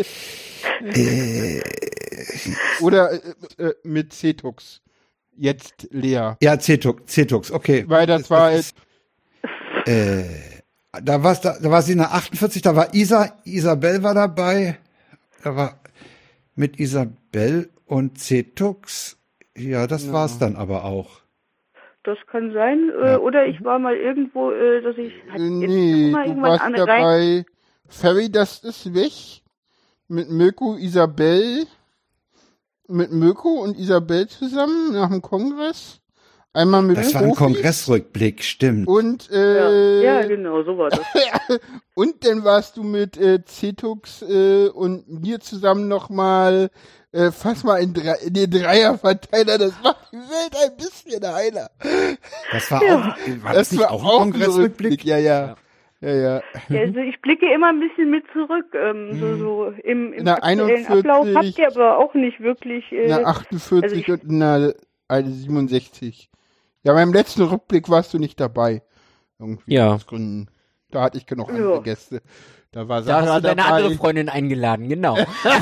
Speaker 3: Oder äh, äh, mit Cetux. Jetzt Lea.
Speaker 2: Ja, Cetux, Cetux, okay.
Speaker 3: Weil das war
Speaker 2: ist, äh, da war's, da, da war sie in der achtundvierzig, da war Isa, Isabel war dabei. Da war mit Isabel und Cetux. Ja, das war's dann aber auch.
Speaker 5: Das kann sein. Äh,
Speaker 2: Ja.
Speaker 5: Oder ich war mal irgendwo, äh, dass ich hat
Speaker 3: Äh,
Speaker 5: jetzt
Speaker 3: nee,
Speaker 5: mal
Speaker 3: du
Speaker 5: irgendwann
Speaker 3: warst
Speaker 5: an rein.
Speaker 3: dabei. Ferry, das ist weg. Mit Mirko, Isabel. Mit Mirko und Isabel zusammen nach dem Kongress. Einmal mit
Speaker 2: Das war ein
Speaker 3: Profis.
Speaker 2: Kongressrückblick, stimmt.
Speaker 3: Und,
Speaker 5: Ja,
Speaker 3: äh,
Speaker 5: ja, genau, so war das.
Speaker 3: und dann warst du mit äh, Cetux äh, und mir zusammen nochmal, äh, fass mal in, drei, in den Dreierverteiler, das macht die Welt ein bisschen heiler.
Speaker 2: Das war auch, war das,
Speaker 3: Das
Speaker 2: nicht
Speaker 3: war
Speaker 2: auch
Speaker 3: auch
Speaker 2: ein Kongressrückblick?
Speaker 3: Ja, ja. Ja, ja.
Speaker 5: Ja, also ich blicke immer ein bisschen mit zurück. Ähm, so, so im, im
Speaker 3: In der
Speaker 5: aktuellen
Speaker 3: einundvierzig
Speaker 5: Ablauf habt ihr aber auch nicht wirklich. Äh,
Speaker 3: In der achtundvierzig
Speaker 5: also ich-
Speaker 3: und in der äh, siebenundsechzig. Ja, beim letzten Rückblick warst du nicht dabei. Irgendwie
Speaker 1: Ja.
Speaker 3: aus Gründen. Da hatte ich genug
Speaker 5: Ja.
Speaker 3: andere Gäste. Da war
Speaker 1: Da
Speaker 3: Sarah
Speaker 1: hast du deine
Speaker 3: dabei.
Speaker 1: andere Freundin eingeladen, genau.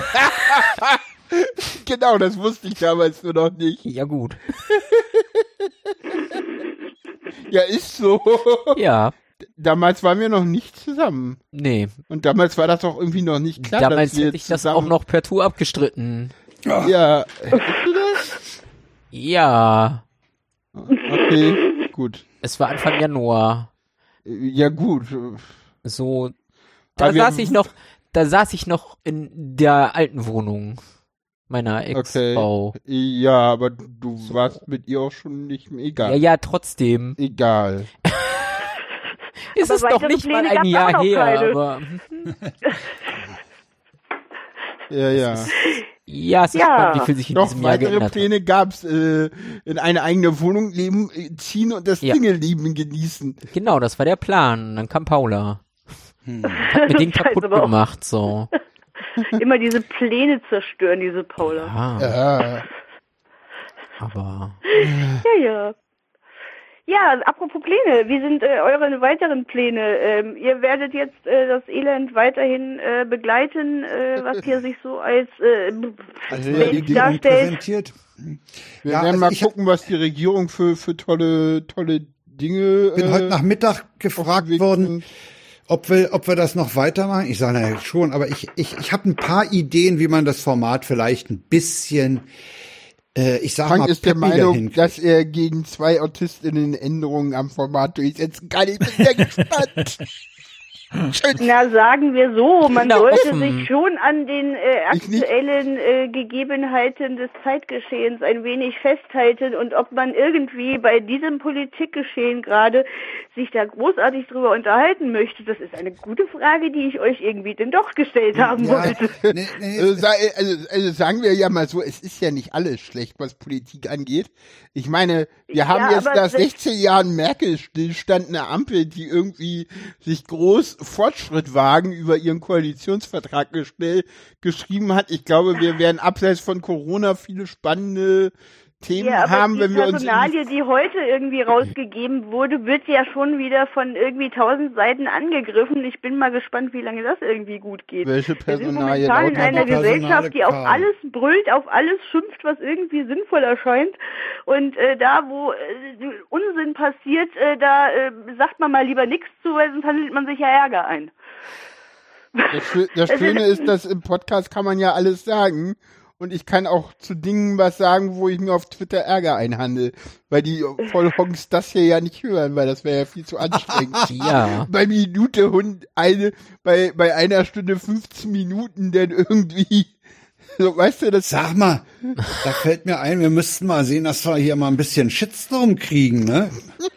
Speaker 3: Genau, das wusste ich damals nur noch nicht.
Speaker 1: Ja, gut.
Speaker 3: Ja, ist so.
Speaker 1: Ja,
Speaker 3: Damals waren wir noch nicht zusammen.
Speaker 1: nee.
Speaker 3: Und damals war das auch irgendwie noch nicht klar,
Speaker 1: Damals
Speaker 3: dass wir
Speaker 1: hätte ich das
Speaker 3: zusammen...
Speaker 1: auch noch per Tour abgestritten.
Speaker 3: Ja, hättest du das?
Speaker 1: Ja,
Speaker 3: Okay, gut.
Speaker 1: es war Anfang Januar.
Speaker 3: Ja, gut.
Speaker 1: So, da
Speaker 3: Aber wir-
Speaker 1: saß ich noch, da saß ich noch in der alten Wohnung meiner
Speaker 3: Okay.
Speaker 1: Ex-Frau.
Speaker 3: Ja, aber du warst mit ihr auch schon nicht mehr.
Speaker 1: Ja,
Speaker 3: Egal.
Speaker 1: ja, trotzdem.
Speaker 3: Egal.
Speaker 1: Ist
Speaker 5: Aber
Speaker 1: es doch
Speaker 5: weitere
Speaker 1: nicht mal
Speaker 5: Pläne
Speaker 1: ein
Speaker 5: gab's
Speaker 1: Jahr
Speaker 5: auch noch
Speaker 1: her,
Speaker 5: keine.
Speaker 1: aber
Speaker 3: Ja, ja.
Speaker 1: Ja, es ist
Speaker 5: Ja.
Speaker 1: spannend, wie viel sich in
Speaker 3: Noch
Speaker 1: diesem Jahr
Speaker 3: weitere
Speaker 1: geändert
Speaker 3: Pläne gab's, äh, in eine eigene Wohnung leben, äh, ziehen und das
Speaker 1: Ja.
Speaker 3: Single-Leben genießen.
Speaker 1: hat. Genau, das war der Plan. Dann kam Paula. Hat mir den
Speaker 5: Scheiße,
Speaker 1: kaputt
Speaker 5: aber auch-
Speaker 1: gemacht, so.
Speaker 5: Immer diese Pläne zerstören, diese Paula.
Speaker 1: Ah,
Speaker 3: Ja.
Speaker 1: aber
Speaker 5: Ja, ja. Ja, apropos Pläne, wie sind äh, eure weiteren Pläne? Ähm, ihr werdet jetzt äh, das Elend weiterhin äh, begleiten, äh, was hier sich so als äh,
Speaker 2: Als
Speaker 3: Ja,
Speaker 5: Welt
Speaker 3: die- die
Speaker 5: darstellt.
Speaker 2: präsentiert.
Speaker 3: Wir
Speaker 2: Ja,
Speaker 3: werden
Speaker 2: also
Speaker 3: mal
Speaker 2: ich hab-
Speaker 3: gucken, was die Regierung für, für tolle, tolle Dinge.
Speaker 2: Bin
Speaker 3: äh,
Speaker 2: heute Nachmittag gefragt
Speaker 3: Weg
Speaker 2: worden,
Speaker 3: sind.
Speaker 2: ob wir, ob wir das noch weitermachen. Ich sage, naja, schon, aber ich, ich, ich habe ein paar Ideen, wie man das Format vielleicht ein bisschen, äh, ich sag
Speaker 3: Frank
Speaker 2: mal,
Speaker 3: ist der
Speaker 2: peppiger
Speaker 3: Meinung,
Speaker 2: hinkriegt.
Speaker 3: dass er gegen zwei AutistInnen Änderungen am Format durchsetzen kann. Ich bin sehr gespannt. Schön.
Speaker 5: Na, sagen wir so, man
Speaker 1: Kinder
Speaker 5: sollte
Speaker 1: offen.
Speaker 5: sich schon an den äh,
Speaker 3: Ich nicht.
Speaker 5: aktuellen äh, Gegebenheiten des Zeitgeschehens ein wenig festhalten und ob man irgendwie bei diesem Politikgeschehen gerade sich da großartig drüber unterhalten möchte, das ist eine gute Frage, die ich euch irgendwie denn doch gestellt haben
Speaker 2: Ja,
Speaker 5: wollte.
Speaker 2: nee, nee,
Speaker 3: Also, sa- also, also sagen wir ja mal so, es ist ja nicht alles schlecht, was Politik angeht. Ich meine, wir haben
Speaker 5: Ja,
Speaker 3: jetzt
Speaker 5: aber
Speaker 3: nach
Speaker 5: se-
Speaker 3: sechzehn Jahren Merkel-Stillstand eine Ampel, die irgendwie sich groß Fortschritt wagen über ihren Koalitionsvertrag gestellt, geschrieben hat. Ich glaube, wir werden abseits von Corona viele spannende Themen
Speaker 5: Ja, aber
Speaker 3: haben,
Speaker 5: die
Speaker 3: wenn wir uns in
Speaker 5: Personalie, die heute irgendwie rausgegeben wurde, wird ja schon wieder von irgendwie tausend Seiten angegriffen. Ich bin mal gespannt, wie lange das irgendwie gut geht.
Speaker 3: welche
Speaker 5: Wir sind
Speaker 3: Personalie
Speaker 5: momentan in
Speaker 3: lauter
Speaker 5: einer
Speaker 2: die Personale
Speaker 5: Gesellschaft, die auf
Speaker 2: kam.
Speaker 5: alles brüllt, auf alles schimpft, was irgendwie sinnvoll erscheint. Und äh, da, wo äh, Unsinn passiert, äh, da äh, sagt man mal lieber nichts zu, weil sonst handelt man sich ja Ärger ein.
Speaker 3: Das, Schö- das Schöne ist, dass im Podcast kann man ja alles sagen. Und ich kann auch zu Dingen was sagen, wo ich mir auf Twitter Ärger einhandel. Weil die Vollhongs das hier ja nicht hören, weil das wäre ja viel zu anstrengend.
Speaker 1: ja.
Speaker 3: Bei Minute Hund eine, bei, bei einer Stunde fünfzehn Minuten denn irgendwie, so, weißt du, das,
Speaker 2: Sag mal, da fällt mir ein, wir müssten mal sehen, dass wir hier mal ein bisschen Shitstorm kriegen, ne?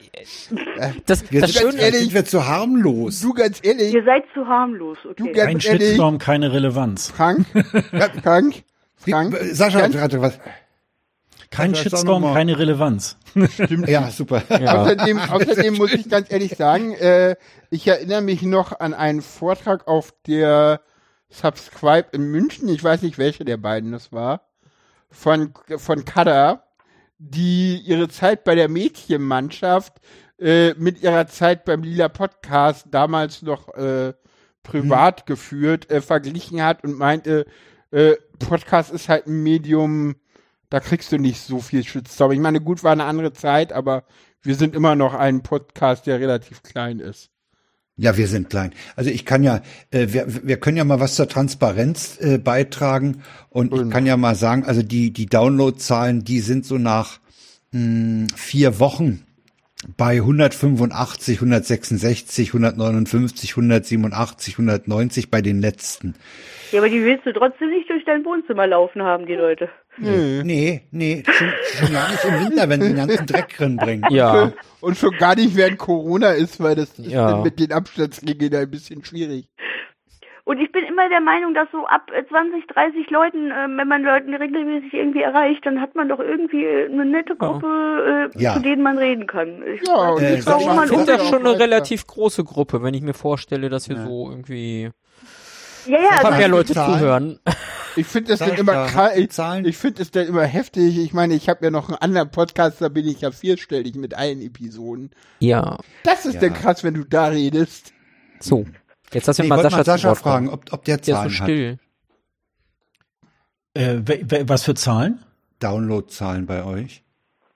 Speaker 1: Das,
Speaker 2: Wir
Speaker 1: das
Speaker 2: sind,
Speaker 1: Schöne
Speaker 2: vielleicht sind wir zu harmlos.
Speaker 3: du ganz ehrlich,
Speaker 5: Ihr seid zu harmlos,
Speaker 3: du
Speaker 5: okay.
Speaker 3: ganz
Speaker 4: Ein
Speaker 3: ehrlich,
Speaker 4: Shitstorm, keine Relevanz.
Speaker 3: Frank, Frank,
Speaker 2: Wie,
Speaker 3: Frank,
Speaker 2: Sascha,
Speaker 3: ganz-
Speaker 2: warte, was?
Speaker 4: Kein
Speaker 2: Das ist doch
Speaker 4: Shitstorm,
Speaker 2: noch mal-
Speaker 4: keine Relevanz.
Speaker 2: Ja, super.
Speaker 1: Ja.
Speaker 3: Außerdem, außerdem muss ich ganz ehrlich sagen, äh, ich erinnere mich noch an einen Vortrag auf der Subscribe in München, ich weiß nicht, welche der beiden das war, von, von Kada, die ihre Zeit bei der Mädchenmannschaft äh, mit ihrer Zeit beim Lila Podcast damals noch äh, privat
Speaker 2: Hm.
Speaker 3: geführt, äh, verglichen hat und meinte, äh, Podcast ist halt ein Medium, da kriegst du nicht so viel Shitstorm. Ich meine, gut, war eine andere Zeit, aber wir sind immer noch ein Podcast, der relativ klein ist.
Speaker 2: Ja, wir sind klein. Also ich kann ja, äh, wir, wir können ja mal was zur Transparenz äh, beitragen und ich
Speaker 3: Und-
Speaker 2: kann ja mal sagen, also die die Downloadzahlen, die sind so nach mh, vier Wochen bei hundertfünfundachtzig, hundertsechsundsechzig, hundertneunundfünfzig, hundertsiebenundachtzig, hundertneunzig bei den letzten.
Speaker 5: Ja, aber die willst du trotzdem nicht durch dein Wohnzimmer laufen haben, die Leute.
Speaker 3: Nö.
Speaker 2: Nee, nee, schon, schon gar nicht im Winter, wenn sie den ganzen Dreck drin bringen.
Speaker 1: ja.
Speaker 3: Und schon gar nicht während Corona ist, weil das ist
Speaker 1: Ja.
Speaker 3: dann mit den Abstandsregeln ein bisschen schwierig.
Speaker 5: Und ich bin immer der Meinung, dass so ab äh, zwanzig, dreißig Leuten, äh, wenn man Leuten regelmäßig irgendwie erreicht, dann hat man doch irgendwie äh, eine nette Gruppe, äh,
Speaker 2: Ja.
Speaker 5: zu denen man reden kann. Ich
Speaker 3: Ja,
Speaker 5: weiß
Speaker 3: und
Speaker 5: nicht,
Speaker 2: das
Speaker 5: warum
Speaker 2: macht
Speaker 5: man
Speaker 1: Ich finde das
Speaker 3: auch
Speaker 1: schon eine
Speaker 3: weiter.
Speaker 1: relativ große Gruppe, wenn ich mir vorstelle, dass hier so irgendwie
Speaker 5: Ja, ja,
Speaker 1: ein paar
Speaker 5: also
Speaker 1: mehr Leute
Speaker 2: Zahlen?
Speaker 1: zuhören.
Speaker 3: Ich finde das
Speaker 2: Sag
Speaker 3: dann immer
Speaker 2: da,
Speaker 3: kra- ich,
Speaker 2: Zahlen?
Speaker 3: ich finde es dann immer heftig. Ich meine, ich habe ja noch einen anderen Podcast, da bin ich ja vierstellig mit allen Episoden.
Speaker 1: Ja.
Speaker 3: Das ist
Speaker 2: Ja.
Speaker 3: dann krass, wenn du da redest.
Speaker 1: So. Jetzt lass
Speaker 2: Nee,
Speaker 1: mich
Speaker 2: ich
Speaker 1: mal
Speaker 2: wollte
Speaker 1: Sascha,
Speaker 2: mal
Speaker 1: zu
Speaker 2: Sascha
Speaker 1: Wort
Speaker 2: fragen,
Speaker 1: kommen.
Speaker 2: ob, ob der
Speaker 1: Der ist so
Speaker 2: Zahlen hat.
Speaker 1: still.
Speaker 4: Äh, we- we- was für Zahlen?
Speaker 2: Downloadzahlen bei euch.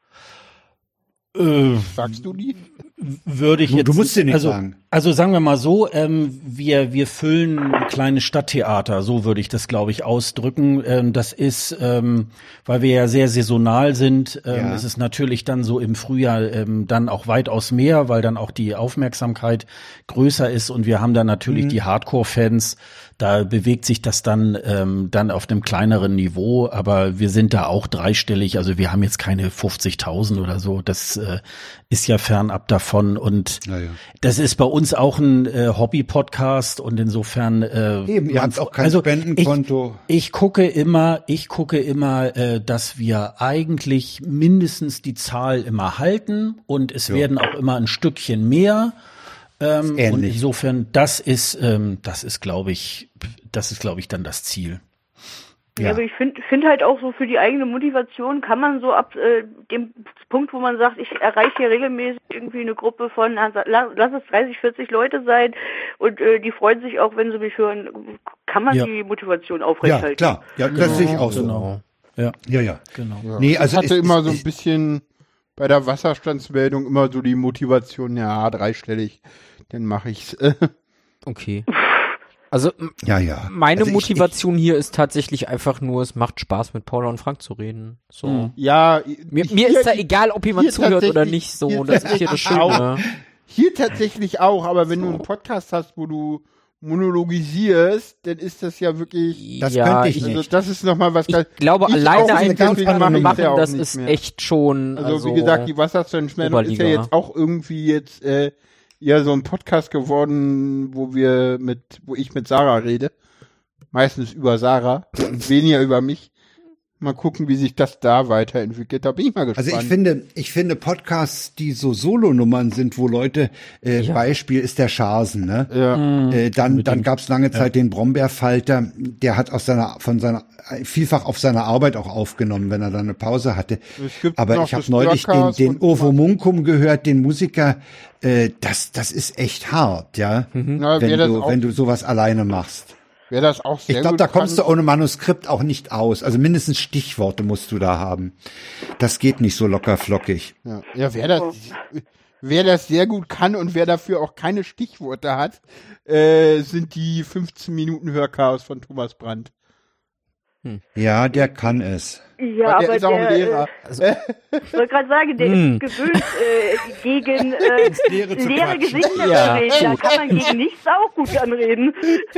Speaker 4: Äh,
Speaker 3: Sagst du die?
Speaker 4: würde ich
Speaker 2: Du-
Speaker 4: jetzt
Speaker 2: du musst dir nicht
Speaker 4: also,
Speaker 2: sagen.
Speaker 4: Also sagen wir mal so, ähm, wir wir füllen ein kleines Stadttheater, so würde ich das glaube ich ausdrücken. Ähm, das ist, ähm, weil wir ja sehr saisonal sind, ähm,
Speaker 2: Ja.
Speaker 4: ist es natürlich dann so im Frühjahr ähm, dann auch weitaus mehr, weil dann auch die Aufmerksamkeit größer ist und wir haben dann natürlich
Speaker 2: Mhm.
Speaker 4: die Hardcore-Fans. Da bewegt sich das dann ähm, dann auf einem kleineren Niveau, aber wir sind da auch dreistellig. Also wir haben jetzt keine fünfzigtausend oder so. Das äh, ist ja fernab davon und
Speaker 2: Naja.
Speaker 4: das ist bei uns auch ein äh, Hobby-Podcast und insofern äh,
Speaker 2: Eben, ihr habt auch kein
Speaker 4: also
Speaker 2: Spendenkonto.
Speaker 4: Ich, ich gucke immer, ich gucke immer, äh, dass wir eigentlich mindestens die Zahl immer halten und es
Speaker 2: Ja.
Speaker 4: werden auch immer ein Stückchen mehr. Ähm, und
Speaker 2: ähnlich.
Speaker 4: insofern, das ist, ähm, das ist, glaube ich, das ist, glaube ich, dann das Ziel.
Speaker 5: Ja,
Speaker 2: Ja.
Speaker 5: aber ich finde find halt auch so für die eigene Motivation kann man so ab äh, dem Punkt, wo man sagt, ich erreiche hier regelmäßig irgendwie eine Gruppe von, lass, lass es dreißig, vierzig Leute sein und äh, die freuen sich auch, wenn sie mich hören, kann man
Speaker 4: Ja.
Speaker 5: die Motivation
Speaker 2: Ja,
Speaker 5: aufrechterhalten.
Speaker 2: klar. Ja, das sehe ich auch so.
Speaker 4: Genau. Ja,
Speaker 2: Ja, ja.
Speaker 4: genau.
Speaker 3: Ja.
Speaker 2: Nee,
Speaker 3: ich
Speaker 2: also
Speaker 3: hatte
Speaker 2: es-
Speaker 3: immer
Speaker 2: es-
Speaker 3: so ein
Speaker 2: es-
Speaker 3: bisschen bei der Wasserstandsmeldung immer so die Motivation, ja, dreistellig, dann mache ich's.
Speaker 1: Okay. Also m-
Speaker 2: Ja, ja.
Speaker 1: meine
Speaker 2: Also ich-
Speaker 1: Motivation hier ist tatsächlich einfach nur, es macht Spaß mit Paula und Frank zu reden. So.
Speaker 4: Mhm.
Speaker 3: Ja,
Speaker 1: Mir,
Speaker 3: ich-
Speaker 1: mir
Speaker 3: hier-
Speaker 1: ist da egal, ob jemand
Speaker 3: hier
Speaker 1: zuhört oder
Speaker 3: tatsächlich-
Speaker 1: nicht, so,
Speaker 3: hier
Speaker 1: das ist hier das
Speaker 3: tatsächlich
Speaker 1: Schöne.
Speaker 3: Hier tatsächlich auch, aber wenn du einen Podcast hast, wo du monologisierst, dann ist das ja wirklich,
Speaker 2: Das
Speaker 1: ja,
Speaker 2: könnte ich
Speaker 1: ich,
Speaker 3: also
Speaker 2: nicht.
Speaker 3: das ist nochmal was
Speaker 1: ich
Speaker 3: ganz-
Speaker 1: glaube,
Speaker 3: ich
Speaker 1: alleine
Speaker 3: auch
Speaker 1: einen
Speaker 3: nicht, deswegen
Speaker 1: Podcast
Speaker 3: mache
Speaker 1: zu
Speaker 3: ich
Speaker 1: machen,
Speaker 3: ja auch
Speaker 1: das
Speaker 3: nicht
Speaker 1: ist
Speaker 3: mehr.
Speaker 1: echt schon,
Speaker 3: Also,
Speaker 1: also,
Speaker 3: wie gesagt, die Wasserstandsmeldung ist ja
Speaker 1: Oberliga.
Speaker 3: jetzt auch irgendwie jetzt äh, ja so ein Podcast geworden, wo wir mit, wo ich mit Sarah rede. Meistens über Sarah und weniger über mich. Mal gucken, wie sich das da weiterentwickelt. Da bin ich mal gespannt.
Speaker 2: Also ich finde, ich finde Podcasts, die so Solonummern sind, wo Leute, äh,
Speaker 1: Ja.
Speaker 2: Beispiel ist der Schasen, ne?
Speaker 3: ja.
Speaker 2: Äh, dann dann gab es lange Zeit den Brombeerfalter, der hat aus seiner von seiner vielfach auf seiner Arbeit auch aufgenommen, wenn er dann eine Pause hatte.
Speaker 3: Es gibt
Speaker 2: Aber
Speaker 3: noch
Speaker 2: ich habe
Speaker 3: das
Speaker 2: neulich den,
Speaker 3: Störcast
Speaker 2: den
Speaker 3: und-
Speaker 2: Ovomunkum gehört, den Musiker. Äh, das das ist echt hart, ja.
Speaker 3: Na,
Speaker 2: Wenn
Speaker 3: wer das
Speaker 2: du
Speaker 3: auch,
Speaker 2: wenn du sowas alleine machst.
Speaker 3: wer das auch sehr
Speaker 2: Ich glaube,
Speaker 3: gut
Speaker 2: da kommst
Speaker 3: kann,
Speaker 2: du ohne Manuskript auch nicht aus. Also mindestens Stichworte musst du da haben. Das geht nicht so locker flockig.
Speaker 3: Ja, ja wer das, wer das sehr gut kann und wer dafür auch keine Stichworte hat, äh, sind die fünfzehn Minuten Hörchaos von Thomas Brandt.
Speaker 2: Ja, der kann es.
Speaker 5: Ja,
Speaker 3: der
Speaker 5: aber
Speaker 3: ist auch ein
Speaker 5: der,
Speaker 3: Lehrer.
Speaker 5: äh, ich wollte gerade sagen, der
Speaker 1: Hm.
Speaker 5: ist gewöhnt äh, gegen äh,
Speaker 2: Leere zu
Speaker 5: leere
Speaker 2: quatschen.
Speaker 5: Gesichter
Speaker 1: Ja.
Speaker 5: zu reden. Da kann man gegen nichts auch gut anreden.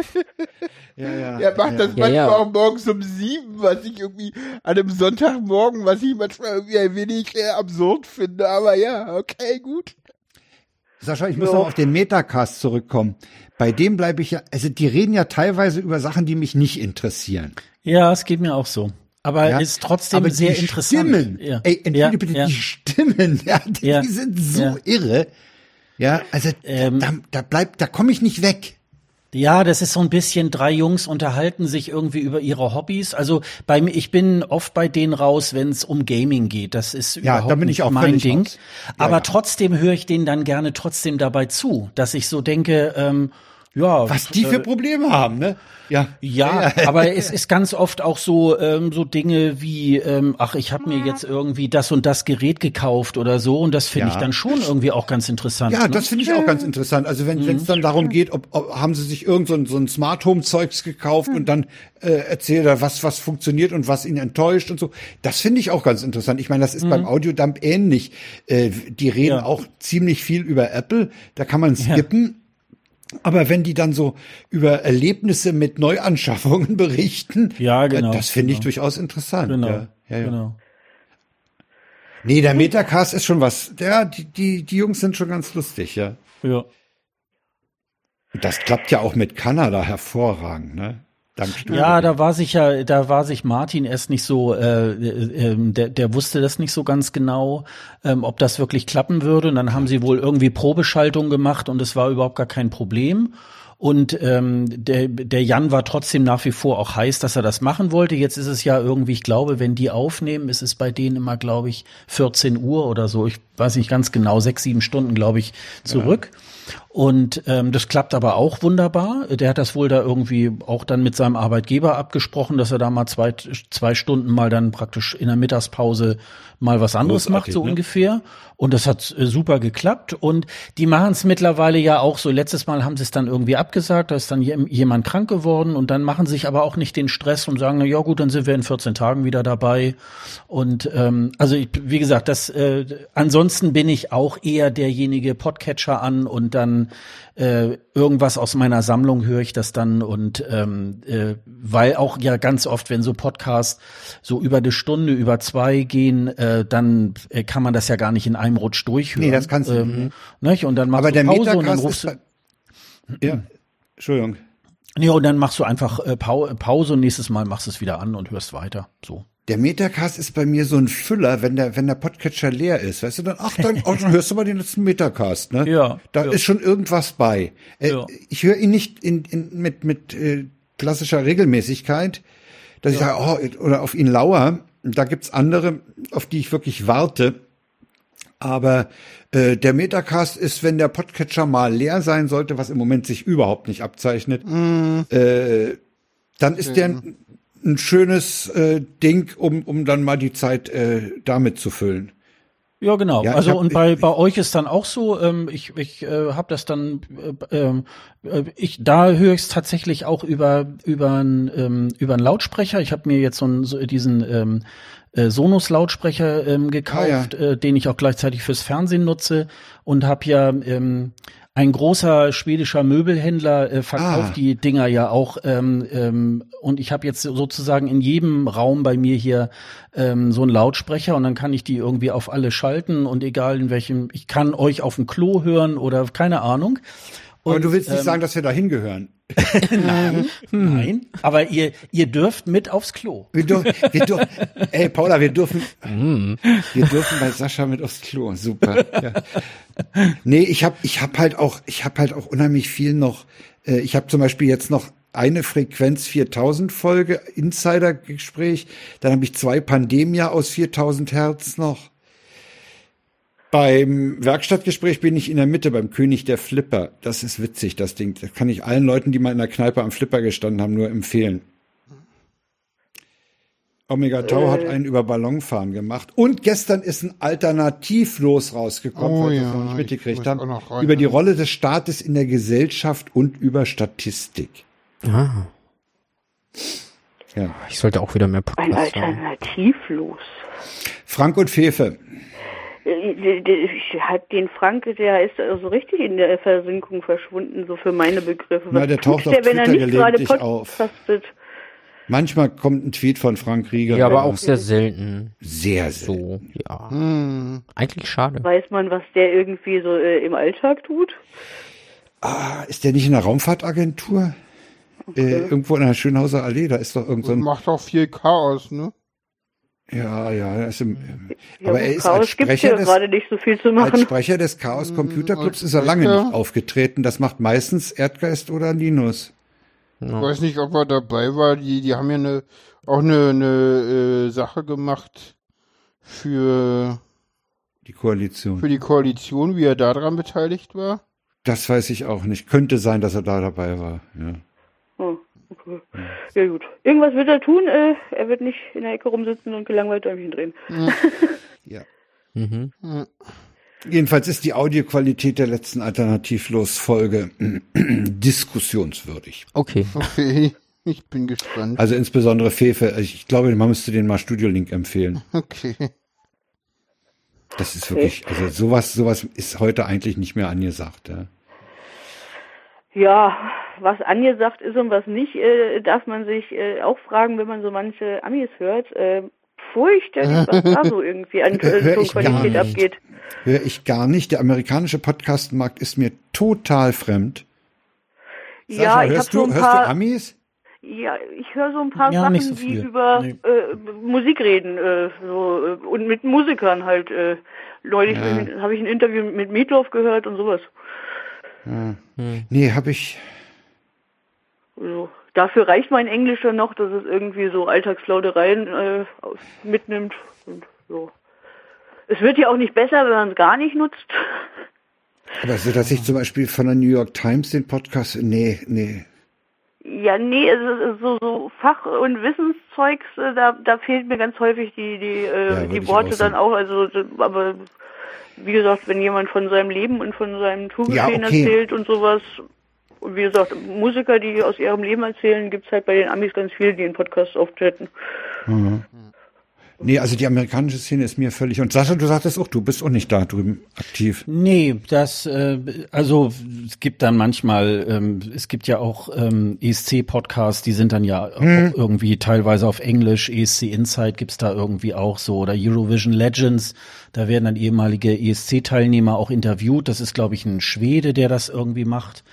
Speaker 2: Ja, ja.
Speaker 3: Er macht das
Speaker 1: Ja,
Speaker 3: manchmal
Speaker 1: ja.
Speaker 3: auch morgens um sieben, was ich irgendwie an einem Sonntagmorgen, was ich manchmal irgendwie ein wenig äh, absurd finde. Aber ja, okay, gut.
Speaker 2: Sascha, ich muss noch auf den Metacast zurückkommen. Bei dem bleibe ich ja, also die reden ja teilweise über Sachen, die mich nicht interessieren.
Speaker 4: Ja, es geht mir auch so. Aber
Speaker 2: Ja?
Speaker 4: ist trotzdem
Speaker 2: Aber
Speaker 4: sehr
Speaker 2: die
Speaker 4: interessant.
Speaker 2: Stimmen,
Speaker 4: Ja.
Speaker 2: ey, entschuldige
Speaker 4: ja,
Speaker 2: bitte,
Speaker 4: ja.
Speaker 2: die Stimmen, ja, die,
Speaker 4: Ja.
Speaker 2: die sind so
Speaker 4: Ja.
Speaker 2: irre. Ja, also
Speaker 4: Ähm,
Speaker 2: da, da bleibt, da komme ich nicht weg.
Speaker 4: Ja, das ist so ein bisschen, drei Jungs unterhalten sich irgendwie über ihre Hobbys. Also bei mir, ich bin oft bei denen raus, wenn es um Gaming geht. Das ist
Speaker 2: Ja,
Speaker 4: überhaupt
Speaker 2: da bin ich
Speaker 4: nicht
Speaker 2: auch
Speaker 4: mein
Speaker 2: völlig
Speaker 4: Ding.
Speaker 2: raus. Ja,
Speaker 4: Aber
Speaker 2: ja.
Speaker 4: trotzdem höre ich denen dann gerne trotzdem dabei zu, dass ich so denke, ähm, ja.
Speaker 2: Was die für Probleme haben, ne? Ja.
Speaker 4: Ja, aber es ist ganz oft auch so ähm, so Dinge wie, ähm, ach, ich habe mir jetzt irgendwie das und das Gerät gekauft oder so und das finde
Speaker 2: Ja.
Speaker 4: ich dann schon irgendwie auch ganz interessant.
Speaker 2: Ja,
Speaker 4: ne?
Speaker 2: das finde ich auch ganz interessant. Also wenn es dann darum geht, ob, ob haben sie sich irgend so ein, so ein Smart Home Zeugs gekauft und dann äh, erzählt er, was was funktioniert und was ihn enttäuscht und so. Das finde ich auch ganz interessant. Ich meine, das ist beim Audiodump ähnlich. Äh, die reden
Speaker 4: Ja.
Speaker 2: auch ziemlich viel über Apple. Da kann man skippen. Aber wenn die dann so über Erlebnisse mit Neuanschaffungen berichten,
Speaker 4: Ja, genau,
Speaker 2: äh, das finde ich
Speaker 4: genau.
Speaker 2: durchaus interessant.
Speaker 4: Genau,
Speaker 2: Ja, ja, ja.
Speaker 4: genau.
Speaker 2: Nee, der Metacast ist schon was. Ja, die, die, die Jungs sind schon ganz lustig, ja.
Speaker 4: Ja.
Speaker 2: Das klappt ja auch mit Kanada hervorragend, ne? Dank Studio.
Speaker 4: Ja, da war sich ja, da war sich Martin erst nicht so, äh, äh, ähm, der, der wusste das nicht so ganz genau, ähm, ob das wirklich klappen würde. Und dann haben sie wohl irgendwie Probeschaltung gemacht und es war überhaupt gar kein Problem. Und ähm, der, der Jan war trotzdem nach wie vor auch heiß, dass er das machen wollte. Jetzt ist es ja irgendwie, ich glaube, wenn die aufnehmen, ist es bei denen immer, glaube ich, vierzehn Uhr oder so. Ich weiß nicht ganz genau, sechs, sieben Stunden, glaube ich, zurück. Ja. Und ähm, das klappt aber auch wunderbar. Der hat das wohl da irgendwie auch dann mit seinem Arbeitgeber abgesprochen, dass er da mal zwei, zwei Stunden mal dann praktisch in der Mittagspause mal was anderes
Speaker 2: Großartig,
Speaker 4: macht, so
Speaker 2: ne?
Speaker 4: ungefähr. Und das hat äh, super geklappt. Und die machen es mittlerweile ja auch so. Letztes Mal haben sie es dann irgendwie abgesagt, da ist dann jem- jemand krank geworden. Und dann machen sich aber auch nicht den Stress und sagen, na ja gut, dann sind wir in vierzehn Tagen wieder dabei. Und ähm, also ich, wie gesagt, das äh, ansonsten bin ich auch eher derjenige Podcatcher an und dann äh, irgendwas aus meiner Sammlung höre ich das dann und ähm, äh, weil auch ja ganz oft, wenn so Podcasts so über eine Stunde, über zwei gehen, äh, dann äh, kann man das ja gar nicht in einem Rutsch durchhören.
Speaker 2: Nee, das kannst du
Speaker 4: ähm, nicht? Und dann machst
Speaker 2: Aber
Speaker 4: du
Speaker 2: der
Speaker 4: Pause und dann
Speaker 2: Metacast
Speaker 4: rufst
Speaker 2: ist
Speaker 4: du.
Speaker 2: bei, Ja, Entschuldigung.
Speaker 4: Nee, und dann machst du einfach äh, Pau- Pause und nächstes Mal machst du es wieder an und hörst weiter. So.
Speaker 2: Der Metacast ist bei mir so ein Füller, wenn der, wenn der Podcatcher leer ist, weißt du, dann, ach, dann, oh, dann hörst du mal den letzten Metacast, ne?
Speaker 4: Ja.
Speaker 2: Da
Speaker 4: ja.
Speaker 2: ist schon irgendwas bei. Äh,
Speaker 4: Ja.
Speaker 2: Ich höre ihn nicht in, in, mit, mit äh, klassischer Regelmäßigkeit, dass ich sage, oh, oder auf ihn lauer. Da gibt's andere, auf die ich wirklich warte. Aber äh, der Metacast ist, wenn der Podcatcher mal leer sein sollte, was im Moment sich überhaupt nicht abzeichnet, mm. äh, dann ist der ein, ein schönes äh, Ding, um um dann mal die Zeit äh, damit zu füllen.
Speaker 4: Ja, genau.
Speaker 2: Ja,
Speaker 4: also
Speaker 2: hab,
Speaker 4: und bei
Speaker 2: ich,
Speaker 4: bei euch ist dann auch so, ähm, ich ich äh, habe das dann, äh, äh, ich da höre ich es tatsächlich auch über über einen ähm, über einen Lautsprecher. Ich habe mir jetzt so, einen, so diesen ähm, äh, Sonos-Lautsprecher ähm, gekauft, ah, ja. äh, den ich auch gleichzeitig fürs Fernsehen nutze und habe ja ähm, ein großer schwedischer Möbelhändler äh, verkauft ah. die Dinger ja auch ähm, ähm, und ich habe jetzt sozusagen in jedem Raum bei mir hier ähm, so einen Lautsprecher und dann kann ich die irgendwie auf alle schalten und egal in welchem, ich kann euch auf dem Klo hören oder keine Ahnung. Und,
Speaker 2: aber du willst nicht
Speaker 4: ähm,
Speaker 2: sagen, dass wir da hingehören?
Speaker 4: Nein, nein. Aber ihr ihr dürft mit aufs Klo.
Speaker 2: Wir dürfen, wir dürfen, ey Paula, wir dürfen, wir dürfen bei Sascha mit aufs Klo. Super. Ja. Nee, ich habe ich hab halt auch, ich habe halt auch unheimlich viel noch. Äh, ich habe zum Beispiel jetzt noch eine Frequenz viertausend Folge Insider-Gespräch. Dann habe ich zwei Pandemia aus viertausend Hertz noch. Beim Werkstattgespräch bin ich in der Mitte, beim König der Flipper. Das ist witzig, das Ding. Das kann ich allen Leuten, die mal in der Kneipe am Flipper gestanden haben, nur empfehlen. Omega Tau äh. hat einen über Ballonfahren gemacht. Und gestern ist ein Alternativlos rausgekommen,
Speaker 3: oh,
Speaker 2: weil wir
Speaker 3: ja,
Speaker 2: das noch nicht mitgekriegt haben,
Speaker 3: rein,
Speaker 2: über die Rolle des Staates in der Gesellschaft und über Statistik.
Speaker 1: Ah.
Speaker 2: Ja.
Speaker 1: Ich sollte auch wieder mehr Podcasts
Speaker 5: Ein Alternativlos.
Speaker 2: Frank und Fefe.
Speaker 5: Hat den Frank, der ist also richtig in der Versenkung verschwunden, so für meine Begriffe. Was
Speaker 2: Na, der taucht auf
Speaker 5: der, wenn er
Speaker 2: Twitter
Speaker 5: nicht gerade
Speaker 2: gelegentlich auf. Manchmal kommt ein Tweet von Frank Rieger.
Speaker 1: Ja, aber auch sehr selten.
Speaker 2: Sehr selten.
Speaker 1: So, ja.
Speaker 3: Hm.
Speaker 1: Eigentlich schade.
Speaker 5: Weiß man, was der irgendwie so äh, im Alltag tut?
Speaker 2: Ah, ist der nicht in der Raumfahrtagentur? Okay. Äh, irgendwo in der Schönhauser Allee, da ist doch irgend so ein...
Speaker 3: Macht auch viel Chaos, ne?
Speaker 2: Ja, ja, er ist im,
Speaker 5: ja,
Speaker 2: aber er ist
Speaker 5: Chaos
Speaker 2: als Sprecher, des,
Speaker 5: gerade nicht so viel zu machen.
Speaker 2: als Sprecher des Chaos Computer Clubs ist er lange nicht aufgetreten. Das macht meistens Erdgeist oder Linus.
Speaker 3: Ich weiß nicht, ob er dabei war. Die, die haben ja eine, auch eine, eine äh, Sache gemacht für
Speaker 2: die Koalition.
Speaker 3: Für die Koalition, wie er daran beteiligt war.
Speaker 2: Das weiß ich auch nicht. Könnte sein, dass er da dabei war. Ja.
Speaker 5: Oh. Okay. Ja gut. Irgendwas wird er tun. Äh, er wird nicht in der Ecke rumsitzen und gelangweilt Däumchen drehen.
Speaker 2: Ja.
Speaker 1: Mhm.
Speaker 2: Jedenfalls ist die Audioqualität der letzten Alternativlos-Folge diskussionswürdig.
Speaker 1: Okay.
Speaker 3: Okay, ich bin gespannt.
Speaker 2: Also insbesondere Fefe. Ich glaube, man müsste den mal Studio-Link empfehlen.
Speaker 3: Okay.
Speaker 2: Das ist wirklich, also sowas, sowas ist heute eigentlich nicht mehr angesagt. Ja.
Speaker 5: Ja, was angesagt ist und was nicht, äh, darf man sich äh, auch fragen, wenn man so manche Amis hört. Äh, fürchterlich, was da so irgendwie an äh, Tonqualität abgeht.
Speaker 2: Höre ich gar nicht. Der amerikanische Podcastmarkt ist mir total fremd. Sascha,
Speaker 5: ja, ich
Speaker 2: hörst
Speaker 5: hab so
Speaker 2: du,
Speaker 5: ein
Speaker 2: hörst
Speaker 5: paar,
Speaker 2: du Amis?
Speaker 5: Ja, ich höre so ein paar
Speaker 4: Ja,
Speaker 5: Sachen,
Speaker 4: nicht so
Speaker 5: die
Speaker 4: viel.
Speaker 5: über
Speaker 4: Nee.
Speaker 5: äh, Musik reden äh, so, äh, und mit Musikern halt. Äh, neulich
Speaker 2: Ja.
Speaker 5: habe ich ein Interview mit Meatloaf gehört und sowas.
Speaker 2: Ja.
Speaker 1: Hm.
Speaker 2: Nee, habe ich.
Speaker 5: Also, dafür reicht mein Englisch dann noch, dass es irgendwie so Alltagsplaudereien äh, mitnimmt. Und so. Es wird ja auch nicht besser, wenn man es gar nicht nutzt.
Speaker 2: Aber so, dass ich zum Beispiel von der New York Times den Podcast, nee, nee.
Speaker 5: Ja, nee, es ist so, so Fach- und Wissenszeugs, äh, da, da fehlt mir ganz häufig die, die, äh,
Speaker 2: Ja, würde
Speaker 5: die
Speaker 2: ich
Speaker 5: Worte
Speaker 2: auch
Speaker 5: dann
Speaker 2: sagen.
Speaker 5: auch. Also, d- aber wie gesagt, wenn jemand von seinem Leben und von seinem Tourgeschehen
Speaker 2: Ja, okay.
Speaker 5: erzählt und sowas, und wie gesagt, Musiker, die aus ihrem Leben erzählen, gibt's halt bei den Amis ganz viele, die in Podcasts auftreten.
Speaker 2: Mhm. Nee, also die amerikanische Szene ist mir völlig. Und Sascha, du sagtest auch, du bist auch nicht da drüben aktiv.
Speaker 4: Nee, das, äh, also es gibt dann manchmal, ähm, es gibt ja auch ähm, E S C-Podcasts, die sind dann ja
Speaker 2: Hm.
Speaker 4: auch irgendwie teilweise auf Englisch, E S C Insight gibt's da irgendwie auch so, oder Eurovision Legends, da werden dann ehemalige E S C-Teilnehmer auch interviewt, das ist, glaube ich, ein Schwede, der das irgendwie macht.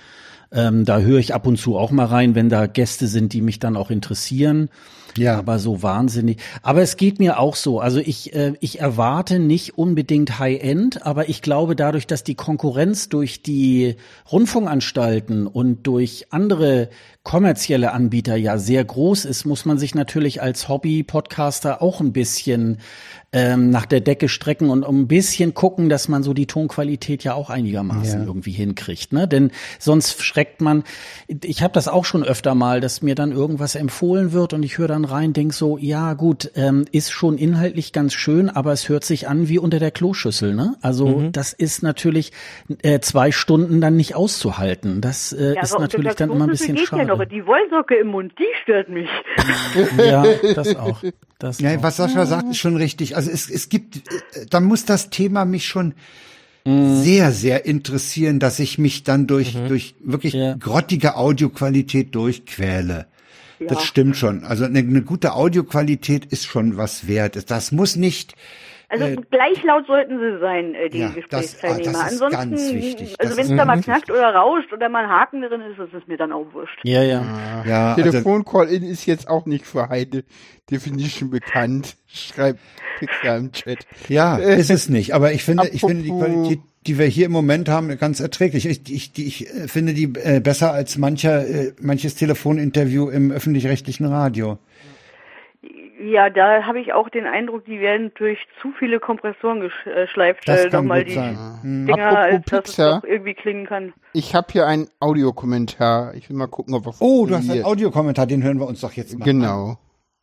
Speaker 4: Ähm, da höre ich ab und zu auch mal rein, wenn da Gäste sind, die mich dann auch interessieren.
Speaker 2: Ja.
Speaker 4: Aber so wahnsinnig. Aber es geht mir auch so. Also ich, äh, ich erwarte nicht unbedingt High-End, aber ich glaube, dadurch, dass die Konkurrenz durch die Rundfunkanstalten und durch andere kommerzielle Anbieter ja sehr groß ist, muss man sich natürlich als Hobby-Podcaster auch ein bisschen ähm, nach der Decke strecken und um ein bisschen gucken, dass man so die Tonqualität ja auch einigermaßen
Speaker 2: Ja.
Speaker 4: irgendwie hinkriegt, ne? Denn sonst schreckt man. Ich habe das auch schon öfter mal, dass mir dann irgendwas empfohlen wird und ich höre dann rein, denk so, ja gut, ähm, ist schon inhaltlich ganz schön, aber es hört sich an wie unter der Kloschüssel, ne? Also
Speaker 1: Mhm.
Speaker 4: das ist natürlich äh, zwei Stunden dann nicht auszuhalten. Das äh,
Speaker 5: Ja,
Speaker 4: ist
Speaker 5: aber
Speaker 4: natürlich
Speaker 5: unter der
Speaker 4: dann immer ein
Speaker 5: Kloschüssel
Speaker 4: bisschen
Speaker 5: geht
Speaker 4: schade.
Speaker 5: ja noch. Die Wollsocke im Mund, die stört mich.
Speaker 4: Ja, das auch. Das
Speaker 2: Ja,
Speaker 4: auch.
Speaker 2: was Sascha sagt, ist schon richtig. Also es, es gibt, äh, da muss das Thema mich schon sehr, sehr interessieren, dass ich mich dann durch, durch wirklich
Speaker 4: Ja.
Speaker 2: grottige Audioqualität durchquäle.
Speaker 5: Ja.
Speaker 2: Das stimmt schon. Also eine, eine gute Audioqualität ist schon was wert. Das muss nicht,
Speaker 5: Also
Speaker 2: Äh,
Speaker 5: gleich laut sollten sie sein, äh, die
Speaker 2: Ja, das-
Speaker 5: Gesprächsteilnehmer.
Speaker 2: ah, das ist
Speaker 5: Ansonsten,
Speaker 2: ganz wichtig.
Speaker 5: also
Speaker 2: Das
Speaker 5: wenn es
Speaker 2: ist
Speaker 5: da mal
Speaker 2: ganz
Speaker 5: knackt oder rauscht oder mal ein Haken drin ist, das ist mir dann auch wurscht.
Speaker 4: Ja, ja.
Speaker 2: ja, also,
Speaker 3: Telefon-Call-In ist jetzt auch nicht für High Definition bekannt, schreibt Pixar im Chat.
Speaker 2: ja, ist es nicht. Aber ich finde, ich finde die
Speaker 3: Apropos-
Speaker 2: Qualität, die wir hier im Moment haben, ganz erträglich. Ich, ich, die, ich äh, finde die äh, besser als mancher, äh, manches Telefoninterview im öffentlich-rechtlichen Radio.
Speaker 5: Ja, da habe ich auch den Eindruck, die werden durch zu viele Kompressoren geschleift,
Speaker 2: Das
Speaker 5: äh,
Speaker 2: kann
Speaker 5: nochmal
Speaker 2: gut
Speaker 5: die
Speaker 2: sein. Hm.
Speaker 5: Dinger,
Speaker 3: Apropos
Speaker 5: als dass
Speaker 3: Pixar.
Speaker 5: es doch irgendwie klingen kann.
Speaker 3: Ich habe hier einen Audiokommentar. Ich will mal gucken, ob er
Speaker 2: Oh, du hast einen
Speaker 3: funktioniert.
Speaker 2: Audiokommentar, den hören wir uns doch jetzt mal an.
Speaker 3: Genau.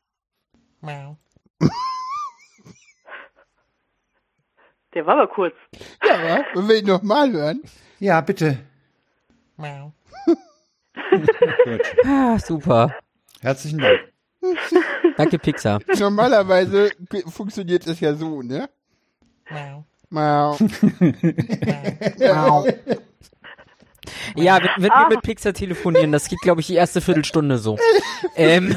Speaker 5: Der war aber kurz.
Speaker 3: Ja, wollen wir ihn nochmal hören?
Speaker 2: Ja, bitte.
Speaker 1: Ah, super.
Speaker 2: Herzlichen Dank.
Speaker 1: Danke, Pixar.
Speaker 3: Normalerweise g- funktioniert es ja so, ne? Mau.
Speaker 1: Ja, wenn, wenn wir mit Pixar telefonieren, das geht, glaube ich, die erste Viertelstunde so. Ähm,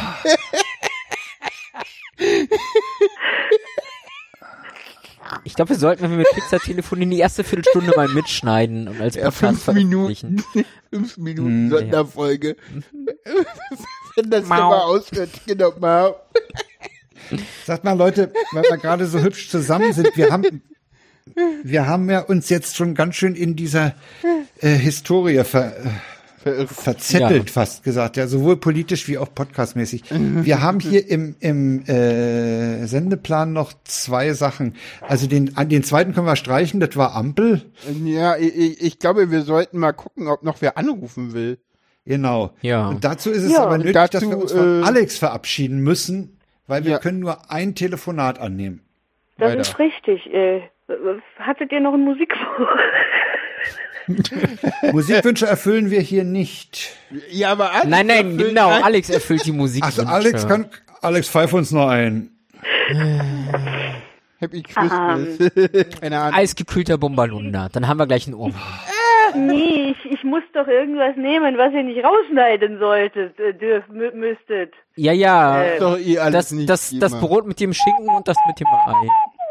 Speaker 1: ich glaube, wir sollten, wenn wir mit Pixar telefonieren, die erste Viertelstunde mal mitschneiden und als
Speaker 3: Ja,
Speaker 1: Podcast
Speaker 3: fünf Minuten.
Speaker 1: veröffentlichen.
Speaker 3: Fünf Minuten
Speaker 2: Hm,
Speaker 3: Sonderfolge. Wenn das
Speaker 1: Mau.
Speaker 3: nochmal aushört, genau, mau.
Speaker 2: Sagt mal, Leute, weil wir gerade so hübsch zusammen sind, wir haben, wir haben ja uns jetzt schon ganz schön in dieser äh, Historie ver, äh, verzettelt,
Speaker 1: Ja.
Speaker 2: fast gesagt, ja, sowohl politisch wie auch podcastmäßig. Wir haben hier im, im äh, Sendeplan noch zwei Sachen. Also den, an den zweiten können wir streichen, das war Ampel.
Speaker 3: Ja, ich, ich glaube, wir sollten mal gucken, ob noch wer anrufen will.
Speaker 2: Genau.
Speaker 1: Ja.
Speaker 2: Und dazu ist es
Speaker 5: Ja.
Speaker 2: aber nötig,
Speaker 3: Dazu,
Speaker 2: dass wir uns von
Speaker 3: äh,
Speaker 2: Alex verabschieden müssen, weil wir
Speaker 3: Ja.
Speaker 2: können nur ein Telefonat annehmen.
Speaker 5: Das
Speaker 3: Weiter.
Speaker 5: ist richtig. Äh, hattet ihr noch einen Musikwunsch?
Speaker 2: Musikwünsche erfüllen wir hier nicht.
Speaker 3: Ja, aber Alex
Speaker 1: Nein, nein,
Speaker 3: erfüllt
Speaker 1: genau.
Speaker 3: ein-
Speaker 1: Alex erfüllt die Musik.
Speaker 2: Also Alex kann, Alex, pfeif uns noch ein.
Speaker 3: Happy Christmas. Keine Ahnung.
Speaker 1: Eisgekühlter Bombalunda. Dann haben wir gleich einen Ohr.
Speaker 5: Nee, ich, ich muss doch irgendwas nehmen, was ihr nicht rausschneiden solltet, äh, dürf, mü müsstet.
Speaker 1: Ja, ja.
Speaker 5: Äh,
Speaker 3: Doch eh alles
Speaker 1: Das,
Speaker 3: nicht
Speaker 1: das, das
Speaker 3: Thema.
Speaker 1: Brot mit dem Schinken und das mit dem Ei.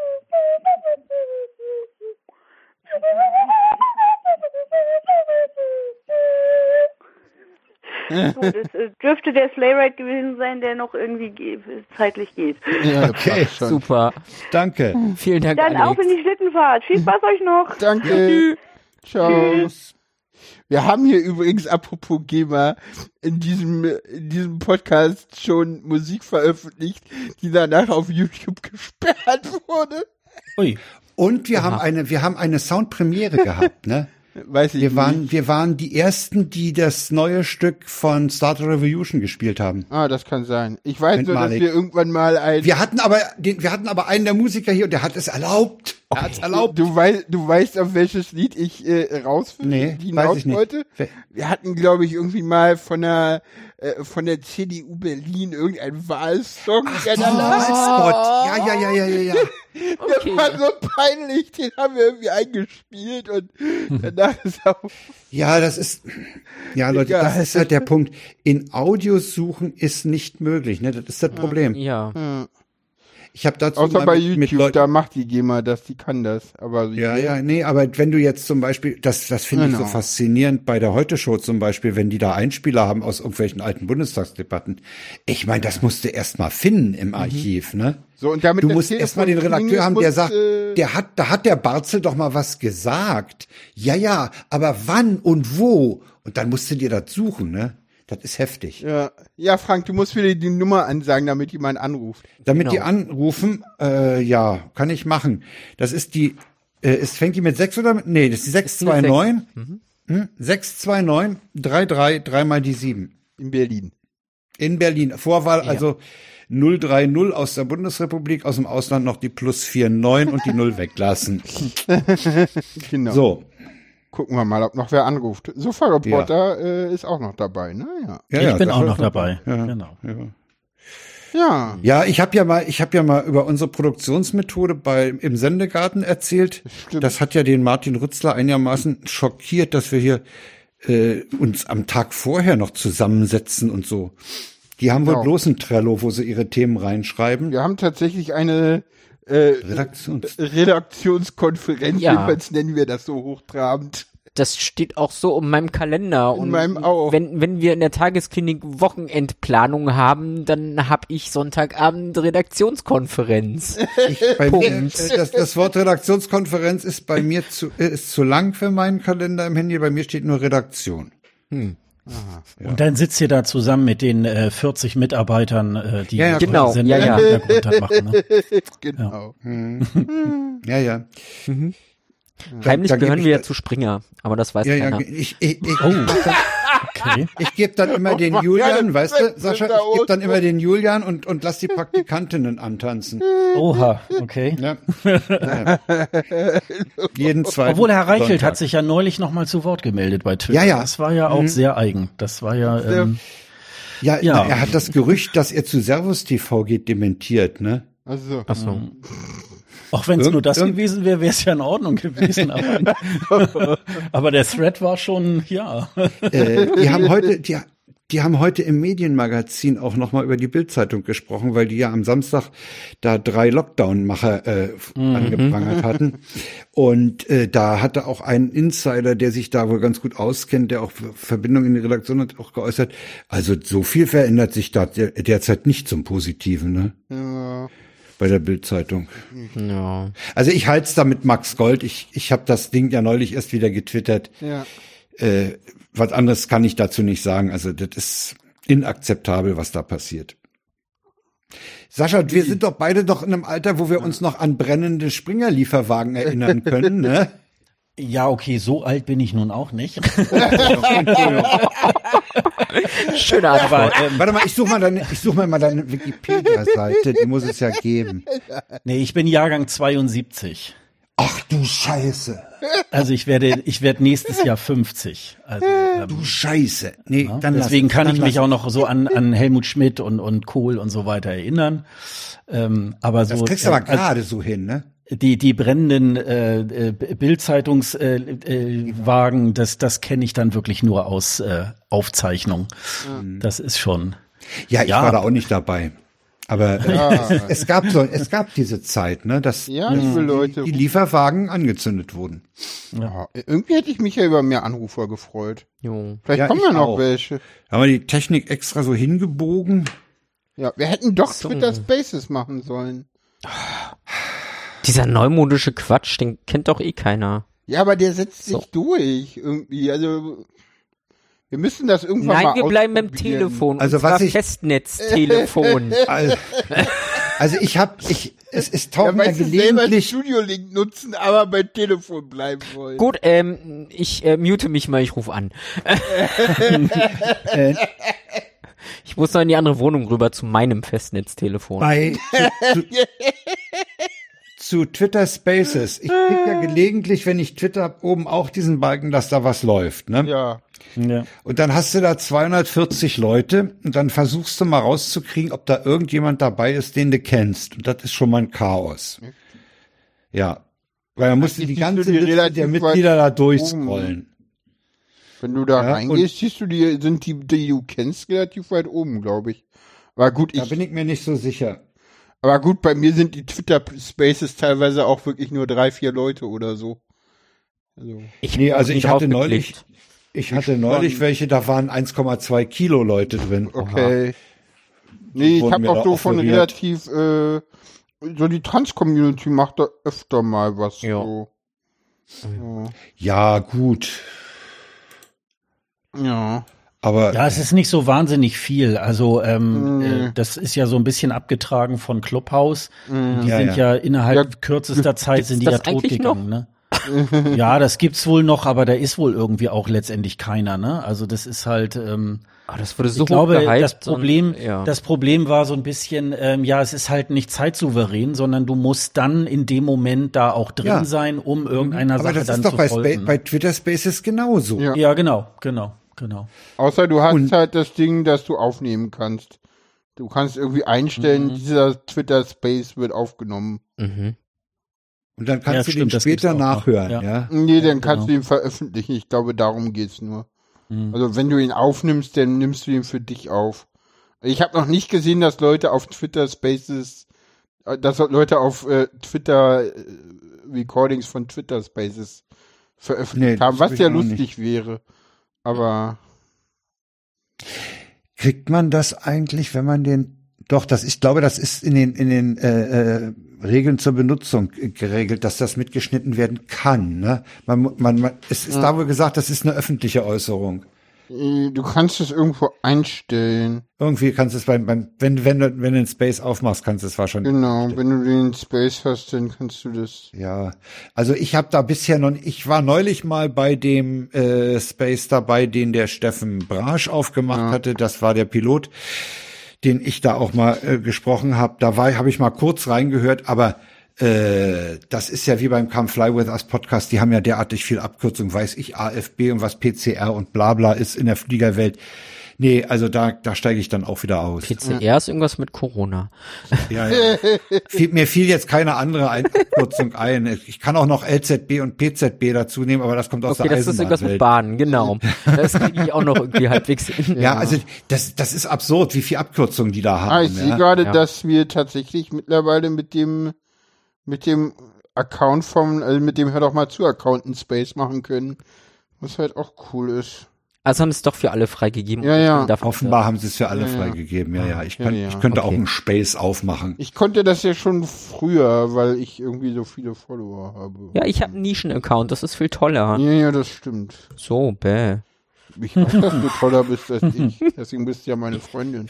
Speaker 5: So, das äh, dürfte der Sleigh-Ride gewesen sein, der noch irgendwie ge zeitlich geht.
Speaker 3: Ja,
Speaker 2: Okay,
Speaker 3: passt schon.
Speaker 1: Super.
Speaker 2: Danke.
Speaker 1: Vielen Dank,
Speaker 5: Dann auf
Speaker 1: Alex.
Speaker 5: in die Schlittenfahrt. Viel Spaß euch noch.
Speaker 3: Danke. Ciao. Wir haben hier übrigens, apropos GEMA, in diesem, in diesem Podcast schon Musik veröffentlicht, die danach auf YouTube gesperrt wurde.
Speaker 4: Ui.
Speaker 2: Und wir haben eine, wir haben eine Soundpremiere gehabt, ne?
Speaker 3: Weiß ich
Speaker 2: Wir waren,
Speaker 3: nicht.
Speaker 2: wir waren die ersten, die das neue Stück von Star Trek Revolution gespielt haben.
Speaker 3: Ah, das kann sein. Ich weiß nur, dass
Speaker 2: Einmalig.
Speaker 3: wir irgendwann mal ein...
Speaker 2: Wir hatten aber, den, wir hatten aber einen der Musiker hier und der hat es erlaubt. Er hat es erlaubt.
Speaker 3: Du weißt, du weißt, auf welches Lied ich äh, raus
Speaker 2: Nee,
Speaker 3: die
Speaker 2: weiß
Speaker 3: hinaus
Speaker 2: ich nicht.
Speaker 3: wollte?
Speaker 2: Wer-
Speaker 3: Wir hatten, glaube ich, irgendwie mal von der äh, von der C D U Berlin irgendeinen Wahlsong. der
Speaker 2: Oh,
Speaker 3: danach-
Speaker 2: Spot. Ja, ja, ja, ja, ja, ja.
Speaker 3: Der war so peinlich, den haben wir irgendwie eingespielt und danach ist auch...
Speaker 2: Ja, das ist, ja, Leute,
Speaker 3: Egal.
Speaker 2: das ist halt der Punkt. In Audios suchen ist nicht möglich, ne? Das ist das Problem.
Speaker 1: Ja.
Speaker 2: Ich habe dazu
Speaker 3: Außer
Speaker 2: mal
Speaker 3: bei
Speaker 2: mit,
Speaker 3: YouTube,
Speaker 2: mit Leuten,
Speaker 3: da macht die GEMA das, die kann das. Aber
Speaker 2: ja, ja, nee, aber wenn du jetzt zum Beispiel, das, das finde ich so
Speaker 3: Genau.
Speaker 2: faszinierend bei der Heute-Show zum Beispiel, wenn die da Einspieler haben aus irgendwelchen alten Bundestagsdebatten. Ich meine, das musst du erst mal finden im Archiv, ne?
Speaker 3: So, und damit
Speaker 2: Du
Speaker 3: das
Speaker 2: musst
Speaker 3: Telefon
Speaker 2: erst mal den Redakteur
Speaker 3: klingelt,
Speaker 2: haben, der
Speaker 3: muss,
Speaker 2: sagt,
Speaker 3: äh,
Speaker 2: der hat, da hat der Barzel doch mal was gesagt. Ja, ja, aber wann und wo? Und dann musst du dir das suchen, ne? Das ist heftig.
Speaker 3: Ja. ja, Frank, du musst wieder die Nummer ansagen, damit jemand anruft.
Speaker 2: Damit
Speaker 1: Genau.
Speaker 2: die anrufen, äh, ja, kann ich machen. Das ist die, äh, es fängt die mit sechs oder mit, nee, das ist die sechs zwei neun, hm, sechs zwei neun, drei drei, dreimal die sieben.
Speaker 3: In Berlin.
Speaker 2: In Berlin. Vorwahl also null drei null aus der Bundesrepublik, aus dem Ausland noch die plus vier neun und die null weglassen.
Speaker 3: Genau.
Speaker 2: So.
Speaker 3: Gucken wir mal, ob noch wer anruft. Sofa-Reporter äh, ist auch noch dabei, ne? Ja.
Speaker 2: Ja,
Speaker 4: ich
Speaker 2: ja,
Speaker 4: bin
Speaker 2: das
Speaker 4: auch
Speaker 2: war-
Speaker 4: noch dabei.
Speaker 2: Ja,
Speaker 4: Genau.
Speaker 2: ja.
Speaker 3: Ja,
Speaker 2: Ja, ich habe ja mal, ich habe ja mal über unsere Produktionsmethode bei im Sendegarten erzählt.
Speaker 3: Stimmt.
Speaker 2: Das hat ja den Martin Rützler einigermaßen schockiert, dass wir hier äh, uns am Tag vorher noch zusammensetzen und so. Die haben wohl
Speaker 3: Genau.
Speaker 2: bloß ein Trello, wo sie ihre Themen reinschreiben.
Speaker 3: wir haben tatsächlich eine äh,
Speaker 2: Redaktions.
Speaker 3: Redaktionskonferenz,
Speaker 1: Ja.
Speaker 3: jedenfalls nennen wir das so hochtrabend.
Speaker 1: Das steht auch so in meinem Kalender.
Speaker 3: In
Speaker 1: und
Speaker 3: meinem auch.
Speaker 1: Wenn, wenn wir in der Tagesklinik Wochenendplanung haben, dann habe ich Sonntagabend Redaktionskonferenz.
Speaker 2: Ich, bei mir,
Speaker 1: Punkt.
Speaker 2: äh, das, das Wort Redaktionskonferenz ist bei mir zu, äh, ist zu lang für meinen Kalender im Handy. Bei mir steht nur Redaktion.
Speaker 4: Und dann sitzt ihr da zusammen mit den äh, vierzig Mitarbeitern, äh, die
Speaker 2: Ja, ja,
Speaker 4: die
Speaker 1: genau.
Speaker 4: Sender
Speaker 1: Ja, ja.
Speaker 4: im Hintergrund dann machen. Ne?
Speaker 3: Genau.
Speaker 2: Ja, ja.
Speaker 1: Heimlich
Speaker 2: da geb
Speaker 1: gehören
Speaker 2: ich
Speaker 1: wir ja
Speaker 2: da-
Speaker 1: zu Springer, aber das weiß
Speaker 2: Ja, ja,
Speaker 1: keiner.
Speaker 2: ich, ich, ich,
Speaker 4: Oh, okay.
Speaker 2: Ich gebe dann immer den
Speaker 3: mach
Speaker 2: Julian,
Speaker 3: keine
Speaker 2: weißt du,
Speaker 3: Witze
Speaker 2: Sascha,
Speaker 3: da
Speaker 2: ich gebe dann
Speaker 3: unten.
Speaker 2: immer den Julian und, und lass die Praktikantinnen antanzen.
Speaker 4: Oha, okay.
Speaker 2: Ja. Ja. Jeden zweiten
Speaker 4: Obwohl Herr Reichelt
Speaker 2: Sonntag.
Speaker 4: hat sich ja neulich noch mal zu Wort gemeldet bei Twitter.
Speaker 2: Ja, ja.
Speaker 4: Das war ja auch sehr eigen. Das war ja, ähm,
Speaker 2: Ja,
Speaker 4: Ja.
Speaker 2: Na, er hat das Gerücht, dass er zu Servus T V geht, dementiert, ne?
Speaker 3: Also,
Speaker 1: Ach so.
Speaker 4: auch wenn es
Speaker 2: Irgend-
Speaker 4: nur das
Speaker 2: irgend-
Speaker 4: gewesen wäre, wäre es ja in Ordnung gewesen. Aber, aber der Thread war schon, ja.
Speaker 2: Äh, die haben heute, die, die haben heute im Medienmagazin auch nochmal über die Bild-Zeitung gesprochen, weil die ja am Samstag da drei Lockdown-Macher äh, angeprangert hatten. Und äh, da hatte auch ein Insider, der sich da wohl ganz gut auskennt, der auch Verbindung in die Redaktion hat, auch geäußert. Also so viel verändert sich da der, derzeit nicht zum Positiven, ne?
Speaker 3: ja.
Speaker 2: Bei der Bild-Zeitung.
Speaker 1: Ja.
Speaker 2: Also ich halte es da mit Max Gold. Ich, ich habe das Ding ja neulich erst wieder getwittert.
Speaker 3: ja.
Speaker 2: Äh, was anderes kann ich dazu nicht sagen. Also das ist inakzeptabel, was da passiert. Sascha, wir sind doch beide doch in einem Alter, wo wir uns noch an brennende Springer-Lieferwagen erinnern können, ne?
Speaker 4: Ja, okay, so alt bin ich nun auch nicht.
Speaker 1: Schöne Antwort.
Speaker 4: Aber ähm,
Speaker 2: Warte mal, ich suche mal deine, ich suche mal, mal deine Wikipedia-Seite, die muss es ja geben.
Speaker 4: nee, ich bin Jahrgang zweiundsiebzig.
Speaker 2: Ach du Scheiße.
Speaker 4: Also ich werde, ich werde nächstes Jahr fünfzig. Also ähm,
Speaker 2: Du Scheiße. Nee,
Speaker 4: ja,
Speaker 2: dann lass
Speaker 4: deswegen
Speaker 2: es,
Speaker 4: kann
Speaker 2: dann
Speaker 4: ich mich
Speaker 2: lass
Speaker 4: auch noch so an, an Helmut Schmidt und, und Kohl und so weiter erinnern. Ähm, aber
Speaker 2: es.
Speaker 4: so
Speaker 2: Das kriegst du
Speaker 4: äh,
Speaker 2: aber gerade so hin, ne?
Speaker 4: die die brennenden äh, äh, Bildzeitungswagen, äh, äh, Wagen, das das kenne ich dann wirklich nur aus äh, Aufzeichnung. Das ist schon.
Speaker 2: Ja, ich
Speaker 4: Ja.
Speaker 2: war da auch nicht dabei. Aber äh,
Speaker 3: Ja.
Speaker 2: es, es gab so, es gab diese Zeit, ne, dass
Speaker 3: Ja, liebe Leute.
Speaker 2: die Lieferwagen angezündet wurden.
Speaker 3: Ja, irgendwie hätte ich mich ja über mehr Anrufer gefreut.
Speaker 1: Jo.
Speaker 3: Vielleicht
Speaker 2: Ja,
Speaker 3: kommen
Speaker 2: ich
Speaker 3: ja noch
Speaker 2: auch.
Speaker 3: welche.
Speaker 2: Haben wir die Technik extra so hingebogen?
Speaker 3: Ja, wir hätten doch
Speaker 1: So.
Speaker 3: Twitter Spaces machen sollen.
Speaker 1: Dieser neumodische Quatsch, den kennt doch eh keiner.
Speaker 3: Ja, aber der setzt sich
Speaker 1: So.
Speaker 3: durch irgendwie. Also wir müssen das irgendwann mal
Speaker 1: Nein, wir bleiben beim
Speaker 3: ausprobieren.
Speaker 1: Telefon.
Speaker 2: Also
Speaker 1: und
Speaker 2: was
Speaker 1: zwar
Speaker 2: ich-
Speaker 1: Festnetztelefon.
Speaker 2: Also, also ich habe, ich, es, es
Speaker 3: Ja,
Speaker 2: tauchen ja,
Speaker 3: weißt du, selber
Speaker 2: gelegentlich,
Speaker 3: Studio-Link nutzen, aber bei Telefon bleiben wollen.
Speaker 1: Gut, ähm, ich äh, mute mich mal, ich rufe an.
Speaker 2: äh,
Speaker 1: Ich muss noch in die andere Wohnung rüber zu meinem Festnetztelefon.
Speaker 2: bei zu, zu, zu Twitter Spaces. Ich krieg ja gelegentlich, wenn ich Twitter hab, oben auch diesen Balken, dass da was läuft, ne?
Speaker 3: Ja.
Speaker 4: Ja.
Speaker 2: Und dann hast du da zweihundertvierzig Leute und dann versuchst du mal rauszukriegen, ob da irgendjemand dabei ist, den du kennst. Und das ist schon mal ein Chaos. Ja. Weil dann musst du die
Speaker 3: siehst
Speaker 2: ganze
Speaker 3: du die
Speaker 2: Liste
Speaker 3: relativ
Speaker 2: der
Speaker 3: weit
Speaker 2: Mitglieder da
Speaker 3: oben.
Speaker 2: durchscrollen.
Speaker 3: Wenn du da
Speaker 2: Ja,
Speaker 3: reingehst, siehst du die, sind die, die du kennst, relativ weit oben, glaube ich. War gut,
Speaker 2: Da
Speaker 3: ich,
Speaker 2: bin ich mir nicht so sicher.
Speaker 3: Aber gut, bei mir sind die Twitter-Spaces teilweise auch wirklich nur drei, vier Leute oder so. Also.
Speaker 1: Ich
Speaker 2: Nee,
Speaker 1: hab
Speaker 2: also
Speaker 1: nie
Speaker 2: ich hatte
Speaker 1: drauf
Speaker 2: neulich,
Speaker 1: geklickt.
Speaker 2: ich hatte neulich
Speaker 3: spannend.
Speaker 2: welche, da waren eins Komma zwei Kilo Leute drin.
Speaker 3: Okay. Nee, ich
Speaker 2: wurden
Speaker 3: habe
Speaker 2: mir
Speaker 3: auch
Speaker 2: da
Speaker 3: so von
Speaker 2: offeriert.
Speaker 3: relativ, äh, so die Trans-Community macht da öfter mal was.
Speaker 1: Ja.
Speaker 3: So. Ja.
Speaker 2: Ja, gut.
Speaker 3: Ja.
Speaker 2: Aber
Speaker 4: Ja, es ist nicht so wahnsinnig viel. Also ähm,
Speaker 3: Nee.
Speaker 4: äh, das ist ja so ein bisschen abgetragen von Clubhouse. Die
Speaker 2: Ja,
Speaker 4: sind
Speaker 2: ja.
Speaker 4: ja, innerhalb
Speaker 3: Ja,
Speaker 4: kürzester Zeit
Speaker 1: gibt's
Speaker 4: sind die
Speaker 1: das
Speaker 4: ja
Speaker 1: eigentlich
Speaker 4: totgegangen. Ne? Ja, das gibt's wohl noch, aber da ist wohl irgendwie auch letztendlich keiner. Ne? Also das ist halt. Ähm,
Speaker 1: Ah, das wurde so
Speaker 4: ich glaube,
Speaker 1: hoch gehypt
Speaker 4: das Problem,
Speaker 1: und, ja.
Speaker 4: das Problem war so ein bisschen, ähm, ja, es ist halt nicht zeitsouverän, sondern du musst dann in dem Moment da auch drin
Speaker 2: Ja.
Speaker 4: sein, um irgendeiner
Speaker 2: aber
Speaker 4: Sache
Speaker 2: das
Speaker 4: dann
Speaker 2: ist doch
Speaker 4: zu
Speaker 2: bei, Spa
Speaker 4: folgen.
Speaker 2: bei Twitter Spaces genauso.
Speaker 3: Ja.
Speaker 4: Ja, genau, genau, genau.
Speaker 3: Außer du hast
Speaker 2: Und-
Speaker 3: halt das Ding, dass du aufnehmen kannst. Du kannst irgendwie einstellen,
Speaker 4: Mhm.
Speaker 3: dieser Twitter-Space wird aufgenommen.
Speaker 1: Mhm.
Speaker 2: Und dann kannst
Speaker 4: Ja,
Speaker 2: du
Speaker 4: stimmt,
Speaker 2: den
Speaker 4: das gibt's
Speaker 2: später
Speaker 4: auch noch.
Speaker 2: nachhören,
Speaker 4: Ja.
Speaker 2: ja.
Speaker 3: Nee, dann kannst
Speaker 4: genau.
Speaker 3: du ihn veröffentlichen. Ich glaube, darum geht's nur.
Speaker 4: Mhm.
Speaker 3: Also wenn du ihn aufnimmst, dann nimmst du ihn für dich auf. Ich habe noch nicht gesehen, dass Leute auf Twitter Spaces, äh, dass Leute auf äh, Twitter äh, Recordings von Twitter Spaces veröffentlicht
Speaker 2: Nee, das
Speaker 3: haben,
Speaker 2: hab
Speaker 3: was
Speaker 2: ich
Speaker 3: ja
Speaker 2: auch noch
Speaker 3: lustig wäre. Aber
Speaker 2: Kriegt man das eigentlich, wenn man den doch, das ich glaube, das ist in den in den äh, äh, Regeln zur Benutzung äh, geregelt, dass das mitgeschnitten werden kann. Ne? Man, mu- man, man, es ist da wohl gesagt, das ist eine öffentliche Äußerung.
Speaker 3: äh, du kannst es irgendwo einstellen.
Speaker 2: Irgendwie kannst du es beim, beim wenn wenn du wenn du den Space aufmachst, kannst du es wahrscheinlich.
Speaker 3: Genau, wenn du den Space hast, dann kannst du das.
Speaker 2: Ja, also ich habe da bisher noch, ich war neulich mal bei dem äh, Space dabei, den der Steffen Brasch aufgemacht
Speaker 3: Ja.
Speaker 2: hatte. Das war der Pilot, den ich da auch mal äh, gesprochen habe. Da war, habe ich mal kurz reingehört, aber äh, das ist ja wie beim Come Fly With Us Podcast. Die haben ja derartig viel Abkürzung, weiß ich, A F B und was P C R und bla bla ist in der Fliegerwelt. Nee, also da, da steige ich dann auch wieder aus.
Speaker 1: P C R ist irgendwas mit Corona.
Speaker 2: Ja, ja. Fiel, mir fiel jetzt keine andere ein Abkürzung ein. Ich kann auch noch L Z B und P Z B dazu nehmen, aber das kommt aus
Speaker 1: Okay,
Speaker 2: der
Speaker 1: das ist irgendwas mit
Speaker 2: Eisenbahnwelt.
Speaker 1: Bahnen, genau. Das kriege ich auch noch irgendwie halbwegs hin.
Speaker 2: Ja, also das, das ist absurd, wie viel Abkürzungen die da haben.
Speaker 3: Ah, ich sehe
Speaker 2: ja.
Speaker 3: gerade,
Speaker 1: Ja.
Speaker 3: dass wir tatsächlich mittlerweile mit dem mit dem Account vom, also mit dem Hör doch mal zu Account in Space machen können. Was halt auch cool ist.
Speaker 1: Also haben es doch für alle freigegeben.
Speaker 3: Ja, ja.
Speaker 1: Davon-
Speaker 2: Offenbar haben sie es für alle
Speaker 3: Ja, ja.
Speaker 2: freigegeben. Ja, ja. Ich,
Speaker 3: Ja,
Speaker 2: kann,
Speaker 3: ja.
Speaker 2: ich könnte auch
Speaker 1: Okay.
Speaker 2: einen Space aufmachen.
Speaker 3: Ich konnte das ja schon früher, weil ich irgendwie so viele Follower habe.
Speaker 1: Ja, ich habe einen Nischen-Account, das ist viel toller.
Speaker 3: Ja, ja, das stimmt.
Speaker 1: So, bäh.
Speaker 3: Ich weiß, dass du toller bist als ich. Deswegen bist du ja meine Freundin.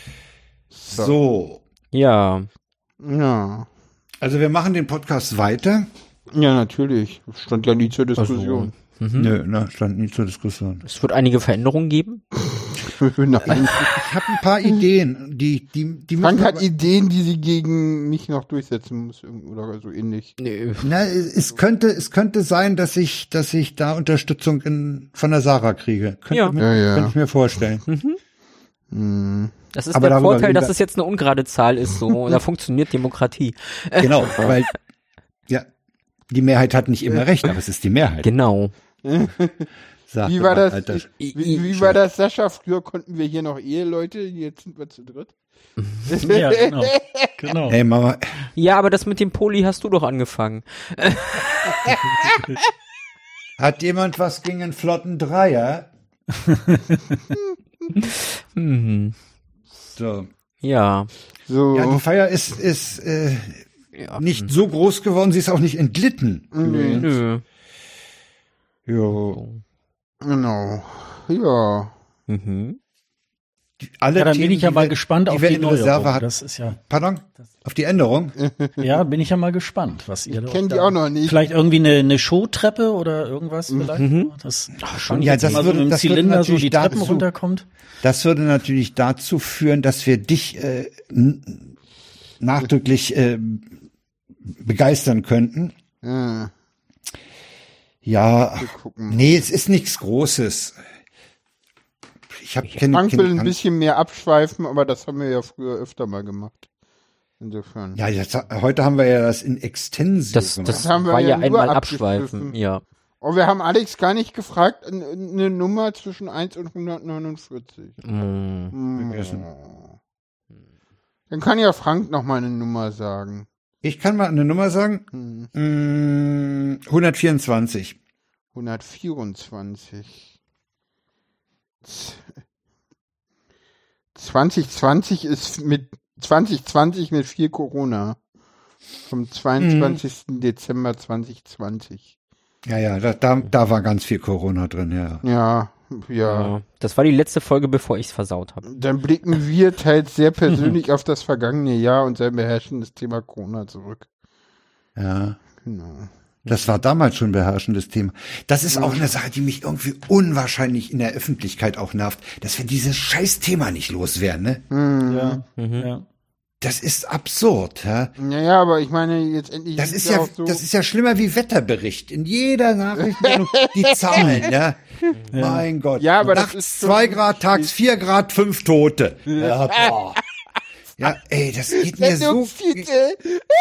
Speaker 2: So,
Speaker 1: Ja.
Speaker 3: Ja.
Speaker 2: also wir machen den Podcast weiter.
Speaker 3: Ja, natürlich. Das stand ja nie zur Diskussion.
Speaker 1: Mhm.
Speaker 2: Nö, ne, stand nie zur Diskussion.
Speaker 1: Es wird einige Veränderungen geben.
Speaker 3: Nein.
Speaker 2: Ich habe ein paar Ideen, die, die, die
Speaker 3: Frank
Speaker 2: müssen
Speaker 3: hat
Speaker 2: aber-
Speaker 3: Ideen, die sie gegen mich noch durchsetzen muss oder so ähnlich.
Speaker 1: Nö.
Speaker 2: Na, es könnte, es könnte sein, dass ich, dass ich da Unterstützung in, von der Sarah kriege. Könnte,
Speaker 1: Ja.
Speaker 2: mir,
Speaker 3: Ja, ja.
Speaker 2: könnte ich mir vorstellen.
Speaker 3: Hm.
Speaker 1: Das ist
Speaker 2: Aber
Speaker 1: der
Speaker 2: darüber
Speaker 1: Vorteil,
Speaker 2: reden
Speaker 1: dass
Speaker 2: wir-
Speaker 1: es jetzt eine ungerade Zahl ist, so. Da funktioniert Demokratie.
Speaker 2: Genau, weil, ja, die Mehrheit hat nicht immer recht, aber es ist die Mehrheit.
Speaker 1: Genau.
Speaker 2: sagte
Speaker 3: Wie war
Speaker 2: mein
Speaker 3: das?
Speaker 2: alter Sch-
Speaker 3: Wie, wie war das, Sascha? Früher konnten wir hier noch Eheleute, jetzt sind wir zu dritt.
Speaker 4: Ja, genau. genau.
Speaker 2: Hey Mama,
Speaker 1: Ja, aber das mit dem Poli hast du doch angefangen.
Speaker 2: hat jemand was gegen einen flotten Dreier?
Speaker 1: Hm.
Speaker 2: So.
Speaker 1: Ja.
Speaker 3: So.
Speaker 2: Ja, die Feier ist, ist äh,
Speaker 1: Ja.
Speaker 2: nicht so groß geworden, sie ist auch nicht entglitten.
Speaker 3: Nee.
Speaker 1: Nö.
Speaker 2: Jo.
Speaker 3: Genau. Ja.
Speaker 1: Mhm.
Speaker 2: Die- Alle
Speaker 4: Ja, dann bin
Speaker 2: Themen,
Speaker 4: ich ja
Speaker 2: die
Speaker 4: mal
Speaker 2: wir-
Speaker 4: gespannt
Speaker 2: die
Speaker 4: auf
Speaker 2: wir
Speaker 4: die
Speaker 2: in Reserve
Speaker 4: Neuerung.
Speaker 2: hatten.
Speaker 4: Das ist ja,
Speaker 2: Pardon? Auf die Änderung?
Speaker 4: ja, bin ich ja mal gespannt, was ihr da.
Speaker 3: Kennen die
Speaker 4: da-
Speaker 3: auch noch nicht.
Speaker 4: Vielleicht irgendwie eine, eine Showtreppe oder irgendwas vielleicht.
Speaker 1: Mhm.
Speaker 4: Das,
Speaker 1: schon.
Speaker 2: Ja,
Speaker 4: jetzt
Speaker 2: das
Speaker 4: mal so
Speaker 2: würde-
Speaker 4: mit dem
Speaker 2: das würde
Speaker 4: Zylinder so
Speaker 2: natürlich
Speaker 4: die Treppen
Speaker 2: dazu-
Speaker 4: runterkommt.
Speaker 2: Das würde natürlich dazu führen, dass wir dich äh, n- nachdrücklich äh, begeistern könnten.
Speaker 3: Ja,
Speaker 2: Ja,
Speaker 3: wir gucken.
Speaker 2: nee, es ist nichts Großes. Ich habe keine,
Speaker 3: Frank will ein
Speaker 2: keine,
Speaker 3: bisschen mehr abschweifen, aber das haben wir ja früher öfter mal gemacht. Insofern.
Speaker 2: ja, jetzt, heute haben wir ja das in Extensio
Speaker 1: Das,
Speaker 2: gemacht.
Speaker 1: das
Speaker 3: haben wir
Speaker 1: war
Speaker 3: ja
Speaker 1: ja
Speaker 3: nur
Speaker 1: einmal
Speaker 3: abgeschliffen.
Speaker 1: abschweifen. Ja.
Speaker 3: Oh, wir haben Alex gar nicht gefragt, n- eine Nummer zwischen eins und hundertneunundvierzig.
Speaker 1: Mm.
Speaker 3: Hm.
Speaker 2: Vergessen.
Speaker 3: Dann kann ja Frank noch mal eine Nummer sagen.
Speaker 2: Ich kann mal eine Nummer sagen.
Speaker 3: Hm.
Speaker 2: Mm, hundertvierundzwanzig.
Speaker 3: hundertvierundzwanzig. zwanzig zwanzig ist mit zwanzig zwanzig mit viel Corona. Vom zweiundzwanzigsten Mhm. Dezember zwanzig zwanzig.
Speaker 2: Ja, ja, da, da, da war ganz viel Corona drin, ja.
Speaker 3: Ja, ja.
Speaker 1: Ja, das war die letzte Folge, bevor ich es versaut habe.
Speaker 3: Dann blicken wir teils sehr persönlich auf das vergangene Jahr und sein beherrschendes Thema Corona zurück.
Speaker 2: Ja.
Speaker 3: Genau.
Speaker 2: Das war damals schon ein beherrschendes Thema. Das ist auch eine Sache, die mich irgendwie unwahrscheinlich in der Öffentlichkeit auch nervt, dass wir dieses scheiß Thema nicht loswerden, ne?
Speaker 3: Mhm.
Speaker 4: Ja,
Speaker 1: Mhm.
Speaker 4: ja.
Speaker 2: Das ist absurd, ja.
Speaker 3: Naja, aber ich meine, jetzt endlich
Speaker 2: Das ist ja,
Speaker 3: auch so.
Speaker 2: das ist ja schlimmer wie Wetterbericht. In jeder Nachrichtensendung die Zahlen, ja. Mein Gott.
Speaker 3: Ja, aber das
Speaker 2: Nachts
Speaker 3: ist schon
Speaker 2: zwei Grad, tags vier Grad, fünf Tote. Ja, boah. Ja, ey, das geht mir so.
Speaker 3: Sendungstitel.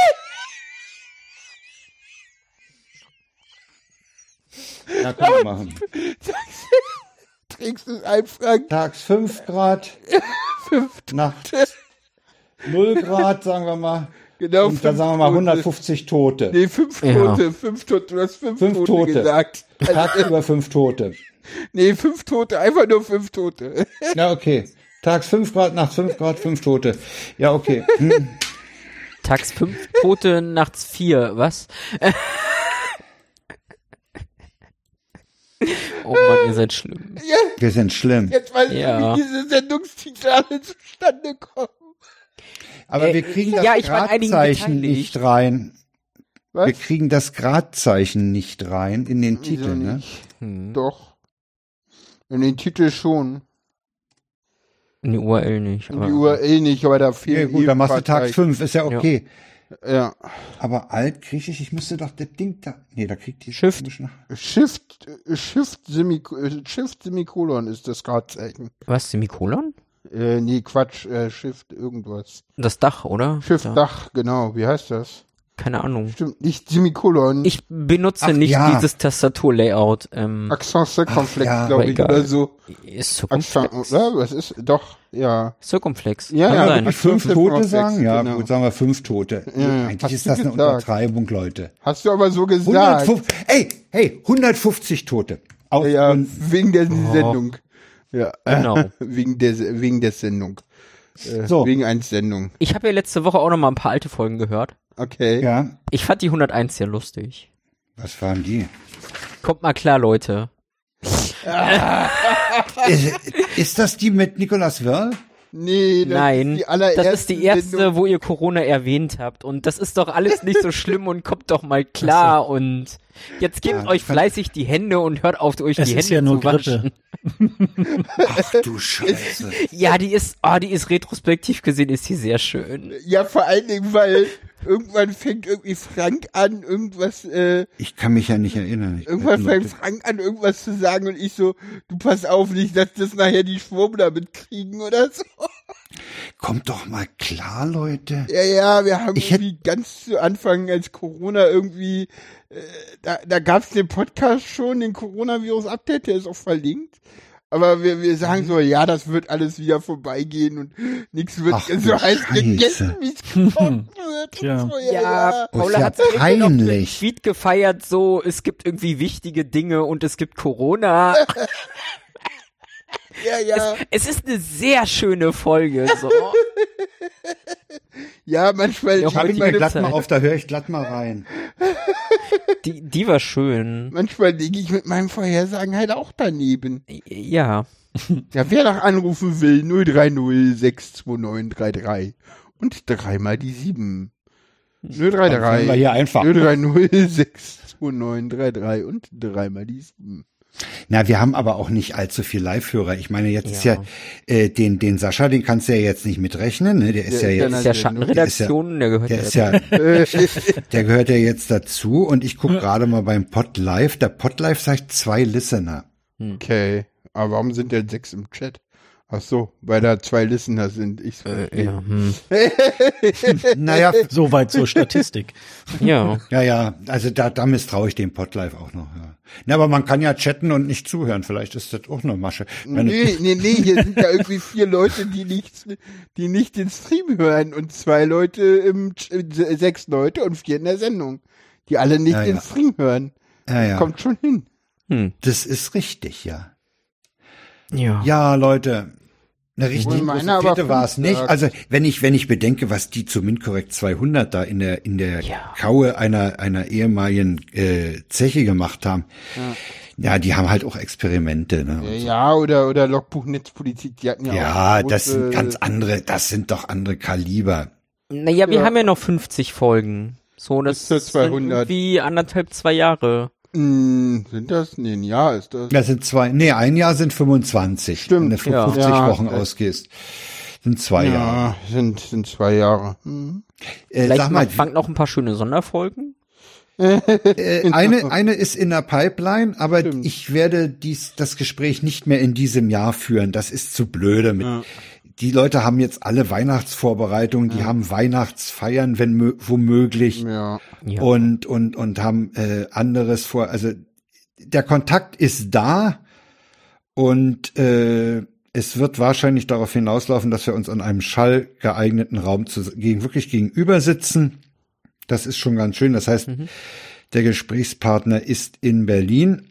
Speaker 2: Ja, kann man machen.
Speaker 3: Trägst du es ein, Frank?
Speaker 2: Tags fünf Grad, nachts null Grad, sagen wir mal.
Speaker 3: Genau,
Speaker 2: Und dann
Speaker 3: fünf
Speaker 2: sagen wir mal
Speaker 3: Tote.
Speaker 2: hundertfünfzig Tote.
Speaker 3: Nee, fünf
Speaker 1: Ja.
Speaker 3: Tote, fünf Tote, du hast fünf,
Speaker 2: Fünf
Speaker 3: Tote,
Speaker 2: Tote.
Speaker 3: gesagt.
Speaker 2: Tagsüber fünf Tote.
Speaker 3: Nee, fünf Tote, einfach nur fünf Tote.
Speaker 2: Ja, okay. Tags fünf Grad, nachts fünf Grad, fünf Tote. Ja, okay. Hm.
Speaker 1: Tags fünf Tote, nachts vier, was? Oh Mann, ihr seid schlimm.
Speaker 3: Ja,
Speaker 2: Wir sind schlimm.
Speaker 3: jetzt weiß
Speaker 1: Ja.
Speaker 3: ich, wie diese Sendungstitel alle zustande kommen.
Speaker 2: Aber
Speaker 1: Äh,
Speaker 2: wir kriegen das
Speaker 1: ja, ich war an einigen
Speaker 2: Gradzeichen
Speaker 1: beteiligt.
Speaker 2: nicht rein.
Speaker 3: Was?
Speaker 2: Wir kriegen das Gradzeichen nicht rein in den
Speaker 3: Wieso
Speaker 2: Titel, ne?
Speaker 3: nicht?
Speaker 1: Hm.
Speaker 3: Doch. In den Titel schon.
Speaker 1: In die U R L nicht.
Speaker 3: In
Speaker 1: aber-
Speaker 3: die U R L nicht, aber da
Speaker 2: Ja,
Speaker 3: fehlen
Speaker 2: gut, dann machst du
Speaker 3: ebenfalls
Speaker 2: Tags
Speaker 3: Zeichen.
Speaker 2: fünf, ist ja okay.
Speaker 3: Ja.
Speaker 2: Aber altgriechisch, ich müsste doch das Ding da. Nee, da kriegt die
Speaker 1: Shift.
Speaker 3: Shift, äh, Shift, Semik äh, Shift Semikolon ist das Gradzeichen.
Speaker 1: Was, Semikolon?
Speaker 3: Äh, nee, Quatsch, äh, Shift irgendwas.
Speaker 1: Das Dach, oder?
Speaker 3: Shift
Speaker 1: Da.
Speaker 3: Dach, genau, wie heißt das?
Speaker 1: Keine Ahnung.
Speaker 3: Stimmt, nicht Semikolon.
Speaker 1: Ich benutze
Speaker 2: Ach,
Speaker 1: nicht
Speaker 2: ja.
Speaker 1: dieses Tastaturlayout. Ähm,
Speaker 3: Accent Circumflex,
Speaker 2: Ach, ja,
Speaker 3: glaube
Speaker 1: aber
Speaker 3: ich,
Speaker 1: egal.
Speaker 3: oder so.
Speaker 1: ist
Speaker 3: Accent,
Speaker 1: Circumflex.
Speaker 3: oder? Was ist? Doch, ja.
Speaker 1: Circumflex.
Speaker 3: Ja,
Speaker 1: Kann
Speaker 3: ja,
Speaker 1: sein.
Speaker 3: wirklich.
Speaker 2: fünf
Speaker 3: Fünf
Speaker 2: Tote
Speaker 3: Circumflex,
Speaker 2: sagen? Ja,
Speaker 3: genau.
Speaker 2: gut, sagen wir fünf Tote.
Speaker 3: Ja,
Speaker 2: Eigentlich
Speaker 3: hast
Speaker 2: ist
Speaker 3: du
Speaker 2: das eine
Speaker 3: gesagt.
Speaker 2: Untertreibung, Leute.
Speaker 3: Hast du aber so gesagt.
Speaker 2: hundertfünfzig, ey, hey, hundertfünfzig Tote. Aus
Speaker 3: Ja,
Speaker 2: Gründen.
Speaker 3: wegen der Sendung. Ja,
Speaker 1: Genau.
Speaker 3: wegen der, wegen der Sendung. Äh,
Speaker 2: So.
Speaker 3: Wegen eins Sendung.
Speaker 1: Ich habe ja letzte Woche auch noch mal ein paar alte Folgen gehört.
Speaker 3: Okay.
Speaker 2: Ja,
Speaker 1: Ich fand die hunderteins sehr lustig.
Speaker 2: was waren die?
Speaker 1: Kommt mal klar, Leute.
Speaker 2: Ist, ist das die mit Nicolas Wörl?
Speaker 3: Nee, das
Speaker 1: Nein,
Speaker 3: ist die allererste
Speaker 1: das ist die erste,
Speaker 3: Sendung.
Speaker 1: wo ihr Corona erwähnt habt. Und das ist doch alles nicht so schlimm und kommt doch mal klar. Und jetzt gebt
Speaker 2: Ja,
Speaker 1: euch
Speaker 2: ich fand-
Speaker 1: fleißig die Hände und hört auf, euch
Speaker 4: Es
Speaker 1: die
Speaker 4: ist
Speaker 1: Hände
Speaker 4: ja nur
Speaker 1: zu waschen.
Speaker 4: Grippe.
Speaker 2: Ach du Scheiße.
Speaker 1: Ja, die ist, oh, die ist retrospektiv gesehen, ist die sehr schön.
Speaker 3: Ja, vor allen Dingen, weil irgendwann fängt irgendwie Frank an, irgendwas, äh,
Speaker 2: Ich kann mich ja nicht erinnern. Ich
Speaker 3: irgendwann
Speaker 2: weiß
Speaker 3: fängt
Speaker 2: nur-
Speaker 3: Frank an, irgendwas zu sagen und ich so, du pass auf nicht, dass das nachher die Schwurbler mitkriegen oder so.
Speaker 2: Kommt doch mal klar, Leute.
Speaker 3: Ja, ja, wir haben
Speaker 2: Ich hätt-
Speaker 3: irgendwie ganz zu Anfang, als Corona irgendwie, äh, da, da gab's den Podcast schon, den Coronavirus-Update, der ist auch verlinkt. Aber wir, wir sagen so, ja, das wird alles wieder vorbeigehen und nichts wird
Speaker 2: Ach,
Speaker 3: so
Speaker 2: du
Speaker 3: heiß
Speaker 2: Scheiße.
Speaker 3: gegessen, wie es gekocht wird.
Speaker 4: Tja.
Speaker 3: Und so,
Speaker 1: Ja,
Speaker 3: ja.
Speaker 2: Oh, ist
Speaker 1: Paula
Speaker 2: ja
Speaker 1: hat direkt noch einen
Speaker 2: peinlich.
Speaker 1: Tweet gefeiert, so, es gibt irgendwie wichtige Dinge und es gibt Corona.
Speaker 3: Ja, ja.
Speaker 1: Es ist eine sehr schöne Folge, so.
Speaker 3: Ja, manchmal,
Speaker 1: Ja,
Speaker 2: Schreib ich mir
Speaker 1: meine
Speaker 2: glatt mal
Speaker 1: Zeit.
Speaker 2: auf, da höre ich glatt mal rein.
Speaker 1: Die, die war schön.
Speaker 3: manchmal liege ich mit meinen Vorhersagen halt auch daneben.
Speaker 1: Ja.
Speaker 3: Ja, wer noch anrufen will, null drei null sechs zwei neun drei drei und dreimal die sieben. null drei
Speaker 2: Dann können wir
Speaker 3: drei
Speaker 2: hier einfach.
Speaker 3: null drei null sechs zwei neun drei drei und dreimal die sieben.
Speaker 2: Na, wir haben aber auch nicht allzu viel Live-Hörer. Ich meine, jetzt ist
Speaker 1: Ja.
Speaker 2: ja äh, den den Sascha, den kannst du ja jetzt nicht mitrechnen, ne? Der ist
Speaker 3: Der
Speaker 2: ja
Speaker 3: ist ja
Speaker 2: jetzt,
Speaker 1: Das ist ja
Speaker 3: Sendung.
Speaker 1: Schattenredaktion, der gehört
Speaker 2: der
Speaker 1: ja
Speaker 2: ist ja, der gehört ja jetzt dazu. Und ich gucke gerade mal beim Podlive. Der Podlive sagt zwei Listener.
Speaker 3: Okay, aber warum sind denn sechs im Chat? Ach so, weil da zwei Listener sind. Ich
Speaker 1: Äh, ja, hm.
Speaker 2: Naja,
Speaker 4: Soweit zur Statistik.
Speaker 1: ja.
Speaker 2: ja, ja, also da, da misstraue ich dem Podlife auch noch. Ja. Na, aber man kann ja chatten und nicht zuhören. Vielleicht ist das auch eine Masche. Meine-
Speaker 3: Nee, nee, nee, hier sind ja irgendwie vier Leute, die nicht, die nicht den Stream hören und zwei Leute im, äh, sechs Leute und vier in der Sendung, die alle nicht
Speaker 2: Ja,
Speaker 3: den
Speaker 2: ja.
Speaker 3: Stream hören.
Speaker 2: Ja, ja.
Speaker 3: Kommt schon hin.
Speaker 1: Hm.
Speaker 2: Das ist richtig, ja.
Speaker 1: Ja.
Speaker 2: Ja, Leute, eine richtig
Speaker 3: Obwohl
Speaker 2: große
Speaker 3: meine aber
Speaker 2: Fete war es
Speaker 3: fünf
Speaker 2: nicht.
Speaker 3: sagt.
Speaker 2: Also wenn ich wenn ich bedenke, was die zu MinCorrect zweihundert da in der in der
Speaker 1: Ja.
Speaker 2: Kaue einer einer ehemaligen äh, Zeche gemacht haben, ja. die haben halt auch Experimente. Ne?
Speaker 3: Ja, ja, oder, oder Logbuch Netzpolitik, die hatten ja,
Speaker 2: Ja,
Speaker 3: auch
Speaker 2: das sind
Speaker 3: große-
Speaker 2: ganz andere, das sind doch andere Kaliber.
Speaker 1: Naja, wir
Speaker 3: Ja.
Speaker 1: haben ja noch fünfzig Folgen. So, das
Speaker 3: Bis zur
Speaker 1: sind
Speaker 3: zweihundert.
Speaker 1: irgendwie anderthalb, zwei Jahre.
Speaker 3: Hm, sind das? Nee, ein Jahr ist das.
Speaker 2: Das sind zwei, nee, ein Jahr sind fünfundzwanzig.
Speaker 3: Stimmt,
Speaker 2: Wenn du von
Speaker 1: ja.
Speaker 2: fünfzig
Speaker 3: Ja,
Speaker 2: Wochen
Speaker 3: das-
Speaker 2: ausgehst, sind zwei Jahre.
Speaker 3: Ja, sind, sind zwei Jahre. Hm.
Speaker 2: Äh,
Speaker 1: Vielleicht
Speaker 2: sag mal,
Speaker 1: macht Frank noch ein paar schöne Sonderfolgen.
Speaker 2: äh, eine, eine ist in der Pipeline, aber
Speaker 3: Stimmt.
Speaker 2: ich werde dies, das Gespräch nicht mehr in diesem Jahr führen. Das ist zu blöde. Mit,
Speaker 3: Ja.
Speaker 2: Die Leute haben jetzt alle Weihnachtsvorbereitungen, die haben Weihnachtsfeiern, wenn mö- womöglich.
Speaker 3: Ja.
Speaker 1: Ja.
Speaker 2: und und und haben äh, anderes vor. Also der Kontakt ist da und äh, es wird wahrscheinlich darauf hinauslaufen, dass wir uns an einem schallgeeigneten Raum zu, gegen, wirklich gegenüber sitzen. Das ist schon ganz schön. Das heißt,
Speaker 1: Mhm.
Speaker 2: der Gesprächspartner ist in Berlin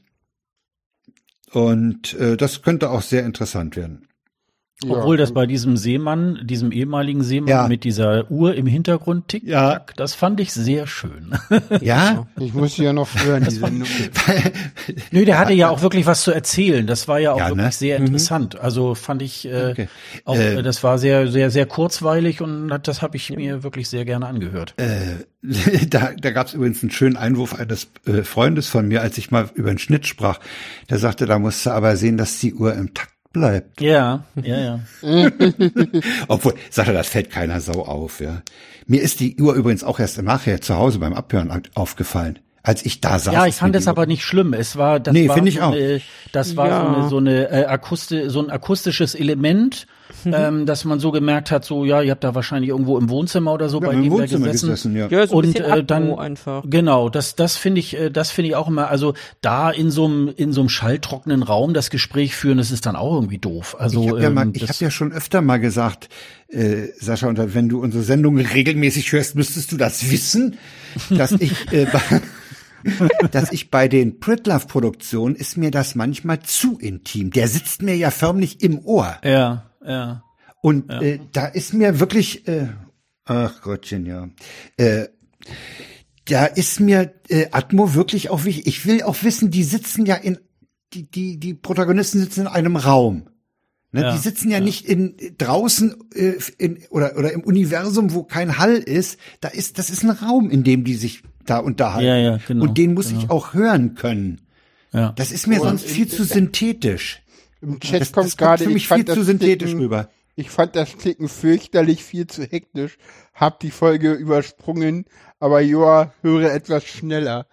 Speaker 2: und äh, das könnte auch sehr interessant werden.
Speaker 4: Obwohl das
Speaker 3: Ja.
Speaker 4: bei diesem Seemann, diesem ehemaligen Seemann
Speaker 2: Ja.
Speaker 4: mit dieser Uhr im Hintergrund tickt,
Speaker 2: Ja.
Speaker 4: das fand ich sehr schön.
Speaker 2: Ja,
Speaker 3: Ich muss sie ja noch hören, die Sendung.
Speaker 4: Nö, der hatte ja auch wirklich was zu erzählen. Das war ja auch
Speaker 2: Ja,
Speaker 4: wirklich
Speaker 2: ne?
Speaker 4: sehr interessant. Also fand ich, äh,
Speaker 2: Okay.
Speaker 4: auch,
Speaker 2: Äh,
Speaker 4: äh, das war sehr, sehr, sehr kurzweilig und hat- das habe ich mir wirklich sehr gerne angehört.
Speaker 2: Äh, da, da gab es übrigens einen schönen Einwurf eines äh, Freundes von mir, als ich mal über den Schnitt sprach. Der sagte, da musst du aber sehen, dass die Uhr im Takt bleibt.
Speaker 4: Ja, ja, ja.
Speaker 2: Obwohl, sagte, das fällt keiner Sau auf. Ja. Mir ist die Uhr übrigens auch erst im Nachher zu Hause beim Abhören aufgefallen, als ich da saß.
Speaker 4: Ja, ich
Speaker 2: ist
Speaker 4: fand
Speaker 2: mir
Speaker 4: es
Speaker 2: die
Speaker 4: aber
Speaker 2: Uhr-
Speaker 4: nicht schlimm. Es war, das
Speaker 2: Nee,
Speaker 4: war
Speaker 2: finde ich
Speaker 4: so
Speaker 2: auch.
Speaker 4: eine, das war
Speaker 1: Ja.
Speaker 4: so eine, so eine äh, Akusti so ein akustisches Element, ähm, dass man so gemerkt hat, so ja, ihr habt da wahrscheinlich irgendwo im Wohnzimmer oder so
Speaker 2: Ja,
Speaker 4: bei
Speaker 2: im
Speaker 4: dem da
Speaker 2: Wohnzimmer
Speaker 4: gesessen.
Speaker 2: gesessen, ja.
Speaker 1: Ja, so ein
Speaker 4: Und,
Speaker 1: bisschen
Speaker 4: äh,
Speaker 1: Atmo
Speaker 4: dann-
Speaker 1: einfach.
Speaker 4: Genau, das das finde ich, äh, das finde ich auch immer. Also da in so einem in so einem schalltrockenen Raum das Gespräch führen, das ist dann auch irgendwie doof. Also
Speaker 2: Ich habe ja, mal-
Speaker 4: ähm,
Speaker 2: ich
Speaker 4: das-
Speaker 2: hab ja schon öfter mal gesagt, äh, Sascha, und wenn du unsere Sendung regelmäßig hörst, müsstest du das wissen, dass ich äh, bei, dass ich bei den Pritlove-Produktionen ist mir das manchmal zu intim. Der sitzt mir ja förmlich im Ohr.
Speaker 4: ja, ja.
Speaker 2: Und äh, da ist mir wirklich, äh, ach Gottchen, ja, äh, da ist mir äh, Atmo wirklich auch wichtig. Ich will auch wissen, die sitzen ja in, die die die Protagonisten sitzen in einem Raum. Ne,
Speaker 4: Ja,
Speaker 2: die sitzen ja, nicht in draußen äh, in, oder oder im Universum, wo kein Hall ist. Da ist das ist ein Raum, in dem die sich da unterhalten.
Speaker 4: Ja, ja, genau,
Speaker 2: Und den muss
Speaker 4: genau.
Speaker 2: ich auch hören können.
Speaker 4: Ja.
Speaker 2: Das ist mir
Speaker 3: Und
Speaker 2: sonst
Speaker 3: in-
Speaker 2: viel zu synthetisch.
Speaker 3: Im Chat
Speaker 2: Das,
Speaker 3: kommt
Speaker 2: das
Speaker 3: gerade,
Speaker 2: kommt für mich
Speaker 3: ich fand
Speaker 2: viel
Speaker 3: das
Speaker 2: zu synthetisch
Speaker 3: Klicken-
Speaker 2: rüber.
Speaker 3: Ich fand das Klicken fürchterlich viel zu hektisch, hab die Folge übersprungen, aber Joa, höre etwas schneller.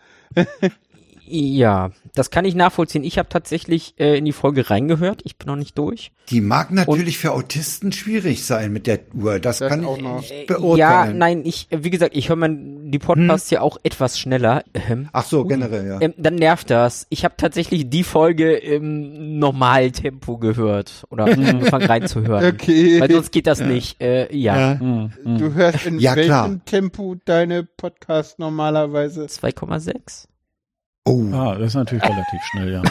Speaker 1: Ja, das kann ich nachvollziehen. Ich habe tatsächlich äh, in die Folge reingehört. Ich bin noch nicht durch.
Speaker 2: Die mag natürlich für Autisten schwierig sein mit der Uhr. Das,
Speaker 3: Das
Speaker 2: kann
Speaker 3: auch
Speaker 2: ich
Speaker 3: noch.
Speaker 2: nicht
Speaker 1: Ja,
Speaker 2: beurteilen.
Speaker 1: nein, ich, wie gesagt, ich höre mir die Podcasts ja auch etwas schneller. Ähm,
Speaker 2: Ach so, generell, ja.
Speaker 1: ähm, dann nervt das. Ich habe tatsächlich die Folge im Normaltempo gehört oder angefangen reinzuhören.
Speaker 3: Okay.
Speaker 1: Weil sonst geht das nicht. Äh, ja,
Speaker 4: Hm, hm.
Speaker 3: Du hörst in
Speaker 2: Ja,
Speaker 3: welchem
Speaker 2: klar.
Speaker 3: Tempo deine Podcasts normalerweise?
Speaker 1: zwei Komma sechs.
Speaker 2: Oh,
Speaker 4: Ah, das ist natürlich relativ schnell, ja.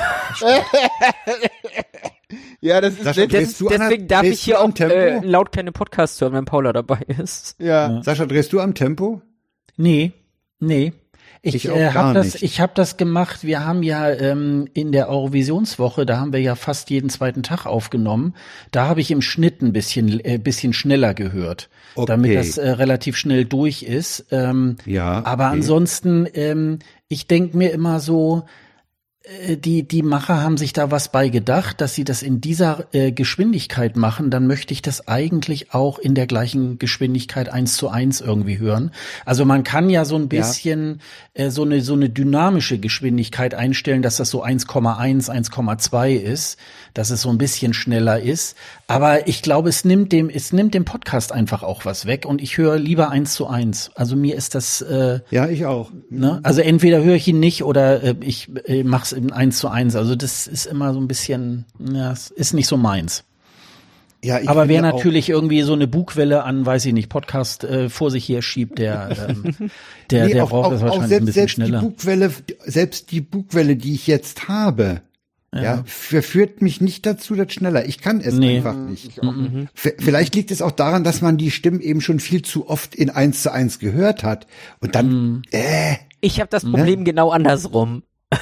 Speaker 3: Ja, das ist
Speaker 2: Sascha,
Speaker 3: letzt-
Speaker 2: drehst du an der-
Speaker 1: Deswegen darf
Speaker 2: drehst
Speaker 1: ich hier
Speaker 2: du am
Speaker 1: auch
Speaker 2: Tempo?
Speaker 1: äh, laut keine Podcasts hören, wenn Paula dabei ist.
Speaker 3: ja.
Speaker 2: Sascha, drehst du am Tempo?
Speaker 4: Nee, nee. Ich,
Speaker 2: Ich auch
Speaker 4: äh,
Speaker 2: gar
Speaker 4: habe das,
Speaker 2: nicht.
Speaker 4: ich habe das gemacht. Wir haben ja ähm, in der Eurovisionswoche, da haben wir ja fast jeden zweiten Tag aufgenommen. Da habe ich im Schnitt ein bisschen, äh, bisschen schneller gehört,
Speaker 2: Okay.
Speaker 4: damit das äh, relativ schnell durch ist. Ähm,
Speaker 2: Ja.
Speaker 4: aber
Speaker 2: okay.
Speaker 4: ansonsten, ähm, ich denk mir immer so, die die Macher haben sich da was bei gedacht, dass sie das in dieser äh, Geschwindigkeit machen, dann möchte ich das eigentlich auch in der gleichen Geschwindigkeit eins zu eins irgendwie hören. Also man kann ja so ein bisschen ja. äh, so eine so eine dynamische Geschwindigkeit einstellen, dass das so eins Komma eins, eins Komma zwei ist, dass es so ein bisschen schneller ist, aber ich glaube, es nimmt dem es nimmt dem Podcast einfach auch was weg und ich höre lieber eins zu eins. Also mir ist das äh,
Speaker 2: ja, ich auch.
Speaker 4: Ne? Also entweder höre ich ihn nicht oder äh, ich äh, mache es in eins zu eins. Also das ist immer so ein bisschen, ja, es ist nicht so meins.
Speaker 2: Ja, ich
Speaker 4: aber wer
Speaker 2: finde
Speaker 4: natürlich
Speaker 2: auch,
Speaker 4: irgendwie so eine Bugwelle an, weiß ich nicht, Podcast äh, vor sich her schiebt, der ähm, der,
Speaker 2: nee,
Speaker 4: der
Speaker 2: auch,
Speaker 4: braucht
Speaker 2: auch,
Speaker 4: das
Speaker 2: auch
Speaker 4: wahrscheinlich
Speaker 2: selbst,
Speaker 4: ein bisschen
Speaker 2: selbst
Speaker 4: schneller.
Speaker 2: Die Bugwelle, selbst die Bugwelle, die ich jetzt habe, ja, ja verführt mich nicht dazu, das schneller. Ich kann es
Speaker 4: nee.
Speaker 2: einfach nicht.
Speaker 3: Ich auch nicht.
Speaker 2: V- Vielleicht liegt es auch daran, dass man die Stimmen eben schon viel zu oft in eins zu eins gehört hat. Und dann,
Speaker 4: Mhm.
Speaker 2: äh,
Speaker 1: Ich habe das Problem
Speaker 2: Ne?
Speaker 1: genau andersrum.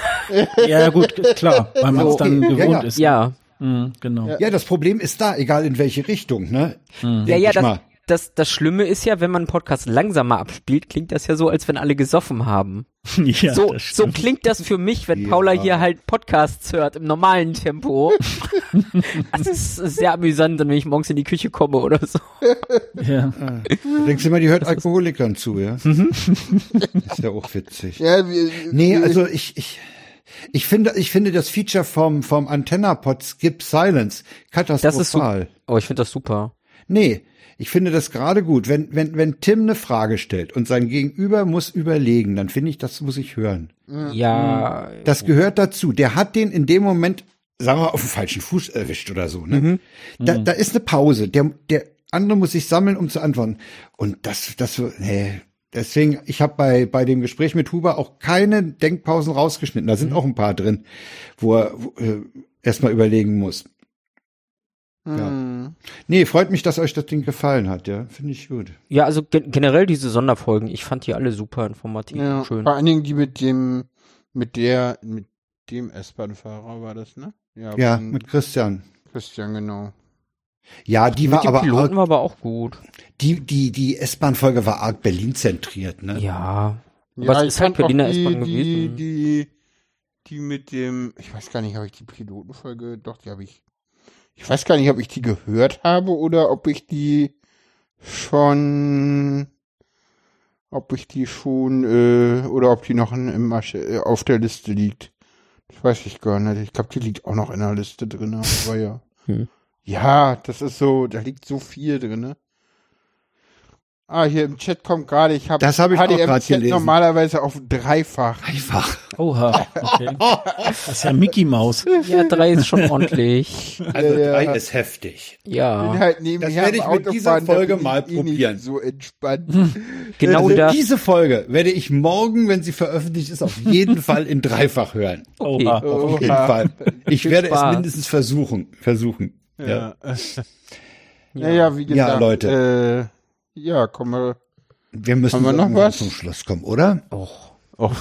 Speaker 4: Ja gut, klar, weil man es
Speaker 2: Okay,
Speaker 4: dann
Speaker 2: ja,
Speaker 4: gewohnt
Speaker 2: ja.
Speaker 4: ist.
Speaker 1: Ja.
Speaker 4: Mhm, genau.
Speaker 3: Ja.
Speaker 2: ja, das Problem ist da, egal in welche Richtung, ne?
Speaker 4: Mhm.
Speaker 1: Ja,
Speaker 2: Denk
Speaker 1: ja,
Speaker 2: ich
Speaker 1: das,
Speaker 2: mal.
Speaker 1: das, das Schlimme ist ja, wenn man einen Podcast langsamer abspielt, klingt das ja so, als wenn alle gesoffen haben.
Speaker 4: Ja,
Speaker 1: so,
Speaker 4: das
Speaker 1: so
Speaker 4: stimmt.
Speaker 1: klingt das für mich, wenn
Speaker 2: Ja.
Speaker 1: Paula hier halt Podcasts hört im normalen Tempo. Das ist sehr amüsant, wenn ich morgens in die Küche komme oder so.
Speaker 4: Ja.
Speaker 2: Du denkst immer, die hört Alkoholikern zu, ja? Ist ja auch witzig.
Speaker 3: Ja, wir,
Speaker 2: Nee,
Speaker 3: wir,
Speaker 2: also ich, ich, ich finde, ich finde das Feature vom, vom Antenna-Pod Skip Silence katastrophal.
Speaker 1: Das ist super. Oh, ich finde das super.
Speaker 2: Nee, ich finde das gerade gut. Wenn, wenn, wenn Tim eine Frage stellt und sein Gegenüber muss überlegen, dann finde ich, das muss ich hören.
Speaker 1: Ja.
Speaker 2: Das gehört dazu. Der hat den in dem Moment, sagen wir mal, auf den falschen Fuß erwischt oder so, ne?
Speaker 1: Mhm.
Speaker 2: Da, da ist eine Pause. Der, der andere muss sich sammeln, um zu antworten. Und das, das, nee. Deswegen, ich habe bei, bei dem Gespräch mit Huber auch keine Denkpausen rausgeschnitten. Da sind
Speaker 1: Mhm.
Speaker 2: auch ein paar drin, wo er wo, äh, erstmal überlegen muss. Ja.
Speaker 3: hm.
Speaker 2: Nee, freut mich, dass euch das Ding gefallen hat, ja. Finde ich gut.
Speaker 1: Ja, also gen generell diese Sonderfolgen, ich fand die alle super informativ
Speaker 3: Ja,
Speaker 1: und schön.
Speaker 3: vor allen Dingen die mit dem, mit der, mit dem S-Bahn-Fahrer war das, ne? Ja,
Speaker 2: Ja,
Speaker 3: von
Speaker 2: mit Christian.
Speaker 3: Christian, genau.
Speaker 2: Ja, die
Speaker 1: Mit
Speaker 2: war
Speaker 1: dem
Speaker 2: aber
Speaker 1: Piloten
Speaker 2: arg,
Speaker 1: war aber auch gut.
Speaker 2: die, die, die S-Bahn-Folge war arg Berlin zentriert, ne?
Speaker 1: Ja. Aber es
Speaker 3: ich
Speaker 1: ist halt
Speaker 3: fand auch
Speaker 1: Berliner
Speaker 3: die,
Speaker 1: S-Bahn
Speaker 3: die,
Speaker 1: gewesen.
Speaker 3: Die, die mit dem, ich weiß gar nicht, habe ich die Pilotenfolge, doch, die habe ich, ich weiß gar nicht, ob ich die gehört habe oder ob ich die schon, ob ich die schon, äh, oder ob die noch in, im Asche, äh, auf der Liste liegt. Das weiß ich gar nicht. Ich glaube, die liegt auch noch in der Liste drin, aber ja.
Speaker 1: Hm.
Speaker 3: Ja, das ist so, da liegt so viel drin. Ah, hier im Chat kommt gerade, ich habe
Speaker 2: Das habe ich auch gerade gelesen.
Speaker 3: normalerweise auf dreifach.
Speaker 2: Einfach.
Speaker 4: Oha, okay. Das ist ja Mickey Maus.
Speaker 1: Ja, drei ist schon ordentlich.
Speaker 2: Also
Speaker 3: Ja,
Speaker 2: drei
Speaker 3: ja.
Speaker 2: ist heftig.
Speaker 3: Ich bin
Speaker 1: Ja.
Speaker 3: halt nebenher
Speaker 2: Das werde
Speaker 3: am
Speaker 2: ich mit dieser
Speaker 3: Autofahren, da
Speaker 2: Folge
Speaker 3: bin ich
Speaker 2: mal
Speaker 3: eh nicht
Speaker 2: probieren.
Speaker 3: So entspannt.
Speaker 1: Genau
Speaker 2: also
Speaker 1: das.
Speaker 2: diese Folge werde ich morgen, wenn sie veröffentlicht ist, auf jeden Fall in dreifach hören.
Speaker 1: Okay.
Speaker 4: Oha.
Speaker 2: Auf jeden
Speaker 3: Oha.
Speaker 2: Fall. Ich
Speaker 1: Viel
Speaker 2: werde
Speaker 1: Spaß.
Speaker 2: es mindestens versuchen. Versuchen. Ja.
Speaker 3: Ja. Naja, wie gesagt.
Speaker 2: Ja, Leute.
Speaker 3: Äh, ja, kommen wir.
Speaker 2: Wir müssen
Speaker 3: Haben wir noch
Speaker 2: irgendwann
Speaker 3: was?
Speaker 2: zum Schluss kommen, oder?
Speaker 1: Och.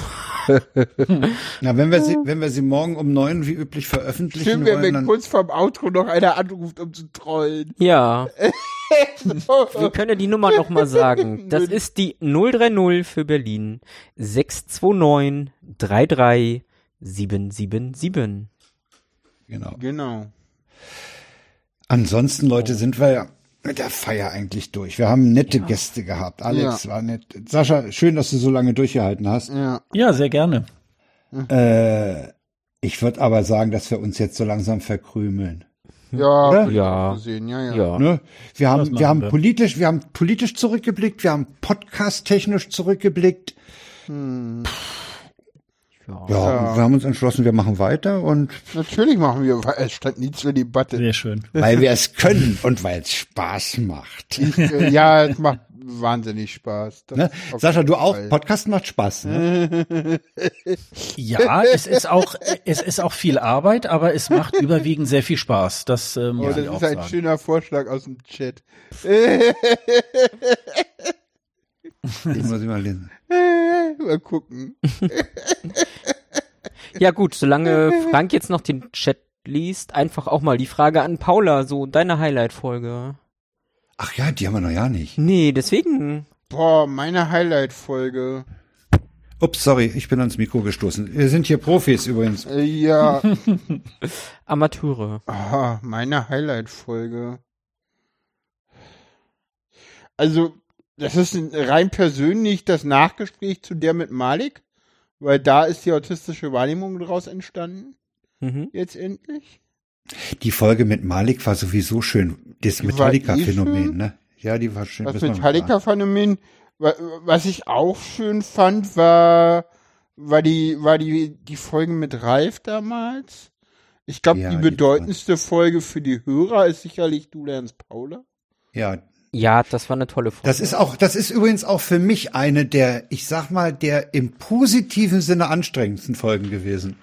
Speaker 2: Na, wenn wir sie, wenn wir sie morgen um neun wie üblich veröffentlichen
Speaker 3: Schön, wenn
Speaker 2: wollen,
Speaker 3: mir
Speaker 2: dann
Speaker 3: kurz vorm Outro noch einer anruft, um zu trollen.
Speaker 1: Ja. Wir können ja die Nummer noch mal sagen. Das ist die null drei null für Berlin sechs zwei neun drei drei sieben sieben sieben.
Speaker 2: genau.
Speaker 3: Genau.
Speaker 2: Ansonsten, Leute, sind wir ja mit der Feier eigentlich durch. Wir haben nette Gäste gehabt. Alex war nett. Sascha, schön, dass du so lange durchgehalten hast.
Speaker 3: Ja.
Speaker 4: Ja, sehr gerne.
Speaker 2: Äh, ich würde aber sagen, dass wir uns jetzt so langsam verkrümeln.
Speaker 3: Ja,
Speaker 2: Oder?
Speaker 3: kann ich
Speaker 1: Ja.
Speaker 3: auch so sehen. Ja, ja.
Speaker 1: Ja.
Speaker 2: Ne? Wir
Speaker 4: Das
Speaker 2: haben,
Speaker 4: machen
Speaker 2: wir haben
Speaker 4: wir.
Speaker 2: politisch, wir haben politisch zurückgeblickt, wir haben podcast-technisch zurückgeblickt.
Speaker 3: Hm.
Speaker 1: Ja.
Speaker 2: Ja,
Speaker 3: Ja.
Speaker 2: und wir haben uns entschlossen, wir machen weiter und
Speaker 3: Natürlich machen wir, weil es stand nie zur Debatte.
Speaker 4: Sehr schön.
Speaker 2: weil wir es können und weil es Spaß macht.
Speaker 3: Ich, äh, ja, es macht wahnsinnig Spaß. Das
Speaker 2: Ne?
Speaker 3: auf
Speaker 2: Sascha, du
Speaker 3: jeden
Speaker 2: auch?
Speaker 3: Fall.
Speaker 2: Podcast macht Spaß. Ne?
Speaker 4: Ja, es ist auch, es ist auch viel Arbeit, aber es macht überwiegend sehr viel Spaß. Das äh,
Speaker 3: Oh,
Speaker 4: muss
Speaker 3: das
Speaker 4: ich auch
Speaker 3: ist ein
Speaker 4: sagen.
Speaker 3: schöner Vorschlag aus dem Chat.
Speaker 2: Ich muss mal lesen.
Speaker 3: Mal gucken.
Speaker 1: Ja gut, solange Frank jetzt noch den Chat liest, einfach auch mal die Frage an Paula, so deine Highlight-Folge.
Speaker 2: Ach ja, die haben wir noch ja nicht.
Speaker 1: Nee, deswegen.
Speaker 3: Boah, meine Highlight-Folge.
Speaker 2: Ups, sorry, ich bin ans Mikro gestoßen. Wir sind hier Profis übrigens.
Speaker 3: Äh, ja.
Speaker 1: Amateure.
Speaker 3: Ah, meine Highlight-Folge. Also, das ist rein persönlich das Nachgespräch zu der mit Malik, weil da ist die autistische Wahrnehmung daraus entstanden.
Speaker 1: Mhm.
Speaker 3: Jetzt endlich.
Speaker 2: Die Folge mit Malik war sowieso schön. Das
Speaker 3: Die war
Speaker 2: Metallica-Phänomen,
Speaker 3: eh schön.
Speaker 2: ne? Ja, die war schön.
Speaker 3: Das
Speaker 2: Müssen wir noch sagen.
Speaker 3: Metallica-Phänomen, wa- was ich auch schön fand, war, war die, war die, die Folgen mit Ralf damals. Ich glaube,
Speaker 2: Ja,
Speaker 3: die
Speaker 2: die
Speaker 3: bedeutendste Folge für die Hörer ist sicherlich Du lernst Paula.
Speaker 2: Ja,
Speaker 1: Ja, das war eine tolle Folge.
Speaker 2: das ist auch, das ist übrigens auch für mich eine der, ich sag mal, der im positiven Sinne anstrengendsten Folgen gewesen.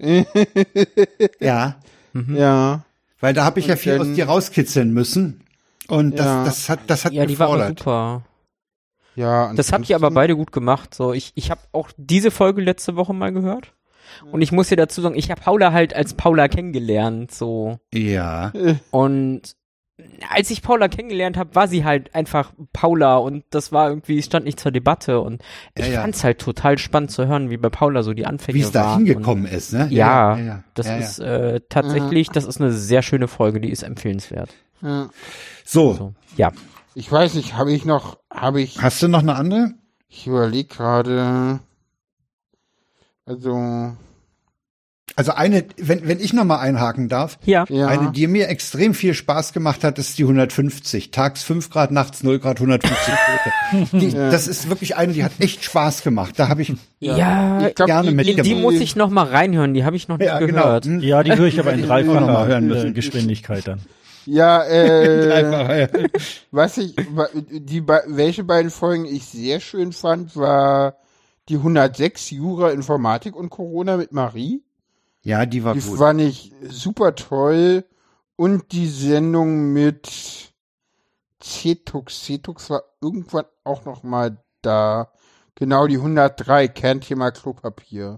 Speaker 2: Ja,
Speaker 3: Ja.
Speaker 2: weil da habe ich ja
Speaker 3: Und
Speaker 2: viel
Speaker 3: dann-
Speaker 2: aus dir rauskitzeln müssen. Und das,
Speaker 3: Ja.
Speaker 2: das hat, das hat
Speaker 1: ja, die war aber
Speaker 2: gefordert.
Speaker 1: super.
Speaker 3: Ja.
Speaker 1: Das habt ihr aber
Speaker 3: ansonsten-
Speaker 1: beide gut gemacht. So, ich, ich habe auch diese Folge letzte Woche mal gehört. Und ich muss dir dazu sagen, ich habe Paula halt als Paula kennengelernt, so.
Speaker 2: Ja,
Speaker 1: Und als ich Paula kennengelernt habe, war sie halt einfach Paula und das war irgendwie, es stand nicht zur Debatte und ich
Speaker 2: Ja, ja.
Speaker 1: fand's halt total spannend zu hören, wie bei Paula so die Anfänge
Speaker 2: wie es da
Speaker 1: waren.
Speaker 2: hingekommen ist, ne?
Speaker 1: Und, ja,
Speaker 2: ja, ja.
Speaker 1: das
Speaker 2: ja, ja.
Speaker 1: ist äh, tatsächlich, das ist eine sehr schöne Folge, die ist empfehlenswert.
Speaker 3: Ja.
Speaker 2: So,
Speaker 1: So, ja.
Speaker 3: Ich weiß nicht, habe ich noch, habe ich,
Speaker 2: hast du noch eine andere?
Speaker 3: ich überlege gerade, also,
Speaker 2: Also eine, wenn, wenn ich noch mal einhaken darf,
Speaker 1: Ja.
Speaker 3: ja.
Speaker 2: eine, die mir extrem viel Spaß gemacht hat, ist die hundertfünfzig. Tags fünf Grad, nachts null Grad, hundertfünfzig Tote. Die, das ist wirklich eine, die hat echt Spaß gemacht. Da habe ich
Speaker 1: Ja,
Speaker 3: Ich glaub,
Speaker 2: gerne
Speaker 3: die-
Speaker 2: mit-
Speaker 1: in die muss ich noch mal reinhören, die habe ich noch nicht
Speaker 2: ja, genau.
Speaker 1: gehört.
Speaker 2: Hm.
Speaker 4: Ja, die höre ich aber in
Speaker 2: Die hätte ich auch noch mal hören
Speaker 4: dreifacher äh,
Speaker 2: müssen.
Speaker 4: Geschwindigkeit dann.
Speaker 3: Ja, äh,
Speaker 2: Einfach, ja.
Speaker 3: was ich, wa- die, be- welche beiden Folgen ich sehr schön fand, war die hundertsechs Jura Informatik und Corona mit Marie.
Speaker 2: Ja, die war
Speaker 3: Die
Speaker 2: gut.
Speaker 3: fand ich super toll. Und die Sendung mit Cetux. Cetux war irgendwann auch noch mal da. Genau, die hundertdrei, Kernthema Klopapier.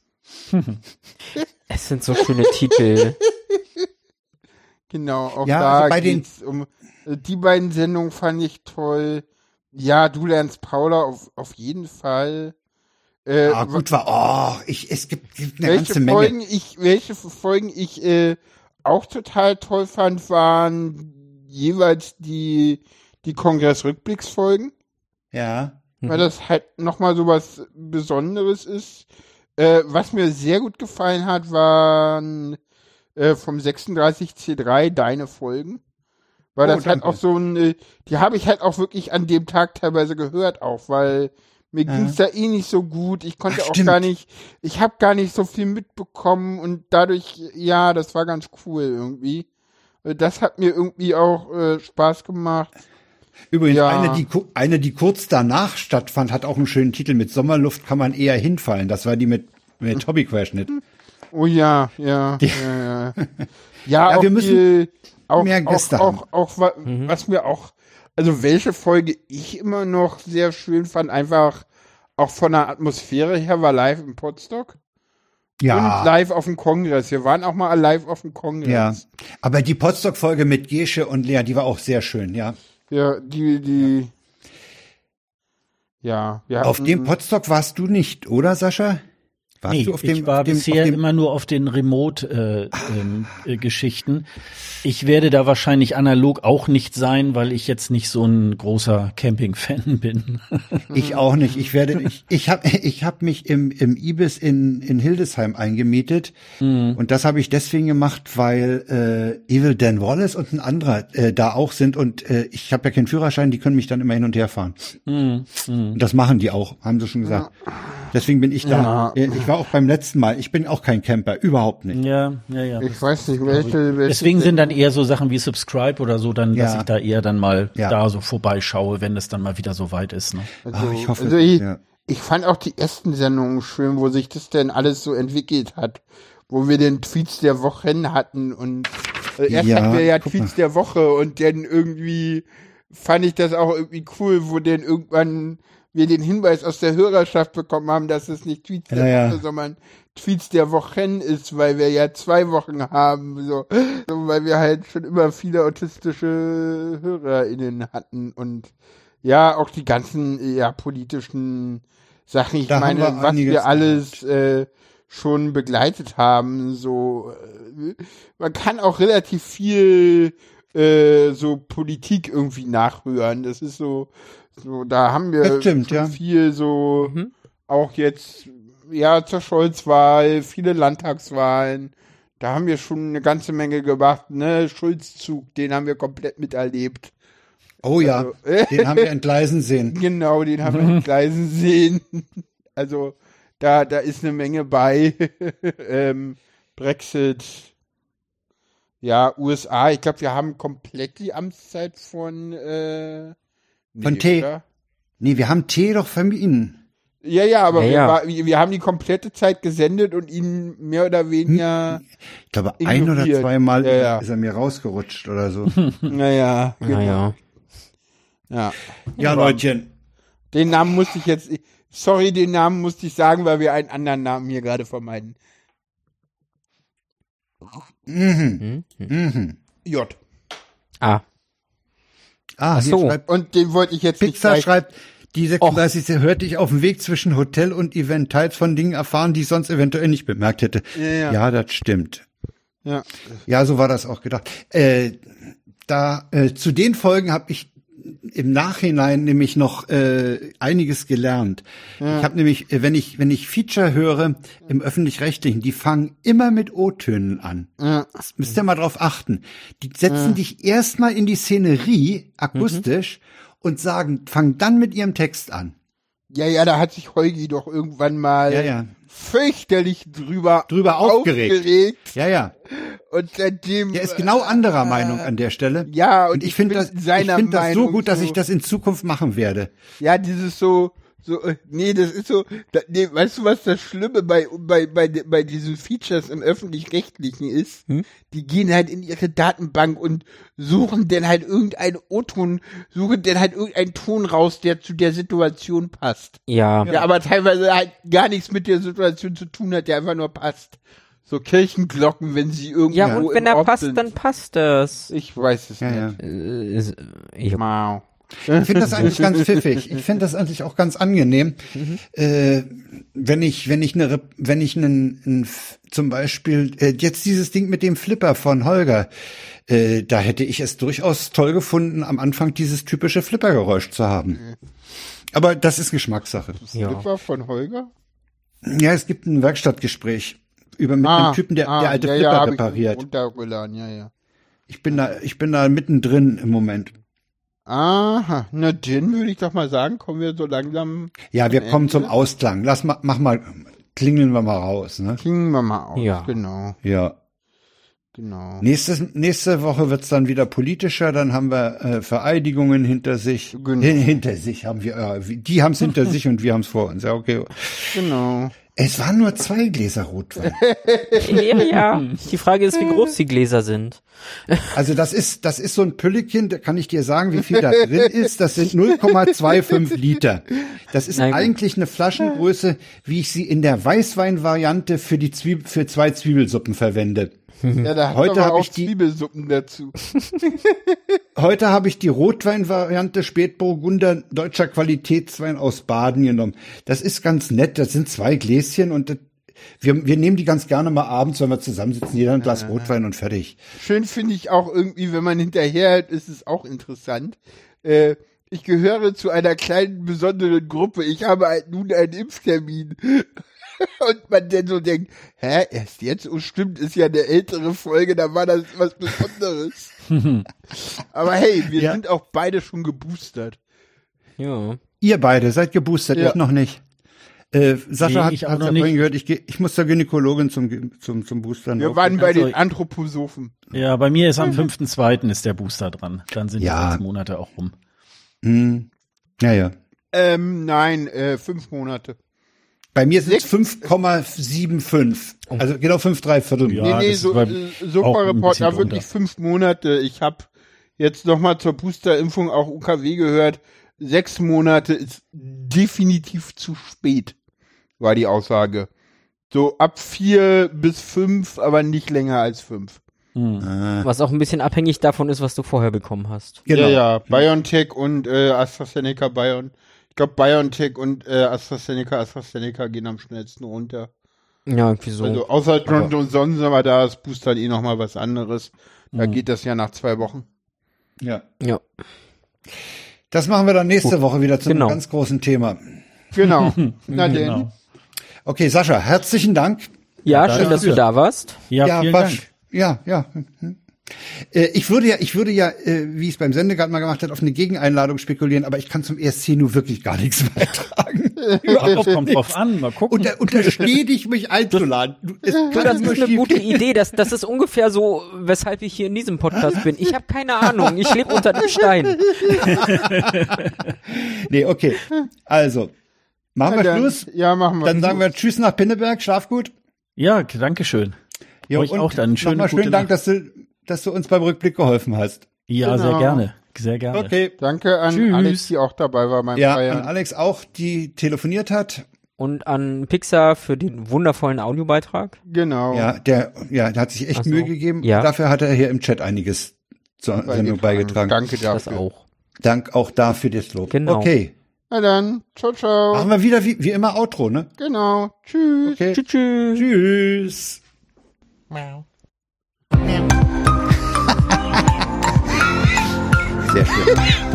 Speaker 1: Es sind so schöne Titel.
Speaker 3: Genau, auch
Speaker 2: Ja,
Speaker 3: da
Speaker 2: also bei den-
Speaker 3: geht's um, äh, die beiden Sendungen fand ich toll. Ja, Du lernst Paula auf, auf jeden Fall. Äh,
Speaker 2: Ah, gut war. Oh, ich, es gibt, gibt eine
Speaker 3: welche
Speaker 2: ganze Menge.
Speaker 3: Folgen ich, welche Folgen ich äh, auch total toll fand, waren jeweils die, die Kongress-Rückblicksfolgen,
Speaker 2: Ja.
Speaker 3: weil das halt nochmal so was Besonderes ist. Äh, was mir sehr gut gefallen hat, waren äh, vom sechsunddreißig C drei deine Folgen. Weil
Speaker 2: Oh,
Speaker 3: das halt
Speaker 2: danke.
Speaker 3: auch so ein, äh, die habe ich halt auch wirklich an dem Tag teilweise gehört auch, weil mir
Speaker 2: Ja.
Speaker 3: ging's da eh nicht so gut. Ich konnte
Speaker 2: Ach,
Speaker 3: auch
Speaker 2: stimmt.
Speaker 3: gar nicht, ich habe gar nicht so viel mitbekommen und dadurch, ja, das war ganz cool irgendwie. Äh, Das hat mir irgendwie auch äh, Spaß gemacht.
Speaker 2: Übrigens,
Speaker 3: Ja.
Speaker 2: eine, die, ku- eine, die kurz danach stattfand, hat auch einen schönen Titel. Mit Sommerluft kann man eher hinfallen. Das war die mit, mit Hobbyquerschnitt.
Speaker 3: Oh ja, ja, ja, ja. Ja,
Speaker 2: Ja,
Speaker 3: auch
Speaker 2: wir müssen
Speaker 3: die, auch,
Speaker 2: mehr Gäste
Speaker 3: auch,
Speaker 2: haben.
Speaker 3: auch, auch, wa- was mir auch, also welche Folge ich immer noch sehr schön fand, einfach auch von der Atmosphäre her, war live im Potsdok und
Speaker 2: Ja.
Speaker 3: live auf dem Kongress. Wir waren auch mal live auf dem Kongress.
Speaker 2: Ja. Aber die Potsdok-Folge mit Gesche und Lea, die war auch sehr schön, ja.
Speaker 3: Ja, die, die, ja, wir
Speaker 2: Auf
Speaker 3: hatten-
Speaker 2: dem Potsdok warst du nicht, oder, Sascha? Warst
Speaker 4: Nee,
Speaker 2: du auf dem,
Speaker 4: ich war
Speaker 2: auf dem,
Speaker 4: bisher
Speaker 2: auf dem,
Speaker 4: immer nur auf den Remote-Geschichten. Äh, äh, Geschichten. Ich werde da wahrscheinlich analog auch nicht sein, weil ich jetzt nicht so ein großer Camping-Fan bin.
Speaker 2: Ich auch nicht. Ich werde, ich, ich habe, ich habe mich im im Ibis in in Hildesheim eingemietet und das habe ich deswegen gemacht, weil äh, Evil Dan Wallace und ein anderer äh, da auch sind und äh, ich habe ja keinen Führerschein, die können mich dann immer hin und her fahren. Und das machen die auch, haben sie schon gesagt. Deswegen bin ich da. Äh, Ich war auch beim letzten Mal. Ich bin auch kein Camper, überhaupt nicht.
Speaker 4: Ja, ja, ja.
Speaker 3: ich weiß nicht, welche, welche
Speaker 4: Deswegen sind dann eher so Sachen wie Subscribe oder so, dann, dass
Speaker 2: Ja.
Speaker 4: ich da eher dann mal
Speaker 2: Ja.
Speaker 4: da so vorbeischaue, wenn es dann mal wieder so weit ist. Ne?
Speaker 3: Also,
Speaker 2: Ah, ich hoffe,
Speaker 3: also ich,
Speaker 2: ja.
Speaker 3: ich fand auch die ersten Sendungen schön, wo sich das denn alles so entwickelt hat. Wo wir den Tweets der Wochen hatten und äh, erst
Speaker 2: Ja,
Speaker 3: hatten wir ja
Speaker 2: guck
Speaker 3: Tweets der Woche und dann irgendwie fand ich das auch irgendwie cool, wo dann irgendwann wir den Hinweis aus der Hörerschaft bekommen haben, dass es nicht Tweets der
Speaker 2: Ja, ja.
Speaker 3: Woche, sondern Tweets der Wochen ist, weil wir ja zwei Wochen haben, so, so weil wir halt schon immer viele autistische HörerInnen hatten und ja, auch die ganzen ja politischen Sachen, ich
Speaker 2: Da haben
Speaker 3: meine,
Speaker 2: wir
Speaker 3: was
Speaker 2: einiges
Speaker 3: wir alles äh, schon begleitet haben, so äh, man kann auch relativ viel äh, so Politik irgendwie nachhören. Das ist so, so da haben wir
Speaker 2: Das stimmt,
Speaker 3: schon
Speaker 2: ja.
Speaker 3: viel so
Speaker 1: Mhm.
Speaker 3: auch jetzt ja zur Scholz-Wahl, viele Landtagswahlen. Da haben wir schon eine ganze Menge gemacht, ne? Schulzzug, den haben wir komplett miterlebt.
Speaker 2: Oh ja,
Speaker 3: Also, äh,
Speaker 2: den haben wir entgleisen sehen.
Speaker 3: Genau, den haben wir entgleisen sehen. Also da, da ist eine Menge bei. ähm, Brexit, ja, U S A. Ich glaube, wir haben komplett die Amtszeit von äh, nee,
Speaker 2: Von T.
Speaker 3: oder?
Speaker 2: Nee, wir haben Tee doch vermieden.
Speaker 3: Ja, ja, aber
Speaker 1: Ja,
Speaker 3: wir,
Speaker 1: ja.
Speaker 3: war, wir, wir haben die komplette Zeit gesendet und ihn mehr oder weniger,
Speaker 2: Ich glaube, ein oder
Speaker 3: Ignoriert.
Speaker 2: zweimal
Speaker 3: Ja, ja.
Speaker 2: ist er mir rausgerutscht oder so.
Speaker 3: naja, genau.
Speaker 1: Naja.
Speaker 3: Ja.
Speaker 2: Ja, Leutchen.
Speaker 3: Den Namen musste ich jetzt, sorry, den Namen musste ich sagen, weil wir einen anderen Namen hier gerade vermeiden.
Speaker 2: Mhm.
Speaker 1: Mhm.
Speaker 2: Mhm.
Speaker 3: J.
Speaker 1: Ah.
Speaker 2: Ah,
Speaker 1: Ach
Speaker 2: hier
Speaker 1: so.
Speaker 2: schreibt,
Speaker 3: Und den wollte ich jetzt nicht
Speaker 2: Pizza
Speaker 3: gleich.
Speaker 2: schreibt, die sechsunddreißig hörte ich auf dem Weg zwischen Hotel und Event teils von Dingen erfahren, die ich sonst eventuell nicht bemerkt hätte.
Speaker 3: Ja, ja.
Speaker 2: Ja, das stimmt.
Speaker 3: Ja.
Speaker 2: Ja, so war das auch gedacht. Äh, da äh, zu den Folgen habe ich im Nachhinein nämlich noch äh, einiges gelernt.
Speaker 3: Ja.
Speaker 2: Ich habe nämlich, äh, wenn ich wenn ich Feature höre im öffentlich-rechtlichen, die fangen immer mit O-Tönen an.
Speaker 3: Ja.
Speaker 2: Das müsst ihr mal drauf achten. Die setzen dich erstmal in die Szenerie akustisch und sagen, fangen dann mit ihrem Text an.
Speaker 3: Ja, ja, da hat sich Holgi doch irgendwann mal
Speaker 2: Ja, ja.
Speaker 3: fürchterlich drüber,
Speaker 2: Drüber aufgeregt.
Speaker 3: aufgeregt.
Speaker 2: Ja, ja.
Speaker 3: Und seitdem.
Speaker 2: Der ist genau anderer Meinung an der Stelle.
Speaker 3: Ja, und
Speaker 2: Und ich
Speaker 3: ich
Speaker 2: finde
Speaker 3: bin
Speaker 2: das, ich
Speaker 3: seiner
Speaker 2: finde das so
Speaker 3: Meinung
Speaker 2: gut, dass
Speaker 3: so-
Speaker 2: ich das in Zukunft machen werde.
Speaker 3: Ja, dieses so, so, äh, nee, das ist so, da, nee, weißt du, was das Schlimme bei, bei, bei, bei diesen Features im Öffentlich-Rechtlichen ist?
Speaker 1: Hm?
Speaker 3: Die gehen halt in ihre Datenbank und suchen dann halt irgendeinen O-Ton, suchen dann halt irgendeinen Ton raus, der zu der Situation passt.
Speaker 1: Ja.
Speaker 3: Ja, aber teilweise halt gar nichts mit der Situation zu tun hat, der einfach nur passt. So Kirchenglocken, wenn sie irgendwo
Speaker 1: Ja, und wenn
Speaker 3: im
Speaker 1: er
Speaker 3: Ort
Speaker 1: passt,
Speaker 3: sind.
Speaker 1: dann passt das.
Speaker 3: Ich weiß es
Speaker 2: Ja, ja.
Speaker 3: nicht.
Speaker 1: Äh, ist- ja.
Speaker 3: Wow.
Speaker 2: Ich finde das eigentlich ganz pfiffig. Ich finde das eigentlich auch ganz angenehm, äh, wenn ich, wenn ich eine, wenn ich einen, einen F- zum Beispiel äh, jetzt dieses Ding mit dem Flipper von Holger, äh, da hätte ich es durchaus toll gefunden, am Anfang dieses typische Flippergeräusch zu haben. Aber das ist Geschmackssache.
Speaker 1: Ja.
Speaker 3: Flipper von Holger?
Speaker 2: Ja, es gibt ein Werkstattgespräch über mit einem Typen, der, der alte
Speaker 3: Ah, ja,
Speaker 2: Flipper
Speaker 3: ja, hab ich
Speaker 2: repariert.
Speaker 3: runtergeladen, ja, ja.
Speaker 2: Ich bin da, ich bin da mittendrin im Moment.
Speaker 3: Aha, na dann würde ich doch mal sagen, kommen wir so langsam,
Speaker 2: Ja, wir
Speaker 3: Am
Speaker 2: kommen
Speaker 3: Ende?
Speaker 2: zum Ausklang. Lass mal, mach mal, klingeln wir mal raus, ne?
Speaker 3: klingen wir mal aus.
Speaker 1: Ja.
Speaker 3: Genau,
Speaker 2: Ja.
Speaker 3: genau.
Speaker 2: Nächstes, nächste Woche wird's dann wieder politischer, dann haben wir äh, Vereidigungen hinter sich.
Speaker 3: Genau.
Speaker 2: Hin, hinter sich haben wir, äh, wie- die haben's hinter sich und wir haben's vor uns. Ja, okay.
Speaker 3: Genau.
Speaker 2: Es waren nur zwei Gläser Rotwein.
Speaker 1: Ja, ja. Die Frage ist, wie groß die Gläser sind.
Speaker 2: Also das ist, das ist so ein Püllikchen, da kann ich dir sagen, wie viel da drin ist. Das sind null Komma fünfundzwanzig Liter. Das ist
Speaker 1: Na gut.
Speaker 2: eigentlich eine Flaschengröße, wie ich sie in der Weißwein-Variante für die Zwieb für zwei Zwiebelsuppen verwende.
Speaker 3: Ja, da hat
Speaker 2: Heute
Speaker 3: aber
Speaker 2: hab
Speaker 3: auch
Speaker 2: ich die-
Speaker 3: Zwiebelsuppen dazu.
Speaker 2: Heute habe ich die Rotwein-Variante Spätburgunder deutscher Qualitätswein aus Baden genommen. Das ist ganz nett. Das sind zwei Gläschen und das, wir, wir nehmen die ganz gerne mal abends, wenn wir zusammensitzen, jeder ein Glas Rotwein und fertig.
Speaker 3: Schön finde ich auch irgendwie, wenn man hinterher ist, ist es auch interessant. Äh, ich gehöre zu einer kleinen, besonderen Gruppe. Ich habe halt nun einen Impftermin. Und man dann so denkt, hä, erst jetzt? Oh, stimmt, ist ja eine ältere Folge, da war das was Besonderes. Aber hey, wir
Speaker 2: Ja.
Speaker 3: sind auch beide schon geboostert.
Speaker 1: Ja.
Speaker 2: Ihr beide seid geboostert,
Speaker 3: Ja.
Speaker 2: ich noch nicht. Äh, Sascha
Speaker 4: Nee,
Speaker 2: hat,
Speaker 4: ich auch
Speaker 2: hat
Speaker 4: noch
Speaker 2: ja
Speaker 4: nicht.
Speaker 2: vorhin gehört, ich, geh, ich muss zur Gynäkologin zum, Ge- zum, zum Boostern.
Speaker 3: Wir
Speaker 2: laufen.
Speaker 3: waren bei
Speaker 4: Also-
Speaker 3: den Anthroposophen.
Speaker 4: Ja, bei mir ist am fünften zweiten ist der Booster dran. Dann sind
Speaker 2: Ja.
Speaker 4: die sechs Monate auch rum.
Speaker 2: Hm. Ja, ja.
Speaker 3: Ähm, nein, äh, fünf Monate.
Speaker 2: Bei mir sind es
Speaker 3: Sechs-
Speaker 2: fünf Komma fünfundsiebzig. Also genau fünf drei Viertel.
Speaker 4: Ja.
Speaker 3: nee, nee,
Speaker 4: das ist
Speaker 3: so,
Speaker 4: bei-
Speaker 3: äh,
Speaker 4: auch ein
Speaker 3: Sofa-Report,
Speaker 4: bisschen
Speaker 3: da wirklich
Speaker 4: drunter.
Speaker 3: fünf Monate. Ich habe jetzt nochmal zur Boosterimpfung auch U K W gehört. Sechs Monate ist definitiv zu spät, war die Aussage. So ab vier bis fünf, aber nicht länger als fünf.
Speaker 2: Ah,
Speaker 1: Was auch ein bisschen abhängig davon ist, was du vorher bekommen hast.
Speaker 2: genau.
Speaker 3: Ja, ja, BioNTech und äh, AstraZeneca Bion. Ich glaube, BioNTech und äh, AstraZeneca, AstraZeneca gehen am schnellsten runter.
Speaker 1: Ja, irgendwie so.
Speaker 3: Also außer Johnson und Johnson, aber da ist Booster eh nochmal was anderes. Da
Speaker 4: Mhm.
Speaker 3: geht das ja nach zwei Wochen.
Speaker 2: Ja.
Speaker 1: Ja.
Speaker 2: Das machen wir dann nächste Woche wieder zu
Speaker 1: Genau.
Speaker 2: einem ganz großen Thema.
Speaker 3: Genau. Na denn.
Speaker 4: Genau.
Speaker 2: Okay, Sascha, herzlichen Dank.
Speaker 1: Ja,
Speaker 4: Ja,
Speaker 1: schön, dass du
Speaker 4: dafür.
Speaker 1: da warst.
Speaker 4: Ja, vielen
Speaker 2: war-
Speaker 4: Dank.
Speaker 2: Ja, ja. Mhm. Äh, ich würde ja, ich würde ja, äh, wie ich es beim Sendegarten mal gemacht habe, auf eine Gegeneinladung spekulieren, aber ich kann zum E S C nur wirklich gar nichts beitragen.
Speaker 4: Das kommt drauf an, mal gucken.
Speaker 2: Und da unterstehe dich, mich einzuladen. Du, es kann
Speaker 1: Das
Speaker 2: nur
Speaker 1: ist eine
Speaker 2: schief
Speaker 1: gute
Speaker 2: gehen.
Speaker 1: Idee. Das, das ist ungefähr so, weshalb ich hier in diesem Podcast bin. Ich habe keine Ahnung. Ich lebe unter dem Stein.
Speaker 2: Nee, okay. Also, machen wir
Speaker 3: dann,
Speaker 2: Schluss.
Speaker 3: Ja, machen wir.
Speaker 2: Dann sagen wir Tschüss nach Pinneberg, schlaf gut.
Speaker 4: Ja, danke schön.
Speaker 2: Jo,
Speaker 4: Euch auch dann. Schöne,
Speaker 2: nochmal
Speaker 4: gute
Speaker 2: schönen Dank,
Speaker 4: Nacht.
Speaker 2: dass du, dass du uns beim Rückblick geholfen hast.
Speaker 4: Ja, sehr
Speaker 3: Genau.
Speaker 4: gerne. Sehr gerne.
Speaker 2: Okay.
Speaker 3: Danke an
Speaker 4: Tschüss.
Speaker 3: Alex, die auch dabei war beim
Speaker 2: Ja,
Speaker 3: Feiern.
Speaker 2: an Alex auch, die telefoniert hat.
Speaker 1: Und an Pixar für den wundervollen Audiobeitrag.
Speaker 3: Genau.
Speaker 2: Ja, der, ja, der hat sich echt
Speaker 1: Ach so.
Speaker 2: Mühe gegeben.
Speaker 1: Ja.
Speaker 2: Dafür hat er hier im Chat einiges zur Sendung beigetragen.
Speaker 3: Danke
Speaker 1: Das
Speaker 3: dafür.
Speaker 1: auch.
Speaker 2: Dank auch dafür das Lob.
Speaker 1: Genau.
Speaker 2: Okay.
Speaker 3: Na dann, ciao, ciao.
Speaker 2: Machen wir wieder wie, wie immer Outro, ne?
Speaker 3: Genau. Tschüss.
Speaker 2: Okay.
Speaker 1: Tschüss. Tschüss.
Speaker 2: Tschüss. Sehr schön.